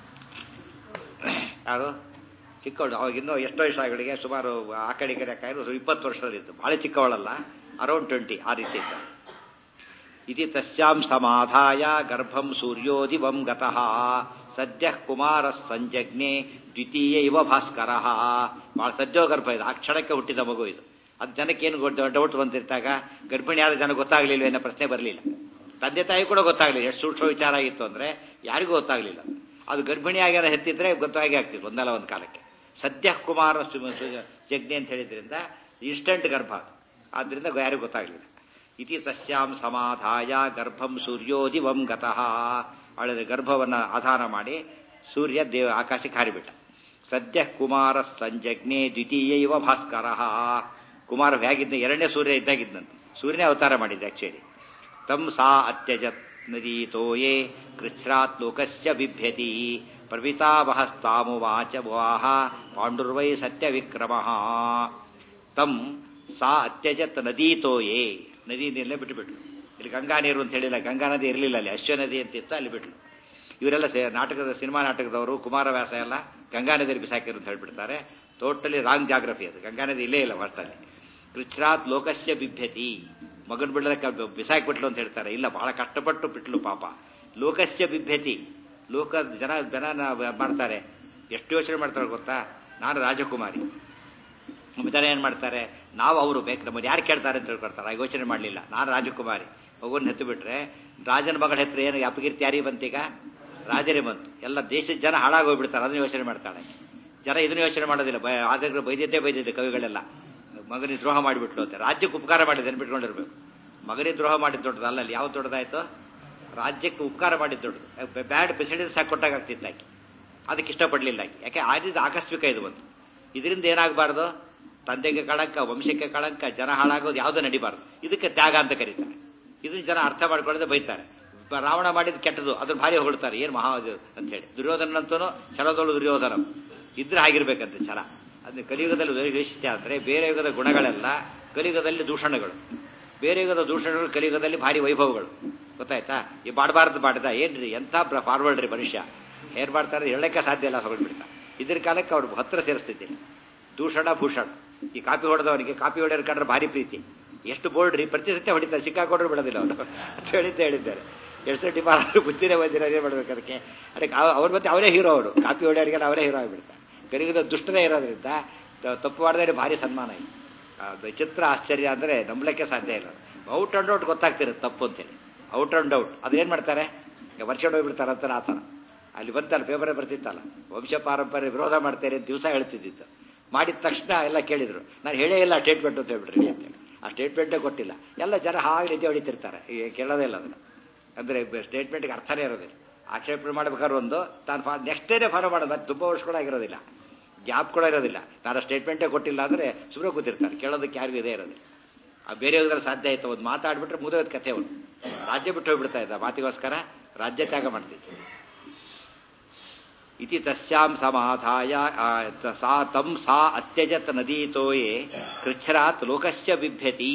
ಯಾರು ಚಿಕ್ಕವಳು, ಅವಾಗಿನ್ನೂ ಎಷ್ಟೋ ವರ್ಷ ಅವಳಿಗೆ ಸುಮಾರು ಆ ಕಡೆ ಕಾಯಿರು 20 ವರ್ಷದಲ್ಲಿತ್ತು, ಬಹಳ ಚಿಕ್ಕವಳಲ್ಲ, ಅರೌಂಡ್ 20 ಆ ರೀತಿ ಇದ್ದ. ಇತಿ ತಸ್ಯಾಂ ಸಮಾಧಾಯ ಗರ್ಭಂ ಸೂರ್ಯೋದಿವಂ ಗತಃ ಸದ್ಯ ಕುಮಾರ ಸಂಜಜ್ಞೆ ದ್ವಿತೀಯ ಇವ ಭಾಸ್ಕರ. ಬಹಳ ಸದ್ಯೋ ಗರ್ಭ ಇದು, ಆ ಕ್ಷಣಕ್ಕೆ ಹುಟ್ಟಿದ ಮಗು ಇದು. ಅದು ಜನಕ್ಕೇನು ಡೌಟ್ ಬಂತಿರ್ತಾಗ ಗರ್ಭಿಣಿ ಆದ ಜನ ಗೊತ್ತಾಗ್ಲಿಲ್ವ ಅನ್ನೋ ಪ್ರಶ್ನೆ ಬರಲಿಲ್ಲ. ತಂದೆ ತಾಯಿ ಕೂಡ ಗೊತ್ತಾಗ್ಲಿಲ್ಲ. ಎಷ್ಟು ಸೂಕ್ಷ್ಮ ವಿಚಾರ ಆಗಿತ್ತು ಅಂದ್ರೆ ಯಾರಿಗೂ ಗೊತ್ತಾಗ್ಲಿಲ್ಲ. ಅದು ಗರ್ಭಿಣಿಯಾಗಿ ಹೆತ್ತಿದ್ರೆ ಗೊತ್ತಾಗಿ ಆಗ್ತಿತ್ತು ಒಂದಲ್ಲ ಒಂದು ಕಾಲಕ್ಕೆ. ಸದ್ಯ ಕುಮಾರ ಜಜ್ಞೆ ಅಂತ ಹೇಳಿದ್ರಿಂದ ಇನ್ಸ್ಟೆಂಟ್ ಗರ್ಭ. ಆದ್ದರಿಂದ ಯಾರಿಗೂ ಗೊತ್ತಾಗಲಿಲ್ಲ. ಇತಿ ತಸ್ಯಾಂ ಸಮಾಧಾಯ ಗರ್ಭಂ ಸೂರ್ಯೋದಿವಂ ಗತಃ. ಅವಳ ಗರ್ಭವನ್ನು ಆಧಾರ ಮಾಡಿ ಸೂರ್ಯ ಆಕಾಶಕ್ಕೆ ಹಾರಿಬಿಟ್ಟ. ಸದ್ಯ ಕುಮಾರ ಸಂಜಜ್ಞೆ ದ್ವಿತೀಯ ಇವ ಭಾಸ್ಕರ. ಕುಮಾರ ಹೇಗಿದ್ದ, ಎರಡನೇ ಸೂರ್ಯ ಇದ್ದಾಗಿದ್ದಂತೆ, ಸೂರ್ಯನೇ ಅವತಾರ ಮಾಡಿದ್ದೆ ಆಕ್ಚುಲಿ. ತಂ ಸಾ ಅತ್ಯಜತ್ ನದೀತೋಯೇ ಕೃಚ್ಛ್ರಾತ್ ಲೋಕಸ್ಯ ಬಿಭ್ಯತಿ ಪ್ರಪಿತಾವಹಸ್ತಾಮುವಾಚ ವಾಹ ಪಾಂಡುರ್ವೈ ಸತ್ಯವಿಕ್ರಮ. ತಂ ಸಾ ಅತ್ಯಜತ್ ನದೀತೋಯೇ, ನದಿ ನೀರಲ್ಲೇ ಬಿಟ್ಟುಬಿಟ್ಲು. ಇಲ್ಲಿ ಗಂಗಾ ನೀರು ಅಂತ ಹೇಳಿಲ್ಲ, ಗಂಗಾ ನದಿ ಇರಲಿಲ್ಲ ಅಲ್ಲಿ, ಅಶ್ವ ನದಿ ಅಂತಿತ್ತು, ಅಲ್ಲಿ ಬಿಟ್ಲು. ಇವರೆಲ್ಲ ಸಿನಿಮಾ ನಾಟಕದವರು ಕುಮಾರವ್ಯಾಸ ಎಲ್ಲ ಗಂಗಾ ನದಿಯಲ್ಲಿ ಬಿಸಾಕಿರು ಅಂತ ಹೇಳ್ಬಿಡ್ತಾರೆ. ಟೋಟಲಿ ರಾಂಗ್ ಜಾಗ್ರಫಿ ಅದು. ಗಂಗಾ ನದಿ ಇಲ್ಲೇ ಇಲ್ಲ ಹೊರತಲ್ಲಿ. ಕೃಚ್ಛ್ರಾತ್ ಲೋಕಸ್ಯ ಬಿಭ್ಯತಿ, ಮಗನ್ ಬಿಡೋದಕ್ಕೆ ಬಿಸಾಕ್ಬಿಟ್ಲು ಅಂತ ಹೇಳ್ತಾರೆ. ಇಲ್ಲ, ಬಹಳ ಕಷ್ಟಪಟ್ಟು ಬಿಟ್ಲು ಪಾಪ. ಲೋಕಸ್ಯ ಬಿಭ್ಯತಿ, ಲೋಕ ಜನ ಮಾಡ್ತಾರೆ, ಎಷ್ಟು ಯೋಚನೆ ಮಾಡ್ತಾರೆ ಗೊತ್ತಾ. ನಾನು ರಾಜಕುಮಾರಿ, ಜನ ಏನ್ ಮಾಡ್ತಾರೆ, ನಾವು ಅವರು ಬೇಕು ನಮ್ಮನ್ನು ಯಾರು ಕೇಳ್ತಾರೆ ಅಂತ ಹೇಳ್ಕೊಡ್ತಾರೆ. ಯೋಚನೆ ಮಾಡಲಿಲ್ಲ, ನಾನು ರಾಜಕುಮಾರಿ, ಮಗುನ ಹೆತ್ತು ಬಿಟ್ರೆ ರಾಜನ ಮಗಳ ಹೆತ್ರ ಏನು ಅಪಕೀರ್ತಿ ಯಾರಿಗೆ ಬಂತೀಗ, ರಾಜರೇ ಬಂತು. ಎಲ್ಲ ದೇಶದ ಜನ ಹಾಳಾಗೋಗ್ಬಿಡ್ತಾರೆ, ಅದನ್ನ ಯೋಚನೆ ಮಾಡ್ತಾಳೆ. ಜನ ಇದನ್ನ ಯೋಚನೆ ಮಾಡೋದಿಲ್ಲ. ಆದ್ರೆ ಬೈದಿದ್ದೆ ಕವಿಗಳೆಲ್ಲ, ಮಗನಿಗೆ ದ್ರೋಹ ಮಾಡಿಬಿಟ್ಲು ಅಂತ. ರಾಜ್ಯಕ್ಕೆ ಉಪಕಾರ ಮಾಡಿದೆ ಅನ್ಬಿಟ್ಕೊಂಡಿರ್ಬೇಕು. ಮಗನಿಗೆ ದ್ರೋಹ ಮಾಡಿದ್ದು ದೊಡ್ಡದು ಅಲ್ಲಲ್ಲಿ. ಯಾವ್ದು ದೊಡ್ಡದಾಯ್ತು, ರಾಜ್ಯಕ್ಕೆ ಉಪಕಾರ ಮಾಡಿದ್ದು ದೊಡ್ಡದು. ಬ್ಯಾಡ್ ಪ್ರೆಸಿಡೆನ್ಸ್ ಹಾಕಿ ಕೊಟ್ಟಾಗ ಆಗ್ತಿತ್ತು ಆಕೆ, ಅದಕ್ಕೆ ಇಷ್ಟಪಡಲಿಲ್ಲ ಆಕೆ. ಯಾಕೆ ಆದಿದ್ದು ಆಕಸ್ಮಿಕ ಇದು ಬಂತು. ಇದರಿಂದ ಏನಾಗಬಾರ್ದು, ತಂದೆಗೆ ಕಳಂಕ, ವಂಶಕ್ಕೆ ಕಳಂಕ, ಜನ ಹಾಳಾಗೋದು ಯಾವುದೂ ನಡಿಬಾರ್ದು. ಇದಕ್ಕೆ ತ್ಯಾಗ ಅಂತ ಕರೀತಾರೆ. ಇದನ್ನ ಜನ ಅರ್ಥ ಮಾಡ್ಕೊಳ್ಳದೆ ಬೈತಾರೆ. ರಾವಣ ಮಾಡಿದ ಕೆಟ್ಟದು, ಅದ್ರ ಭಾರಿ ಹೊಗಳ್ತಾರೆ, ಏನು ಮಹಾ ಅಂತ ಹೇಳಿ. ದುರ್ಯೋಧನಂತೂ ಛಲದೋಳು ದುರ್ಯೋಧನ ಇದ್ರೆ ಆಗಿರ್ಬೇಕಂತ ಛಲ. ಅದನ್ನ ಕಲಿಯುಗದಲ್ಲಿ ವೈಶಿಷ್ಟ್ಯ ಅಂದರೆ, ಬೇರೆ ಯುಗದ ಗುಣಗಳೆಲ್ಲ ಕಲಿಯುಗದಲ್ಲಿ ದೂಷಣಗಳು, ಬೇರೆ ಯುಗದ ದೂಷಣಗಳು ಕಲಿಯುಗದಲ್ಲಿ ಭಾರಿ ವೈಭವಗಳು. ಗೊತ್ತಾಯ್ತಾ. ಈ ಬಾಡಬಾರ್ದು ಬಾಡ್ದ ಏನ್ರಿ, ಎಂಥ ಫಾರ್ವರ್ಡ್ ರೀ ಮನುಷ್ಯ, ಏನ್ ಮಾಡ್ತಾರೆ ಹೇಳಕ್ಕೆ ಸಾಧ್ಯ ಇಲ್ಲ, ಹೊಗಳ್ಬಿಡ್ತಾರೆ. ಇದ್ರ ಕಾಲಕ್ಕೆ ಅವ್ರು ಹತ್ರ ಸೇರಿಸ್ತಿದ್ದೀನಿ. ದೂಷಣ ಭೂಷಣ. ಈ ಕಾಪಿ ಹೊಡೆದವನಿಗೆ ಕಾಪಿ ಹೊಡೆಯೋರು ಕಂಡ್ರೆ ಭಾರಿ ಪ್ರೀತಿ. ಎಷ್ಟು ಬೋಲ್ಡ್ ರೀ, ಪ್ರತಿ ಸತ್ಯ ಹೊಡಿತಾರೆ, ಸಿಕ್ಕಾಕೊಂಡ್ರು ಬಿಡೋದಿಲ್ಲ ಅವನು ಅಂತ ಹೇಳಿದ್ದಾರೆ. ಎಷ್ಟು ಸತಿ ಬಾರು ಬುದ್ಧಿನೇ ಬಂದಿರೋ ಏನ್ ಮಾಡ್ಬೇಕು ಅದಕ್ಕೆ. ಅದಕ್ಕೆ ಅವ್ರ ಮತ್ತೆ ಅವರೇ ಹೀರೋ, ಅವರು ಕಾಪಿ ಹೊಡೆಯೋರಿಗೆಲ್ಲ ಅವರೇ ಹೀರೋ ಆಗಿಬಿಡ್ತಾರೆ. ಕಲಿಯುಗದ ದುಷ್ಟನೇ ಇರೋದ್ರಿಂದ ತಪ್ಪು ಮಾಡಿದ್ರೆ ಭಾರಿ ಸನ್ಮಾನ ಇದೆ. ವಿಚಿತ್ರ ಆಶ್ಚರ್ಯ ಅಂದರೆ ನಂಬಲಿಕ್ಕೆ ಸಾಧ್ಯ ಇಲ್ಲ. ಔಟ್ ಅಂಡ್ ಔಟ್ ಗೊತ್ತಾಗ್ತಿರುತ್ತೆ ತಪ್ಪು ಅಂತೇಳಿ. ಔಟ್ ಅಂಡ್ ಔಟ್ ಅದೇನು ಮಾಡ್ತಾರೆ, ವರ್ಷ ಹೋಗ್ಬಿಡ್ತಾರೆ ಅಂತಾರೆ. ಆ ಥರ ಅಲ್ಲಿ ಬಂತಲ್ಲ, ಪೇಪರೇ ಬರ್ತಿತ್ತಲ್ಲ, ವಂಶ ಪಾರಂಪರ್ಯ ವಿರೋಧ ಮಾಡ್ತಾರೆ ಅಂತ ದಿವಸ ಹೇಳ್ತಿದ್ದಿತ್ತು. ಮಾಡಿದ ತಕ್ಷಣ ಎಲ್ಲ ಕೇಳಿದ್ರು, ನಾನು ಹೇಳೇ ಇಲ್ಲ ಸ್ಟೇಟ್ಮೆಂಟ್ ಅಂತ ಹೇಳ್ಬಿಟ್ರಿ ಅಂತೇಳಿ. ಆ ಸ್ಟೇಟ್ಮೆಂಟೇ ಕೊಟ್ಟಿಲ್ಲ. ಎಲ್ಲ ಜನ ಹಾಗೆ ನಿದ್ದೆ ಹೊಡಿತಿರ್ತಾರೆ, ಕೇಳೋದೇ ಇಲ್ಲ ಅದನ್ನು. ಅಂದರೆ ಸ್ಟೇಟ್ಮೆಂಟ್ಗೆ ಅರ್ಥನೇ ಇರೋದಿಲ್ಲ. ಆಕ್ಷೇಪಣೆ ಮಾಡ್ಬೇಕಾದ್ರೆ ಒಂದು ತಾನು ನೆಕ್ಸ್ಟ್ ಡೇನೇ ಫಾಲೋ ಮಾಡೋದು, ಮತ್ತೆ ತುಂಬ ವರ್ಷ ಕೂಡ ಆಗಿರೋದಿಲ್ಲ, ಗ್ಯಾಪ್ ಕೂಡ ಇರೋದಿಲ್ಲ. ನಾನು ಸ್ಟೇಟ್ಮೆಂಟೇ ಕೊಟ್ಟಿಲ್ಲ ಅಂದರೆ ಸುಮ್ಮನೆ ಕೂತಿರ್ತಾರೆ, ಕೇಳೋದಕ್ಕೆ ಯಾರಿಗೂ ಇದೇ ಇರೋದಿಲ್ಲ. ಆ ಬೇರೆ ಹೋದ್ರೆ ಸಾಧ್ಯ ಆಯ್ತು, ಒಂದು ಮಾತಾಡ್ಬಿಟ್ರೆ ಮುಗಿದೋದ್ ಕಥೆ. ಅವನು ರಾಜ್ಯ ಬಿಟ್ಟು ಹೋಗ್ಬಿಡ್ತಾ ಇದ್ದ, ಮಾತಿಗೋಸ್ಕರ ರಾಜ್ಯ ತ್ಯಾಗ ಮಾಡ್ತಿದ್ದ. ಇತಿ ತಸ್ಯಾಂ ಸಮಾಧಾಯ ಸಾ ತಂ ಸಾ ಅತ್ಯಜತ್ ನದೀತೋಯೇ ಕೃಚ್ಛ್ರಾತ್ ಲೋಕಸ್ಯ ಬಿಭ್ಯತಿ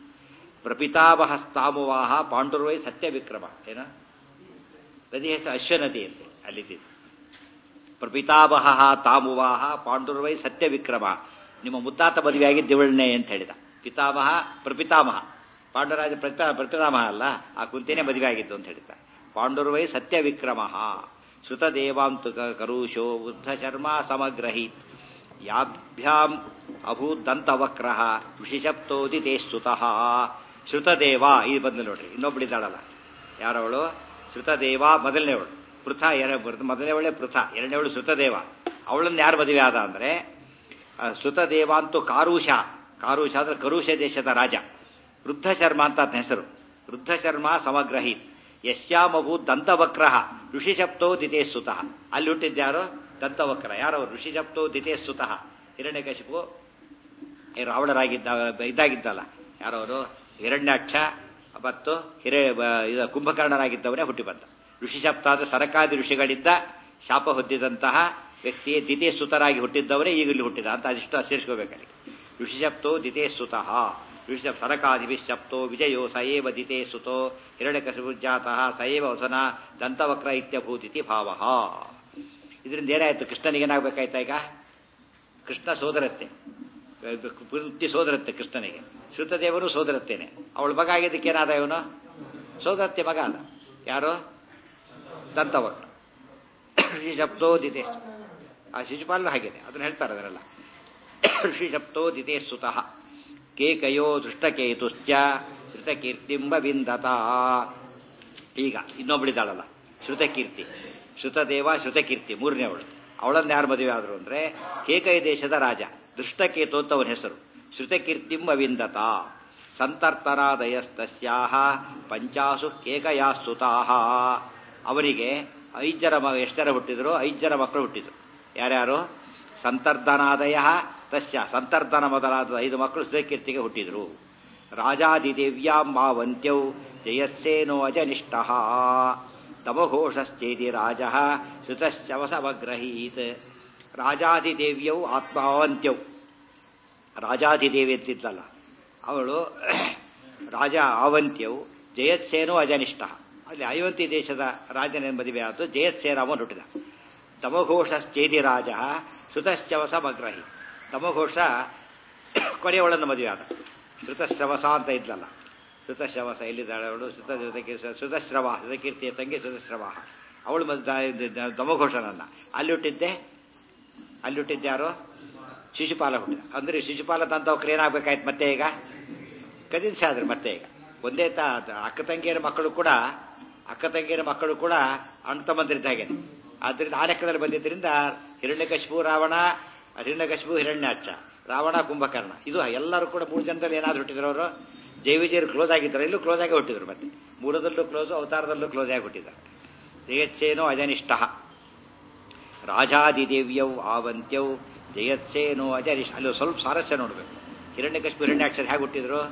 ಪ್ರಪಿತಾವಹಸ್ತಾಮುವಾಹ ಪಾಂಡುರ್ವೈ ಸತ್ಯವಿಕ್ರಮ. ಏನ ನದಿ ಹೆಸರು ಅಶ್ವನದಿ ಅಂತ ಅಲ್ಲಿದ್ದಿದ್ದು. ಪ್ರಪಿತಾವಹ ತಾಮುವಾಹ ಪಾಂಡುರ್ವೈ ಸತ್ಯವಿಕ್ರಮ. ನಿಮ್ಮ ಮುತ್ತಾತ ಮದುವೆ ಆಗಿದ್ದು ಇವಳನ್ನೇ ಅಂತ ಹೇಳಿದ. ಪಿತಾಮಹ ಪ್ರಪಿತಾಮಹ, ಪಾಂಡುರಾಜ ಪ್ರಪಿತಾಮಹ ಅಲ್ಲ, ಆ ಕುಂತಿನೇ ಮದುವೆ ಆಗಿದ್ದು ಅಂತ ಹೇಳಿದ. ಪಾಂಡುರ್ವೈ ಸತ್ಯವಿಕ್ರಮ ಶ್ರುತದೇವಾಂತು ಕರುಷೋ ಬುದ್ಧ ಶರ್ಮ ಸಮಗ್ರಹೀತ್ ಯಾಭ್ಯಾಂ ಅಭೂದಂತವಕ್ರ ಋಷಿಶಪ್ತೋದಿತೇ ಸ್ತುತಃ. ಶ್ರುತದೇವ ಈ ಬದಲು ನೋಡ್ರಿ, ಇನ್ನೊಬ್ಬಳಿದ್ದಾಳಲ್ಲ, ಯಾರವಳು, ಶ್ರುತದೇವ ಮೊದಲನೇವಳು, ಪೃಥ ಮೊದಲನೇವಳೆ ಪೃಥ, ಎರಡನೇವಳು ಶ್ರುತದೇವ. ಅವಳನ್ನು ಯಾರು ಮದುವೆ ಆದ ಅಂದರೆ ಶ್ರುತದೇವಾಂತು ಕಾರುಷ. ಕಾರುಷ ಅಂದ್ರೆ ಕರುಷ ದೇಶದ ರಾಜ. ವೃದ್ಧ ಶರ್ಮ ಅಂತ ಆತನ ಹೆಸರು. ವೃದ್ಧ ಶರ್ಮ ಸಮಗ್ರಹೀತ್ ಯಶ್ಯಾಮಭೂ ದಂತವಕ್ರ ಋಷಿಶಪ್ತೋ ದಿತೇ ಸ್ತುತಃ. ಅಲ್ಲಿ ಹುಟ್ಟಿದ್ಯಾರು, ದಂತವಕ್ರ. ಯಾರವರು, ಋಷಿಶಪ್ತೋ ದಿತೇ ಸ್ತುತಃ. ಹಿರಣ್ಯಕಶಿಪು ಇದ್ದಾಗಿದ್ದಲ್ಲ, ಯಾರವರು, ಹಿರಣ್ಯಾಕ್ಷ ಮತ್ತು ಕುಂಭಕರ್ಣರಾಗಿದ್ದವರೇ ಹುಟ್ಟಿ ಬಂದ. ಋಷಿಶಪ್ತ ಅಂದ್ರೆ ಸರಕಾದಿ ಋಷಿಗಳಿದ್ದ ಶಾಪ ಹೊಂದಿದಂತಹ ವ್ಯಕ್ತಿ ದಿತೇ ಸ್ತುತರಾಗಿ ಹುಟ್ಟಿದ್ದವರೇ ಈಗಲ್ಲಿ ಹುಟ್ಟಿದ ಅಂತ ಅದಿಷ್ಟು ಸೇರಿಸ್ಕೋಬೇಕಲ್ಲಿ. ಋಷಿಶಪ್ತೋ ದಿತೇ ಸ್ತುತಃ. ಋಷಿಶಪ್ ಸರಕಾದಿಭಿಶಪ್ತೋ ವಿಜಯೋ ಸಯೇವ ದಿತೇ ಸುತೋ ಹಿರಣ್ಯಕಶಿಪುಜಾತಃ ಸಯೇವ ವಸನ ದಂತವಕ್ರ ಇತ್ಯಭೂತಿತಿ ಭಾವ. ಇದರಿಂದ ಏನಾಯ್ತು, ಕೃಷ್ಣನಿಗೆ ಏನಾಗಬೇಕಾಯ್ತಾ ಈಗ, ಕೃಷ್ಣ ಸೋದರತ್ತೆ, ಪೂರ್ತಿ ಸೋದರತ್ತೆ ಕೃಷ್ಣನಿಗೆ. ಶ್ರುತದೇವರು ಸೋದರತ್ತೇನೆ. ಅವಳ ಮಗ ಆಗಿದ್ದಕ್ಕೆ ಏನಾದ, ಇವನು ಸೋದರತ್ತೆ ಮಗ ಅಲ್ಲ, ಯಾರು, ದಂತವಕ್ರ. ಋಷಿಶಪ್ತೋ ದಿತೇ, ಆ ಶಿಶುಪಾಲನು ಹಾಗೇನೆ, ಅದನ್ನ ಹೇಳ್ತಾರೆ ಅದನ್ನೆಲ್ಲ. ಋಷಿಶಪ್ತೋ ದಿತೇ ಸುತಃ ಕೇಕಯೋ ದೃಷ್ಟಕೇತುಶ್ಚ ಶ್ರುತಕೀರ್ತಿಂಬ ವಿಂದತ. ಈಗ ಇನ್ನೊಬ್ಬಳಿದ್ದಾಳಲ್ಲ ಶ್ರುತಕೀರ್ತಿ, ಶ್ರುತದೇವ ಶ್ರುತಕೀರ್ತಿ ಮೂರನೇವಳು. ಅವಳನ್ನು ಯಾರು ಮದುವೆ ಆದರು ಅಂದರೆ ಕೇಕಯ ದೇಶದ ರಾಜ ದೃಷ್ಟಕೇತು ಅಂತ ಅವನ ಹೆಸರು. ಶ್ರುತಕೀರ್ತಿಂ ಅವಿಂದತ ಸಂತರ್ತನಾದಯಸ್ತಸ್ಯಾಹ ಪಂಚಾಸು ಕೇಕಯಾ ಸುತಾಹ. ಅವರಿಗೆ 5 ಜನ ಎಷ್ಟು ಜನ ಹುಟ್ಟಿದ್ರು? 5 ಜನ ಮಕ್ಕಳು ಹುಟ್ಟಿದ್ರು. ಯಾರ್ಯಾರು? ಸಂತರ್ಧನಾದಯ ತಸ್ಯ, ಸಂತರ್ಧನ ಮೊದಲಾದ 5 ಮಕ್ಕಳು ಶ್ರುತಕೀರ್ತಿಗೆ ಹುಟ್ಟಿದ್ರು. ರಾಜಾದಿದೇವ್ಯಾಂ ಮಾವಂತ್ಯೌ ಜಯತ್ಸೇನೋ ಅಜನಿಷ್ಠಃ ತಮಘೋಷಶ್ಚೇದಿ ರಾಜಃ ಶ್ರುತಶ್ಚವಸಮಗ್ರಹೀತ್. ರಾಜಾದಿದೇವ್ಯೌ ಆತ್ಮಾವಂತ್ಯೌ, ರಾಜಾದಿದೇವಿ ಅಂತಿದ್ಲಲ್ಲ ಅವಳು ರಾಜ ಆವಂತ್ಯವು ಜಯತ್ಸೇನೋ ಅಜನಿಷ್ಠ. ಅಲ್ಲಿ ಅಯೋಂತಿ ದೇಶದ ರಾಜನ ಮದುವೆ ಆದ್ದು ಜಯತ್ಸೇನ ಅವನು ಹುಟ್ಟಿದ. ತಮಘೋಷಶ್ಚೇದಿ ರಾಜ ಶ್ರುತಶ್ಚವಸಮಗ್ರಹಿ. ತಮಘೋಷ ಕೊನೆಯವಳನ್ನು ಮದುವೆ ಆದ. ಶ್ರುತಶ್ರವಸ ಅಂತ ಇದ್ಲಲ್ಲ, ಶ್ರುತಶ್ರವಸ ಎಲ್ಲಿದ್ದಾಳೆ ಅವಳು? ಶ್ರುತಶ್ರವ, ಶ್ರುತಕೀರ್ತಿಯ ತಂಗಿ ಶ್ರುತಶ್ರವ. ಅವಳು ತಮಘೋಷನನ್ನ ಅಲ್ಲಿ ಹುಟ್ಟಿದ್ದೆ ಯಾರು? ಶಿಶುಪಾಲ ಹುಟ್ಟಿದ. ಅಂದ್ರೆ ಶಿಶುಪಾಲ ತಂತವಕ್ರು ಏನಾಗಬೇಕಾಯ್ತು ಮತ್ತೆ? ಈಗ ಕಜಿನ್ಸ್ ಆದ್ರೆ ಮತ್ತೆ ಈಗ ಒಂದೇ ಅಕ್ಕ ತಂಗಿಯರ ಮಕ್ಕಳು ಕೂಡ ಅಣ್ಣ ತಮ್ಮಂದಿರಿದ್ದ ಹಾಗೆ. ಆದ್ರಿಂದ ಆ ಲೆಕ್ಕದಲ್ಲಿ ಬಂದಿದ್ದರಿಂದ ಹಿರಣ್ಯಕಶಿಪು ರಾವಣ, ಹಿರಣ್ಯಕಶಿಪು ಹಿರಣ್ಯಾಕ್ಷ, ರಾವಣ ಕುಂಭಕರ್ಣ, ಇದು ಎಲ್ಲರೂ ಕೂಡ 3 ಜನದಲ್ಲಿ ಏನಾದ್ರು ಹುಟ್ಟಿದ್ರು ಅವರು? ಜೈವಿಜಯರು ಕ್ಲೋಸ್ ಆಗಿದ್ದಾರೆ, ಇಲ್ಲೂ ಕ್ಲೋಸ್ ಆಗಿ ಹುಟ್ಟಿದ್ರು. ಮತ್ತೆ ಮೂಲದಲ್ಲೂ ಕ್ಲೋಸು, ಅವತಾರದಲ್ಲೂ ಕ್ಲೋಸ್ ಆಗಿ ಹುಟ್ಟಿದ್ದಾರೆ. ಜಯತ್ಸೇನೋ ಅಜನಿಷ್ಠ ರಾಜಾದಿದೇವ್ಯೌ ಆವಂತ್ಯೌ ಜಯತ್ಸೇನೋ ಅಜನಿಷ್ಠ. ಅಲ್ಲಿ ಸ್ವಲ್ಪ ಸ್ವಾರಸ್ಯ ನೋಡಬೇಕು. ಹಿರಣ್ಯಕಶಿಪು ಹಿರಣ್ಯಾಕ್ಷರ ಹೇಗೆ ಹುಟ್ಟಿದ್ರು?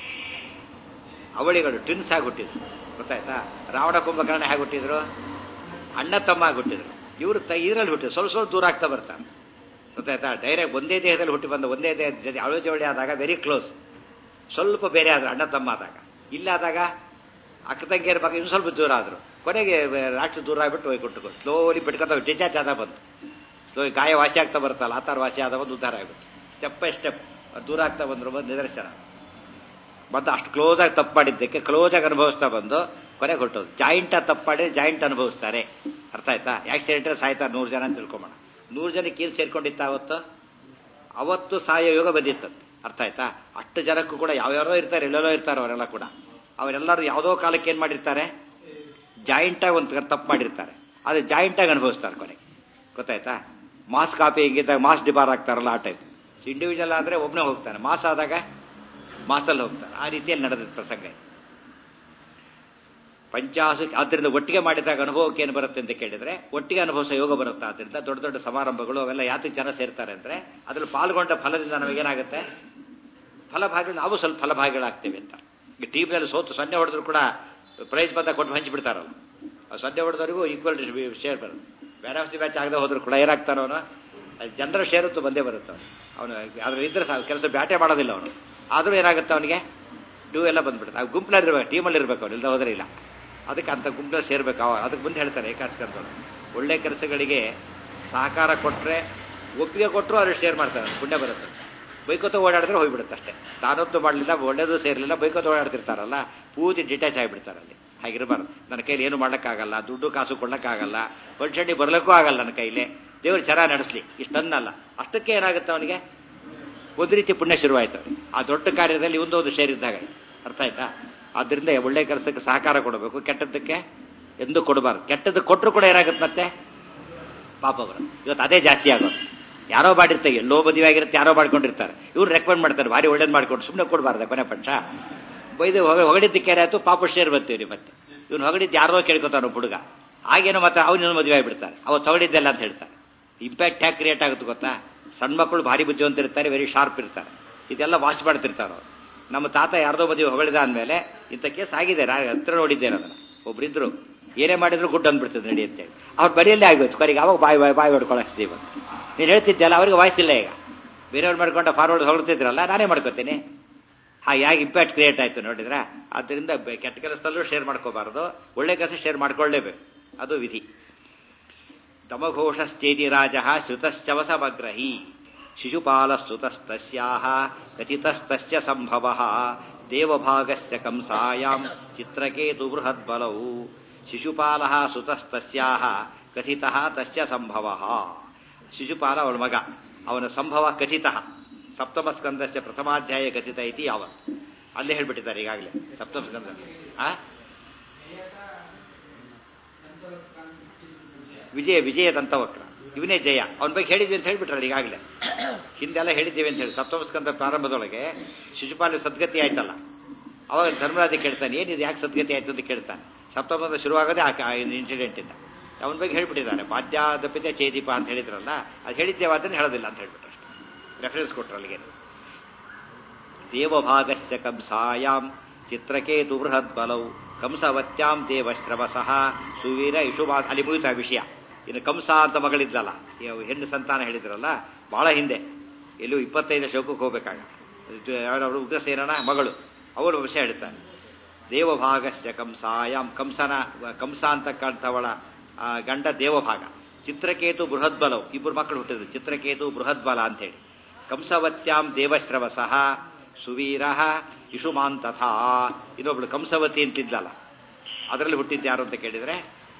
ಅವಳಿಗಳು ಟ್ವಿನ್ಸ್ ಆಗಿ ಹುಟ್ಟಿದ್ರು, ಗೊತ್ತಾಯ್ತಾ? ರಾವಣ ಕುಂಭಕರ್ಣ ಹೇಗೆ ಹುಟ್ಟಿದ್ರು? ಅಣ್ಣ ತಮ್ಮ ಆಗಿ ಹುಟ್ಟಿದ್ರು. ಇವರು ಇದರಲ್ಲಿ ಹುಟ್ಟಿದ್ರು, ಸ್ವಲ್ಪ ದೂರ ಆಗ್ತಾ ಬರ್ತಾರೆ, ಗೊತ್ತಾಯ್ತಾ? ಡೈರೆಕ್ಟ್ ಒಂದೇ ದೇಹದಲ್ಲಿ ಹುಟ್ಟಿ ಬಂದ ಒಂದೇ ದೇಹದ ಜೊತೆ ಅವಳಿ ಆದಾಗ ವೆರಿ ಕ್ಲೋಸ್, ಸ್ವಲ್ಪ ಬೇರೆ ಆದ್ರು ಅಣ್ಣ ತಮ್ಮ ಆದಾಗ. ಇಲ್ಲಾದಾಗ ಅಕ್ಕ ತಂಗಿಯರ ಬಗ್ಗೆ ಇನ್ನೂ ಸ್ವಲ್ಪ ದೂರ ಆದರು. ಕೊನೆಗೆ ರಾಕ್ಷಸ ದೂರ ಆಗಿಬಿಟ್ಟು ಹೋಗ್ಕೊಟ್ಟು ಸ್ಲೋಲಿ ಬಿಟ್ಕೊತ ಡಿಚಾರ್ಜ್ ಆದ ಬಂತು. ಸ್ಲೋ ಗಾಯ ವಾಸಿ ಆಗ್ತಾ ಬರುತ್ತಲ್ಲ, ಆ ಥರ ವಾಸಿ ಆದ ಬಂದು ಉದ್ಧಾರ ಆಗಿಬಿಟ್ಟು ಸ್ಟೆಪ್ ಬೈ ಸ್ಟೆಪ್ ದೂರ ಆಗ್ತಾ ಬಂದ್ರು. ಬಂದು ನಿದರ್ಶನ ಬಂದು ಅಷ್ಟು ಕ್ಲೋಸ್ ಆಗಿ ತಪ್ಪು ಮಾಡಿದ್ದಕ್ಕೆ ಕ್ಲೋಸ್ ಆಗಿ ಅನುಭವಿಸ್ತಾ ಬಂದು ಕೊನೆಗೆ ಹೊರಟೋದು. ಜಾಯಿಂಟ್ ತಪ್ಪು ಮಾಡಿದ್ರೆ ಜಾಯಿಂಟ್ ಅನುಭವಿಸ್ತಾರೆ, ಅರ್ಥ ಆಯ್ತಾ? ಆಕ್ಸಿಡೆಂಟ್ ಸಾಯ್ತಾರೆ 100 ಜನ ಅಂತ ತಿಳ್ಕೊಂಬೋಣ. 100 ಜನಕ್ಕೆ ಏನು ಸೇರ್ಕೊಂಡಿತ್ತ ಅವತ್ತು ಸಾಯೋ ಯೋಗ ಬಂದಿತ್ತು, ಅರ್ಥ ಆಯ್ತಾ? ಅಷ್ಟು ಜನಕ್ಕೂ ಕೂಡ ಯಾವ್ಯಾರೋ ಇರ್ತಾರೆ, ಎಲ್ಲೆಲ್ಲೋ ಇರ್ತಾರೆ ಅವರೆಲ್ಲ ಕೂಡ. ಅವರೆಲ್ಲರೂ ಯಾವುದೋ ಕಾಲಕ್ಕೆ ಏನು ಮಾಡಿರ್ತಾರೆ? ಜಾಯಿಂಟಾಗಿ ಒಂದು ತಪ್ಪು ಮಾಡಿರ್ತಾರೆ, ಅದು ಜಾಯಿಂಟಾಗಿ ಅನುಭವಿಸ್ತಾರೆ ಕೊನೆಗೆ, ಗೊತ್ತಾಯ್ತಾ? ಮಾಸ್ ಕಾಪಿ ಹಿಂಗಿದ್ದಾಗ ಮಾಸ್ ಡಿಬಾರ್ ಆಗ್ತಾರಲ್ಲ ಆ ಟೈಪ್. ಇಂಡಿವಿಜುವಲ್ ಆದರೆ ಒಬ್ಬನೇ ಹೋಗ್ತಾನೆ, ಮಾಸ್ ಆದಾಗ ಮಾಸಲ್ಲಿ ಹೋಗ್ತಾನೆ. ಆ ರೀತಿಯಲ್ಲಿ ನಡೆದ ಪ್ರಸಂಗ ಪಂಚಾಸು. ಆದ್ದರಿಂದ ಒಟ್ಟಿಗೆ ಮಾಡಿದಾಗ ಅನುಭವಕ್ಕೆ ಏನು ಬರುತ್ತೆ ಅಂತ ಕೇಳಿದ್ರೆ ಒಟ್ಟಿಗೆ ಅನುಭವಿಸೋ ಯೋಗ ಬರುತ್ತೆ. ಆದ್ದರಿಂದ ದೊಡ್ಡ ದೊಡ್ಡ ಸಮಾರಂಭಗಳು ಅವೆಲ್ಲ ಯಾತಕ್ಕೆ ಜನ ಸೇರ್ತಾರೆ ಅಂದ್ರೆ ಅದ್ರಲ್ಲಿ ಪಾಲ್ಗೊಂಡ ಫಲದಿಂದ ನಮಗೇನಾಗುತ್ತೆ? ಫಲಭಾಗಿಗಳು, ನಾವು ಸ್ವಲ್ಪ ಫಲಭಾಗಿಗಳಾಗ್ತೇವೆ ಅಂತ. ಈಗ ಟೀಮ್ನಲ್ಲಿ ಸೋತು 0 ಹೊಡೆದ್ರು ಕೂಡ ಪ್ರೈಸ್ ಬಂದಾಗ ಕೊಟ್ಟು ಹಂಚಿಬಿಡ್ತಾರಲ್ಲ, 0 ಹೊಡೆದವರಿಗೂ ಈಕ್ವಲ್ ಶೇರ್ ಬರುತ್ತೆ. ಬೇರೆ ಆಫ್ ದಿ ಮ್ಯಾಚ್ ಆಗದೆ ಹೋದ್ರು ಕೂಡ ಏನಾಗ್ತಾನೋ ಅವನು ಜನರ ಶೇರುತ್ತು ಬಂದೇ ಬರುತ್ತೆ. ಅವನು ಅದ್ರಲ್ಲಿ ಇದ್ರೆ ಕೆಲಸ ಬ್ಯಾಟೆ ಮಾಡೋದಿಲ್ಲ ಅವನು, ಆದರೂ ಏನಾಗುತ್ತೆ ಅವನಿಗೆ ಡ್ಯೂ ಎಲ್ಲ ಬಂದ್ಬಿಡುತ್ತೆ. ಆ ಗುಂಪಲ್ಲಿ ಇರ್ಬೇಕು, ಟೀಮಲ್ಲಿ ಇರ್ಬೇಕು, ಅವ್ನು ಇಲ್ಲದೆ ಹೋದ್ರೆ ಇಲ್ಲ. ಅದಕ್ಕೆ ಅಂತ ಗುಂಪಲ್ಲಿ ಸೇರ್ಬೇಕು. ಅದಕ್ಕೆ ಮುಂದೆ ಹೇಳ್ತಾರೆ ಏಕಾಸ್ಕಂದವರು, ಒಳ್ಳೆ ಕೆಲಸಗಳಿಗೆ ಸಹಕಾರ ಕೊಟ್ಟರೆ, ಒಪ್ಪಿಗೆ ಕೊಟ್ಟರು ಅವ್ರು ಶೇರ್ ಮಾಡ್ತಾರೆ, ಪುಣ್ಯ ಬರುತ್ತೆ. ಬೈಕೋತ ಓಡಾಡಿದ್ರೆ ಹೋಗ್ಬಿಡುತ್ತೆ ಅಷ್ಟೇ. ತಾನೊತ್ತು ಮಾಡಲಿಲ್ಲ, ಒಳ್ಳೇದು ಸೇರಲಿಲ್ಲ, ಬೈಕೋತ ಓಡಾಡ್ತಿರ್ತಾರಲ್ಲ, ಪೂರ್ತಿ ಡಿಟ್ಯಾಚ್ ಆಗಿಬಿಡ್ತಾರೆ. ಅಲ್ಲಿ ಹಾಗಿರಬಾರ್ದು. ನನ್ನ ಕೈಲಿ ಏನು ಮಾಡೋಕ್ಕಾಗಲ್ಲ, ದುಡ್ಡು ಕಾಸು ಕೊಡೋಕ್ಕಾಗಲ್ಲ, ಪಂಚಣಿ ಬರಲಿಕ್ಕೂ ಆಗಲ್ಲ ನನ್ನ ಕೈಲೇ, ದೇವರು ಚೆನ್ನಾಗಿ ನಡೆಸಲಿ, ಇಷ್ಟನ್ನಲ್ಲ. ಅಷ್ಟಕ್ಕೆ ಏನಾಗುತ್ತೆ ಅವನಿಗೆ? ಒಂದು ರೀತಿ ಪುಣ್ಯ ಶುರುವಾಯ್ತು ಅವನಿಗೆ. ಆ ದೊಡ್ಡ ಕಾರ್ಯದಲ್ಲಿ ಒಂದು ಶೇರ್ ಇದ್ದಾಗ, ಅರ್ಥ ಆಯ್ತಾ? ಆದ್ದರಿಂದ ಒಳ್ಳೆ ಕೆಲಸಕ್ಕೆ ಸಹಕಾರ ಕೊಡಬೇಕು, ಕೆಟ್ಟದ್ದಕ್ಕೆ ಎಂದು ಕೊಡಬಾರ್ದು. ಕೆಟ್ಟದ್ದು ಕೊಟ್ಟರು ಕೂಡ ಏನಾಗುತ್ತೆ ಮತ್ತೆ? ಪಾಪ ಬರೋದು. ಇವತ್ತು ಅದೇ ಜಾಸ್ತಿ ಆಗೋದು. ಯಾರೋ ಮಾಡಿರ್ತಾರೆ, ಎಲ್ಲೋ ಮದುವೆ ಆಗಿರುತ್ತೆ, ಯಾರೋ ಮಾಡ್ಕೊಂಡಿರ್ತಾರೆ, ಇವ್ರು ರೆಕಮೆಂಡ್ ಮಾಡ್ತಾರೆ, ಭಾರಿ ಒಳ್ಳೇದು ಮಾಡ್ಕೊಂಡು ಸುಮ್ಮನೆ ಕೊಡಬಾರ್ದು. ಕೊನೆ ಪಕ್ಷ ಬೈದು ಹೊಗಳಿದ್ದಕ್ಕೆ ಏನಾಯ್ತು? ಪಾಪ ಶೇರ್ ಬರ್ತೀವಿ ಮತ್ತೆ. ಇವ್ನು ಹೊಗಳಿದ್ದು ಯಾರೋ ಕೇಳ್ಕೊತಾನು ಹುಡುಗ, ಆಗೇನೋ ಮತ್ತೆ ಅವನು ಮದುವೆ ಆಗಿಬಿಡ್ತಾರೆ, ಅವತ್ತು ಹೊಗಳಿದ್ದೆಲ್ಲ ಅಂತ ಹೇಳ್ತಾರೆ. ಇಂಪ್ಯಾಕ್ಟ್ ಹ್ಯಾಕ್ ಕ್ರಿಯೇಟ್ ಆಗುತ್ತೆ ಗೊತ್ತಾ? ಸಣ್ಣ ಮಕ್ಕಳು ಭಾರಿ ಬುದ್ಧಿವಂತಿರ್ತಾರೆ, ವೆರಿ ಶಾರ್ಪ್ ಇರ್ತಾರೆ, ಇದೆಲ್ಲ ವಾಚ್ ಮಾಡ್ತಿರ್ತಾರೆ ಅವರು. ನಮ್ಮ ತಾತ ಯಾರ್ದೋ ಮದುವೆ ಹೊಗಳಿದ ಅಂದಮೇಲೆ ಇಂಥ ಕೇಸ್ ಆಗಿದೆ, ಹತ್ರ ನೋಡಿದ್ದೇನೆ ಅದನ್ನು. ಒಬ್ರಿದ್ರು ಏನೇ ಮಾಡಿದ್ರು ಗುಡ್ ಅಂದ್ಬಿಡ್ತದೆ ನಡಿ ಅಂತೇಳಿ, ಅವ್ರು ಬರಿಯಲ್ಲೇ ಆಗೋಯ್ತು. ಕರೆಗೆ ಅವಾಗ ಬಾಯಿ ಹೊಡ್ಕೊಳ್ಳೋಸ್ತೀವಿ. ನೀನು ಹೇಳ್ತಿದ್ದೆಲ್ಲ ಅವ್ರಿಗೆ ವಾಯ್ಸಿಲ್ಲ. ಈಗ ಬೇರೆಯವ್ರು ಮಾಡ್ಕೊಂಡು ಫಾರ್ವರ್ಡ್ ಹೊರಡ್ತಿದ್ರಲ್ಲ, ನಾನೇ ಮಾಡ್ಕೋತೀನಿ. ಹೇಗೆ ಇಂಪ್ಯಾಕ್ಟ್ ಕ್ರಿಯೇಟ್ ಆಯ್ತು ನೋಡಿದ್ರೆ. ಆದ್ದರಿಂದ ಕೆಟ್ಟ ಕೆಲಸದಲ್ಲೂ ಶೇರ್ ಮಾಡ್ಕೋಬಾರ್ದು, ಒಳ್ಳೆ ಕೆಲಸ ಶೇರ್ ಮಾಡ್ಕೊಳ್ಳೇಬೇಕು, ಅದು ವಿಧಿ. ತಮಘೋಷಶ್ಚೇದಿ ರಾಜ ಶ್ರುತಶ್ಚವಸಮಗ್ರಹಿ ಶಿಶುಪಾಲಸ್ತುತಸ್ತಸ್ಯಾಹ ಕಥಿತಸ್ತಸ್ಯ ಸಂಭವಃ ದೇವಭಾಗಸ್ಯ ಕಂಸಾಯಾಂ ಚಿತ್ರಕೇತು ಬೃಹದ್ಬಲೌ ಶಿಶುಪಾಲಃ ಸುತಸ್ತಸ್ಯಾಹ ಕಥಿತಃ ತಸ್ಯ ಸಂಭವಃ. ಶಿಶುಪಾಲ ಅವನ ಮಗ, ಅವನ ಸಂಭವ ಕಥಿತಃ. ಸಪ್ತಮ ಸ್ಕಂದಸ್ಯ ಪ್ರಥಮಾಧ್ಯಾಯ ಕಥಿತ ಇತಿ ಯಾವತ್ ಅಲ್ಲೇ ಹೇಳ್ಬಿಟ್ಟಿದ್ದಾರೆ ಈಗಾಗಲೇ ಸಪ್ತಮ ಸ್ಕಂದ. ವಿಜಯ ದಂತವಕ್ರ ಇವನೇ ಜಯ. ಅವನ ಬಗ್ಗೆ ಹೇಳಿದ್ವಿ ಅಂತ ಹೇಳ್ಬಿಟ್ರಲ್ಲ ಈಗಾಗಲೇ, ಹಿಂದೆಲ್ಲ ಹೇಳಿದ್ದೀವಿ ಅಂತ ಹೇಳಿ. ಸಪ್ತಮ ಸ್ಕಂದ ಪ್ರಾರಂಭದೊಳಗೆ ಶಿಶುಪಾಲ ಸದ್ಗತಿ ಆಯ್ತಲ್ಲ, ಅವಾಗ ಧರ್ಮರಾಜ ಕೇಳ್ತಾನೆ, ಏನಿದೆ ಯಾಕೆ ಸದ್ಗತಿ ಆಯ್ತು ಅಂತ ಕೇಳ್ತಾನೆ. ಸಪ್ತಮದ ಶುರುವಾಗದೆ ಆ ಇನ್ಸಿಡೆಂಟಿಂದ ಅವನ ಬಗ್ಗೆ ಹೇಳ್ಬಿಟ್ಟಿದ್ದಾನೆ. ಪಾದ್ಯಾದಪಿತ ಚೇದೀಪ ಅಂತ ಹೇಳಿದ್ರಲ್ಲ, ಅದು ಹೇಳಿದ್ದೇವೆ ಅದನ್ನು ಹೇಳೋದಿಲ್ಲ ಅಂತ ಹೇಳ್ಬಿಟ್ರೆ ರೆಫರೆನ್ಸ್ ಕೊಟ್ರು ಅಲ್ಲಿಗೆ. ದೇವಭಾಗಸ್ಯ ಕಂಸಾಯಾಂ ಚಿತ್ರಕೇತು ಬೃಹದ್ಬಲೌ ಕಂಸವತ್ಯಾಂ ದೇವಶ್ರವಸಃ ಸುವೀರ ಇಷುಬಾ. ಅಲ್ಲಿ ಮುಗಿತಾ ವಿಷಯ. ಇನ್ನು ಕಂಸ ಅಂತ ಮಗಳಿದ್ಲಲ್ಲ, ಹೆಣ್ಣು ಸಂತಾನ ಹೇಳಿದ್ರಲ್ಲ, ಬಹಳ ಹಿಂದೆ ಎಲ್ಲೂ 25 ಶೋಕಕ್ಕೆ ಹೋಗ್ಬೇಕಾಗ ಯಾರವರು ಉಗ್ರಸೇನನ ಮಗಳು, ಅವಳು ವಿಷಯ ಹೇಳ್ತಾನೆ. ದೇವಭಾಗಸ್ಯ ಕಂಸಾಯಾಂ, ಕಂಸ ಅಂತಕ್ಕಂಥವಳ ಗಂಡ ದೇವಭಾಗ. ಚಿತ್ರಕೇತು ಬೃಹದ್ಬಲವು, ಇಬ್ಬರು ಮಕ್ಕಳು ಹುಟ್ಟಿದ್ರು, ಚಿತ್ರಕೇತು ಬೃಹದ್ಬಲ ಅಂತೇಳಿ. ಕಂಸವತ್ಯಾಂ ದೇವಶ್ರವಸಃ ಸುವೀರ ಇಷುಮಾನ್ ತಥಾ. ಇನ್ನೊಬ್ಳು ಕಂಸವತಿ ಅಂತಿದ್ಲಲ್ಲ, ಅದರಲ್ಲಿ ಹುಟ್ಟಿದ್ದು ಯಾರು ಅಂತ ಕೇಳಿದ್ರೆ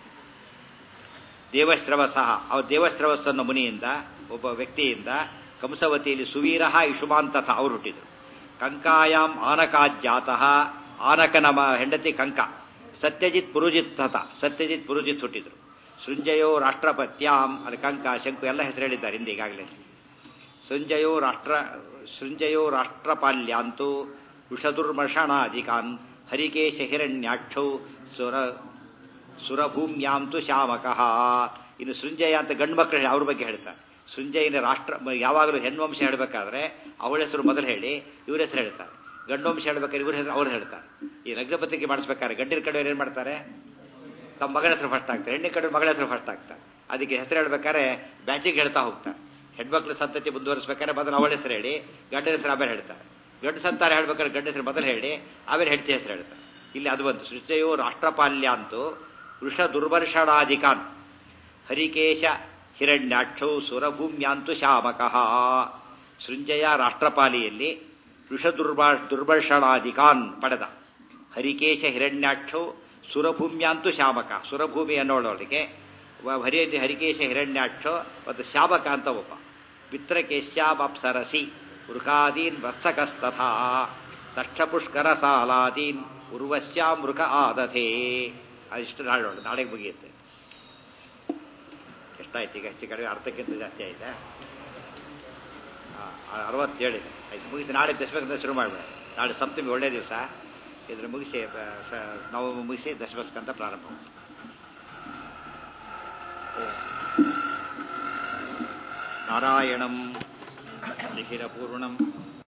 ದೇವಶ್ರವಸಃ. ಅವ್ರ ದೇವಶ್ರವಸ್ಸನ್ನ ಮುನಿಯಿಂದ, ಒಬ್ಬ ವ್ಯಕ್ತಿಯಿಂದ ಕಂಸವತಿಯಲ್ಲಿ ಸುವೀರ ಇಷುಮಾನ್ ತಥಾ ಅವ್ರು ಹುಟ್ಟಿದ್ರು. ಕಂಕಾಯಾಂ ಆನಕಾಜ್ಜಾತಃ, ಆನಕನ ಹೆಂಡತಿ ಕಂಕ. ಸತ್ಯಜಿತ್ ಪುರುಜಿತ್ ತಥಾ, ಸತ್ಯಜಿತ್ ಪುರುಜಿತ್ ಹುಟ್ಟಿದ್ರು. ಸೃಂಜಯೋ ರಾಷ್ಟ್ರಪತ್ಯಾಂ, ಅಲ್ಲಿ ಕಂಕ ಶಂಕು ಎಲ್ಲ ಹೆಸರು ಹೇಳಿದ್ದಾರೆ ಹಿಂದೆ ಈಗಾಗಲೇ. ಸೃಂಜಯೋ ರಾಷ್ಟ್ರಪಾಲ್ಯಾಂತು ವೃಷದುರ್ಮಷಣಾಧಿಕಾನ್ ಹರಿಕೇಶ ಹಿರಣ್ಯಾಕ್ಷೌ ಸುರಭೂಮ್ಯಾಂತು ಶಾಮಕಃ. ಇನ್ನು ಸೃಂಜಯ ಅಂತ ಗಂಡು ಮಕ್ಕಳು ಅವ್ರ ಬಗ್ಗೆ ಹೇಳ್ತಾರೆ. ಸೃಂಜಯನ ರಾಷ್ಟ್ರ, ಯಾವಾಗಲೂ ಹೆಣ್ವಂಶ ಹೇಳಬೇಕಾದ್ರೆ ಅವಳ ಹೆಸರು ಮೊದಲು ಹೇಳಿ ಇವ್ರ ಹೆಸರು ಹೇಳ್ತಾರೆ. ಗಂಡು ವಂಶ ಹೇಳ್ಬೇಕಾದ್ರೆ ಇವ್ರ ಹೆಸರು ಅವ್ರು ಹೇಳ್ತಾರೆ. ಈ ಲಗ್ನಪತ್ರಿಕೆ ಮಾಡಿಸ್ಬೇಕಾದ್ರೆ ಗಂಡಿನ ಕಡೆಯವ್ರು ಏನ್ ಮಾಡ್ತಾರೆ, ತಮ್ಮ ಮಗನ ಹೆಸರು ಫಸ್ಟ್ ಆಗ್ತಾರೆ, ಹೆಣ್ಣಿನ ಕಡೆ ಮಗಳ ಹೆಸರು ಫಸ್ಟ್ ಆಗ್ತಾರೆ. ಅದಕ್ಕೆ ಹೆಸರು ಹೇಳ್ಬೇಕಾದ್ರೆ ಬ್ಯಾಚಿಗೆ ಹೇಳ್ತಾ ಹೋಗ್ತಾರೆ. ಹೆಣ್ಮಕ್ಳು ಸಂತತಿ ಮುಂದುವರಿಸ್ಬೇಕಾದ್ರೆ ಮೊದಲು ಅವಳ ಹೆಸರು ಹೇಳಿ ಗಂಡನ ಹೆಸರು ಆಮೇಲೆ ಹೇಳ್ತಾರೆ. ಗಂಡು ಸಂತಾನ ಹೇಳ್ಬೇಕಾದ್ರೆ ಗಂಡ ಹೆಸರು ಮೊದಲು ಹೇಳಿ ಆಮೇಲೆ ಹೆಂಡತಿ ಹೆಸರು ಹೇಳ್ತಾರೆ. ಇಲ್ಲಿ ಅದು ಬಂತು. ಸೃಷ್ಟಯೋ ರಾಷ್ಟ್ರಪಾಲ್ಯ ಅಂತೂ ವೃಷ ದುರ್ವರ್ಷಣಾಧಿಕಾನ್ ಹರಿಕೇಶ ಹಿರಣ್ಯಾಕ್ಷೌ ಸುರಭೂಮ್ಯಾಂತು ಶಾಮಕಃ. ಸೃಂಜಯ ರಾಷ್ಟ್ರಪಾಲಿಯಲ್ಲಿ ವೃಷ ದುರ್ವರ್ಷಣಾಧಿಕಾನ್ ಪಡೆದ. ಹರಿಕೇಶ ಹಿರಣ್ಯಾಕ್ಷೌ ಸುರಭೂಮ್ಯಾಂತು ಶಾಮಕ, ಸುರಭೂಮಿ ಅನ್ನೋಳವಳಿಗೆ ಹರಿಕೇಶ ಹಿರಣ್ಯಾಕ್ಷ ಮತ್ತು ಶಾಮಕ ಅಂತ ಒಬ್ಬ. ಪಿತ್ರಕೇಶ್ಯಾಮಪ್ಸರಸಿ ಮೃಗಾದೀನ್ ವತ್ಸಕಸ್ತಥಾ ದಕ್ಷಪುಷ್ಕರ ಸಾಲಾದೀನ್ ಉರ್ವಶ್ಯಾಂ ಮೃಗ ಆದಥೇ. ಅದಿಷ್ಟು ನಾಡೋಣ, ನಾಳೆಗೆ ಮುಗಿಯುತ್ತೆ. ಎಷ್ಟಾಯ್ತು ಈಗ? ಹೆಚ್ಚು ಕಡಿಮೆ ಅರ್ಥಕ್ಕಿಂತ ಜಾಸ್ತಿ ಆಯ್ತಾ? 67 ಆಯ್ತು, ಮುಗಿತು. ನಾಳೆ ದಶಮಸ್ಕಂದ ಶುರು ಮಾಡಬೇಡ. ನಾಳೆ ಸಪ್ತಮಿ ಒಳ್ಳೆ ದಿವಸ, ಇದ್ರ ಮುಗಿಸಿ ನವಮಿ ಮುಗಿಸಿ ದಶಮಸ್ಕಂದ ಪ್ರಾರಂಭ. ನಾರಾಯಣಂ ನಿಖಿಲ ಪೂರ್ಣಂ